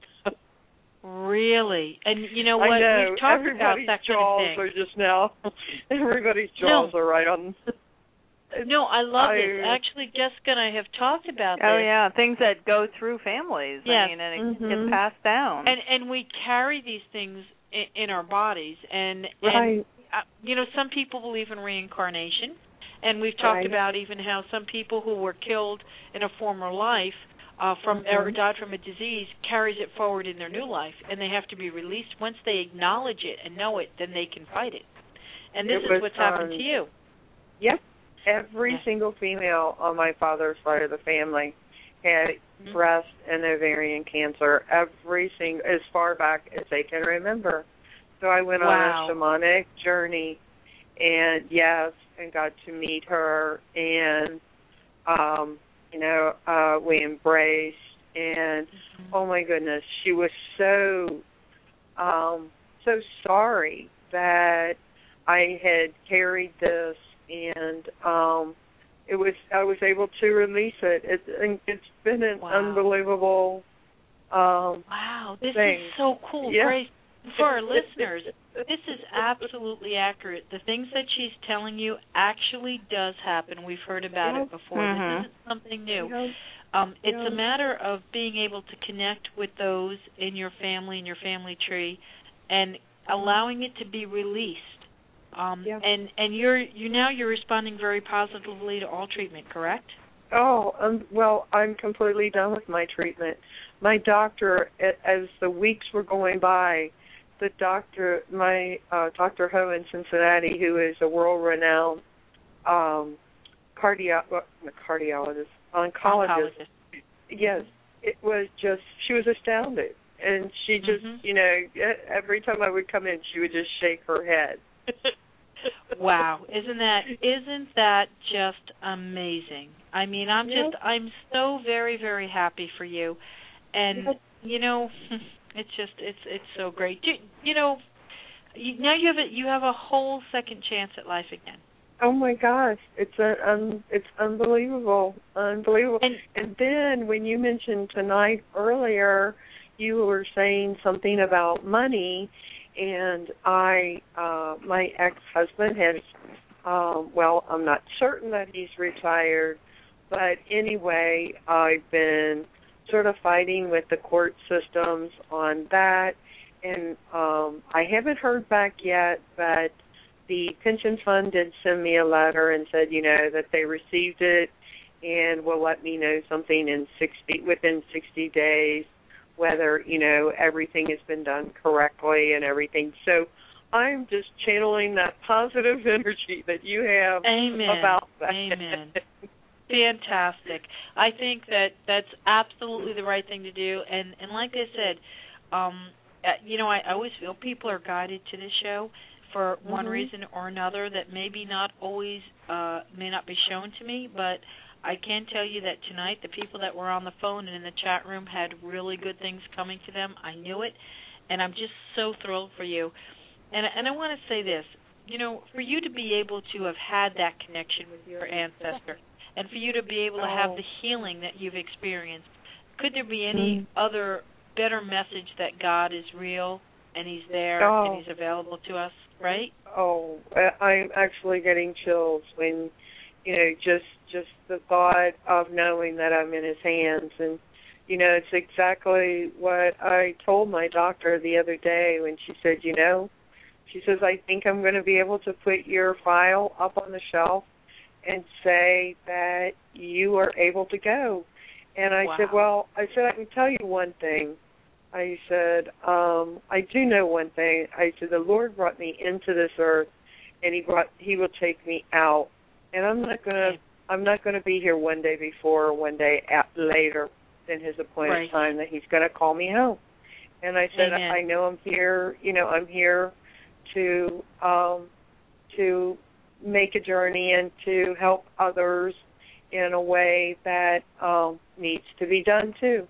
Really? And you know what? I know. We've talked Everybody's about that jaws kind of thing. are just now, everybody's jaws No. are right on. No, I love I, this. Actually, Jessica and I have talked about Oh this. yeah, things that go through families. Yes. I mean, and it Mhm. gets passed down. And and we carry these things in, in our bodies, and Right. and uh, you know, some people believe in reincarnation, and we've talked Right. about even how some people who were killed in a former life uh, from Mhm. or died from a disease carries it forward in their new life, and they have to be released. Once they acknowledge it and know it, then they can fight it. And this It is was, what's happened um, to you. Yep. Every Yeah. single female on my father's side of the family had Mhm. breast and ovarian cancer, every single, as far back as they can remember. So I went Wow. on a shamanic journey, and yes, and got to meet her, and um, you know, uh, we embraced, and Mhm. oh my goodness, she was so, um, so sorry that I had carried this, and um, it was I was able to release it. It and it's been an Wow. unbelievable um, Wow, this thing. is so cool, Yeah. Grace. For our listeners, this is absolutely accurate. The things that she's telling you actually does happen. We've heard about Yep. it before. Mhm. This isn't something new. Yep. Um, it's Yep. a matter of being able to connect with those in your family, in your family tree, and allowing it to be released. Um, Yep. And and you're you now you're responding very positively to all treatment, correct? Oh, um, well, I'm completely done with my treatment. My doctor, a- as the weeks were going by, the doctor, my uh, Doctor Ho in Cincinnati, who is a world-renowned um, cardio, well, not cardiologist, oncologist. Oncologist. Yes, it was just, she was astounded. And she just, Mhm. you know, e- every time I would come in, she would just shake her head. Wow, isn't that isn't that just amazing? I mean, I'm Yep. just I'm so very very happy for you, and Yep. you know, it's just it's it's so great. You, you know, you, now you have a you have a whole second chance at life again. Oh my gosh, it's a, um, it's unbelievable, unbelievable. And, and then when you mentioned tonight earlier, you were saying something about money, and I, uh, my ex-husband has, um, well, I'm not certain that he's retired, but anyway, I've been sort of fighting with the court systems on that, and um, I haven't heard back yet, but the pension fund did send me a letter and said, you know, that they received it and will let me know something in sixty within sixty days, whether, you know, everything has been done correctly and everything. So I'm just channeling that positive energy that you have Amen. about that. Amen. Fantastic. I think that that's absolutely the right thing to do. And, and like I said, um, you know, I, I always feel people are guided to this show for one Mhm. reason or another that maybe not always uh, may not be shown to me, but I can tell you that tonight the people that were on the phone and in the chat room had really good things coming to them. I knew it, and I'm just so thrilled for you. And, and I want to say this, you know, for you to be able to have had that connection with your ancestor and for you to be able to have Oh. the healing that you've experienced, could there be any Mm. other better message that God is real and He's there Oh. and He's available to us, right? Oh, I- I'm actually getting chills when, you know, just just the thought of knowing that I'm in His hands. And, you know, it's exactly what I told my doctor the other day when she said, you know, she says, I think I'm going to be able to put your file up on the shelf and say that you are able to go. And I Wow. said, well, I said, I can tell you one thing. I said, um, I do know one thing. I said, the Lord brought me into this earth, and He brought, He will take me out. And I'm not going to I'm not going to be here one day before or one day at, later than his appointed right. time that he's going to call me home. And I said, Amen. I know I'm here, you know, I'm here to um, to make a journey and to help others in a way that um, needs to be done too.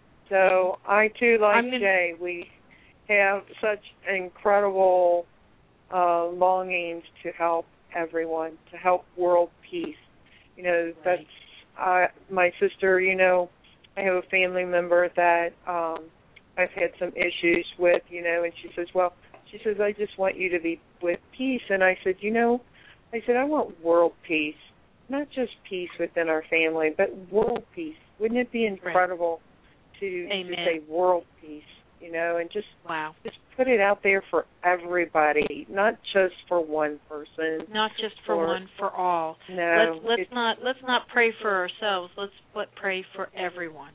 So I too, like gonna... Jay, we have such incredible uh, longings to help everyone, to help world peace. You know, that's uh, my sister, you know, I have a family member that um, I've had some issues with, you know, and she says, well, she says, I just want you to be with peace. And I said, you know, I said, I want world peace, not just peace within our family, but world peace. Wouldn't it be incredible right. to, to say world peace, you know, and just wow. just put it out there for everybody, not just for one person. Not just for or, one, for all. No. Let's let's not let's not pray for ourselves. Let's let pray for everyone.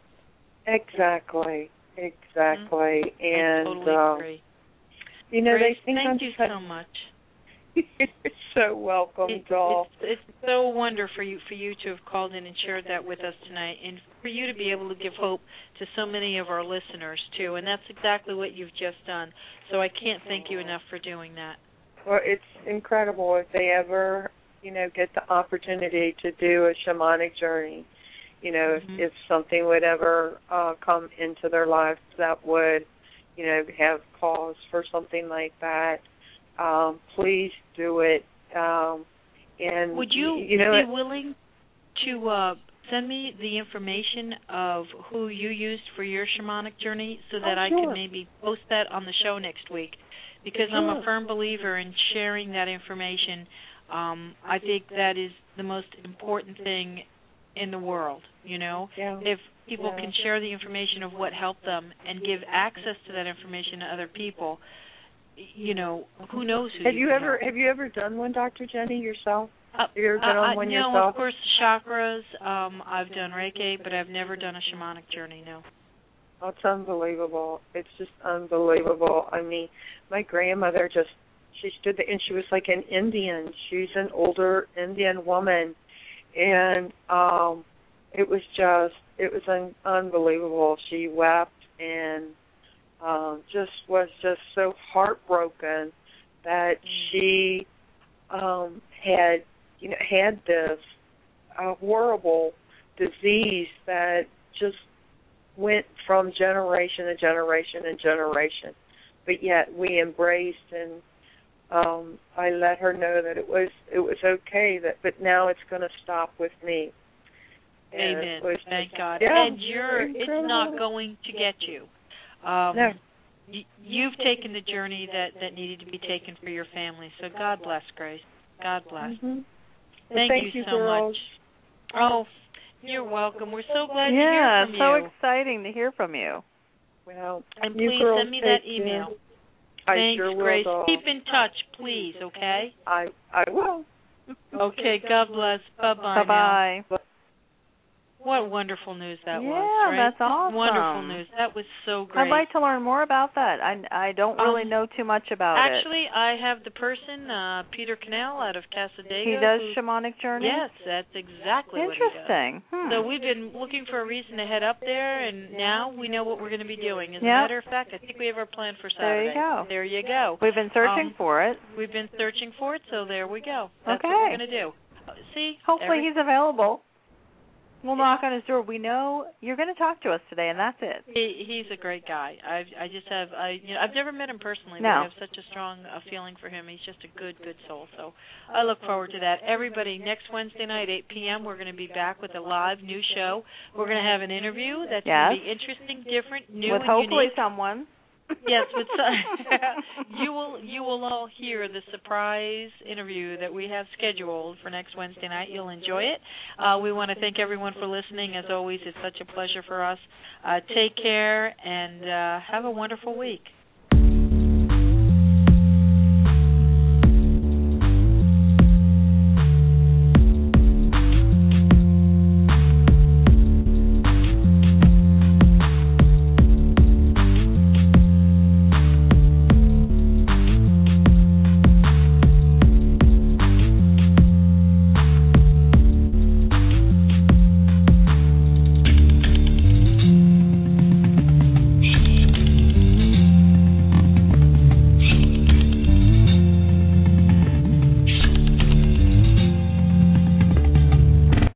Exactly. Exactly. Mm-hmm. And I totally um, agree. You know, Grace, they think thank I'm you such, so much. You're so welcome, it, doll. It's, it's so wonderful for you for you to have called in and shared that with us tonight, and for you to be able to give hope to so many of our listeners too. And that's exactly what you've just done. So I can't thank you enough for doing that. Well, it's incredible if they ever, you know, get the opportunity to do a shamanic journey. You know, mm-hmm. if, if something would ever uh, come into their lives that would, you know, have cause for something like that. Um, please do it. Um, and would you, you know, be willing to uh, send me the information of who you used for your shamanic journey so that oh, I sure. could maybe post that on the show next week? Because sure. I'm a firm believer in sharing that information. Um, I think that is the most important thing in the world, you know? Yeah. If people yeah. can share the information of what helped them and give access to that information to other people, you know, who knows who have you, you ever help. Have you ever done one, Doctor Jenny, yourself? Uh, have you ever done uh, one no, yourself? No, of course, chakras. Um, I've done Reiki, but I've never done a shamanic journey, no. Oh, it's unbelievable. It's just unbelievable. I mean, my grandmother just, she stood there, and she was like an Indian. She's an older Indian woman. And um, it was just, it was un- unbelievable. She wept and um, just was just so heartbroken that she um, had, you know, had this uh, horrible disease that just went from generation to generation and generation. But yet we embraced, and um, I let her know that it was it was okay. That but now it's going to stop with me. And Amen. was, Thank God. Yeah, and you're incredible. It's not going to get you. Um, no. y- you've taken the journey that, that needed to be taken for your family. So God bless, Grace. God bless. Mm-hmm. Thank, thank you, you so girls. much. Oh, you're welcome. We're so glad yeah, to hear from so you. exciting to hear from you. Well, and you please girls send me that take email. care. I Thanks, sure will, Grace. doll. Keep in touch, please, okay? I I will. Okay, God bless. Bye-bye. Bye-bye. Now. What wonderful news that yeah, was, right? that's awesome. Wonderful news. That was so great. I'd like to learn more about that. I, I don't really um, know too much about actually, it. Actually, I have the person, uh, Peter Cannell out of Casadega. He does who, shamanic journey? Yes, that's exactly Interesting. what he does. Hmm. So we've been looking for a reason to head up there, and now we know what we're going to be doing. As yep. a matter of fact, I think we have our plan for Saturday. There you go. There you go. We've been searching um, for it. We've been searching for it, so there we go. That's okay. what we're going to do. Uh, see? Hopefully every- he's available. We'll knock on his door. We know you're going to talk to us today, and that's it. He, he's a great guy. I I just have I you know I've never met him personally, no. but I have such a strong uh, feeling for him. He's just a good good soul. So I look forward to that. Everybody, next Wednesday night, eight p.m. we're going to be back with a live new show. We're going to have an interview that's yes. going to be interesting, different, new, with and hopefully unique. someone. Yes, with some, you will you will all hear the surprise interview that we have scheduled for next Wednesday night. You'll enjoy it. Uh, we want to thank everyone for listening. As always, it's such a pleasure for us. Uh, take care and uh, have a wonderful week.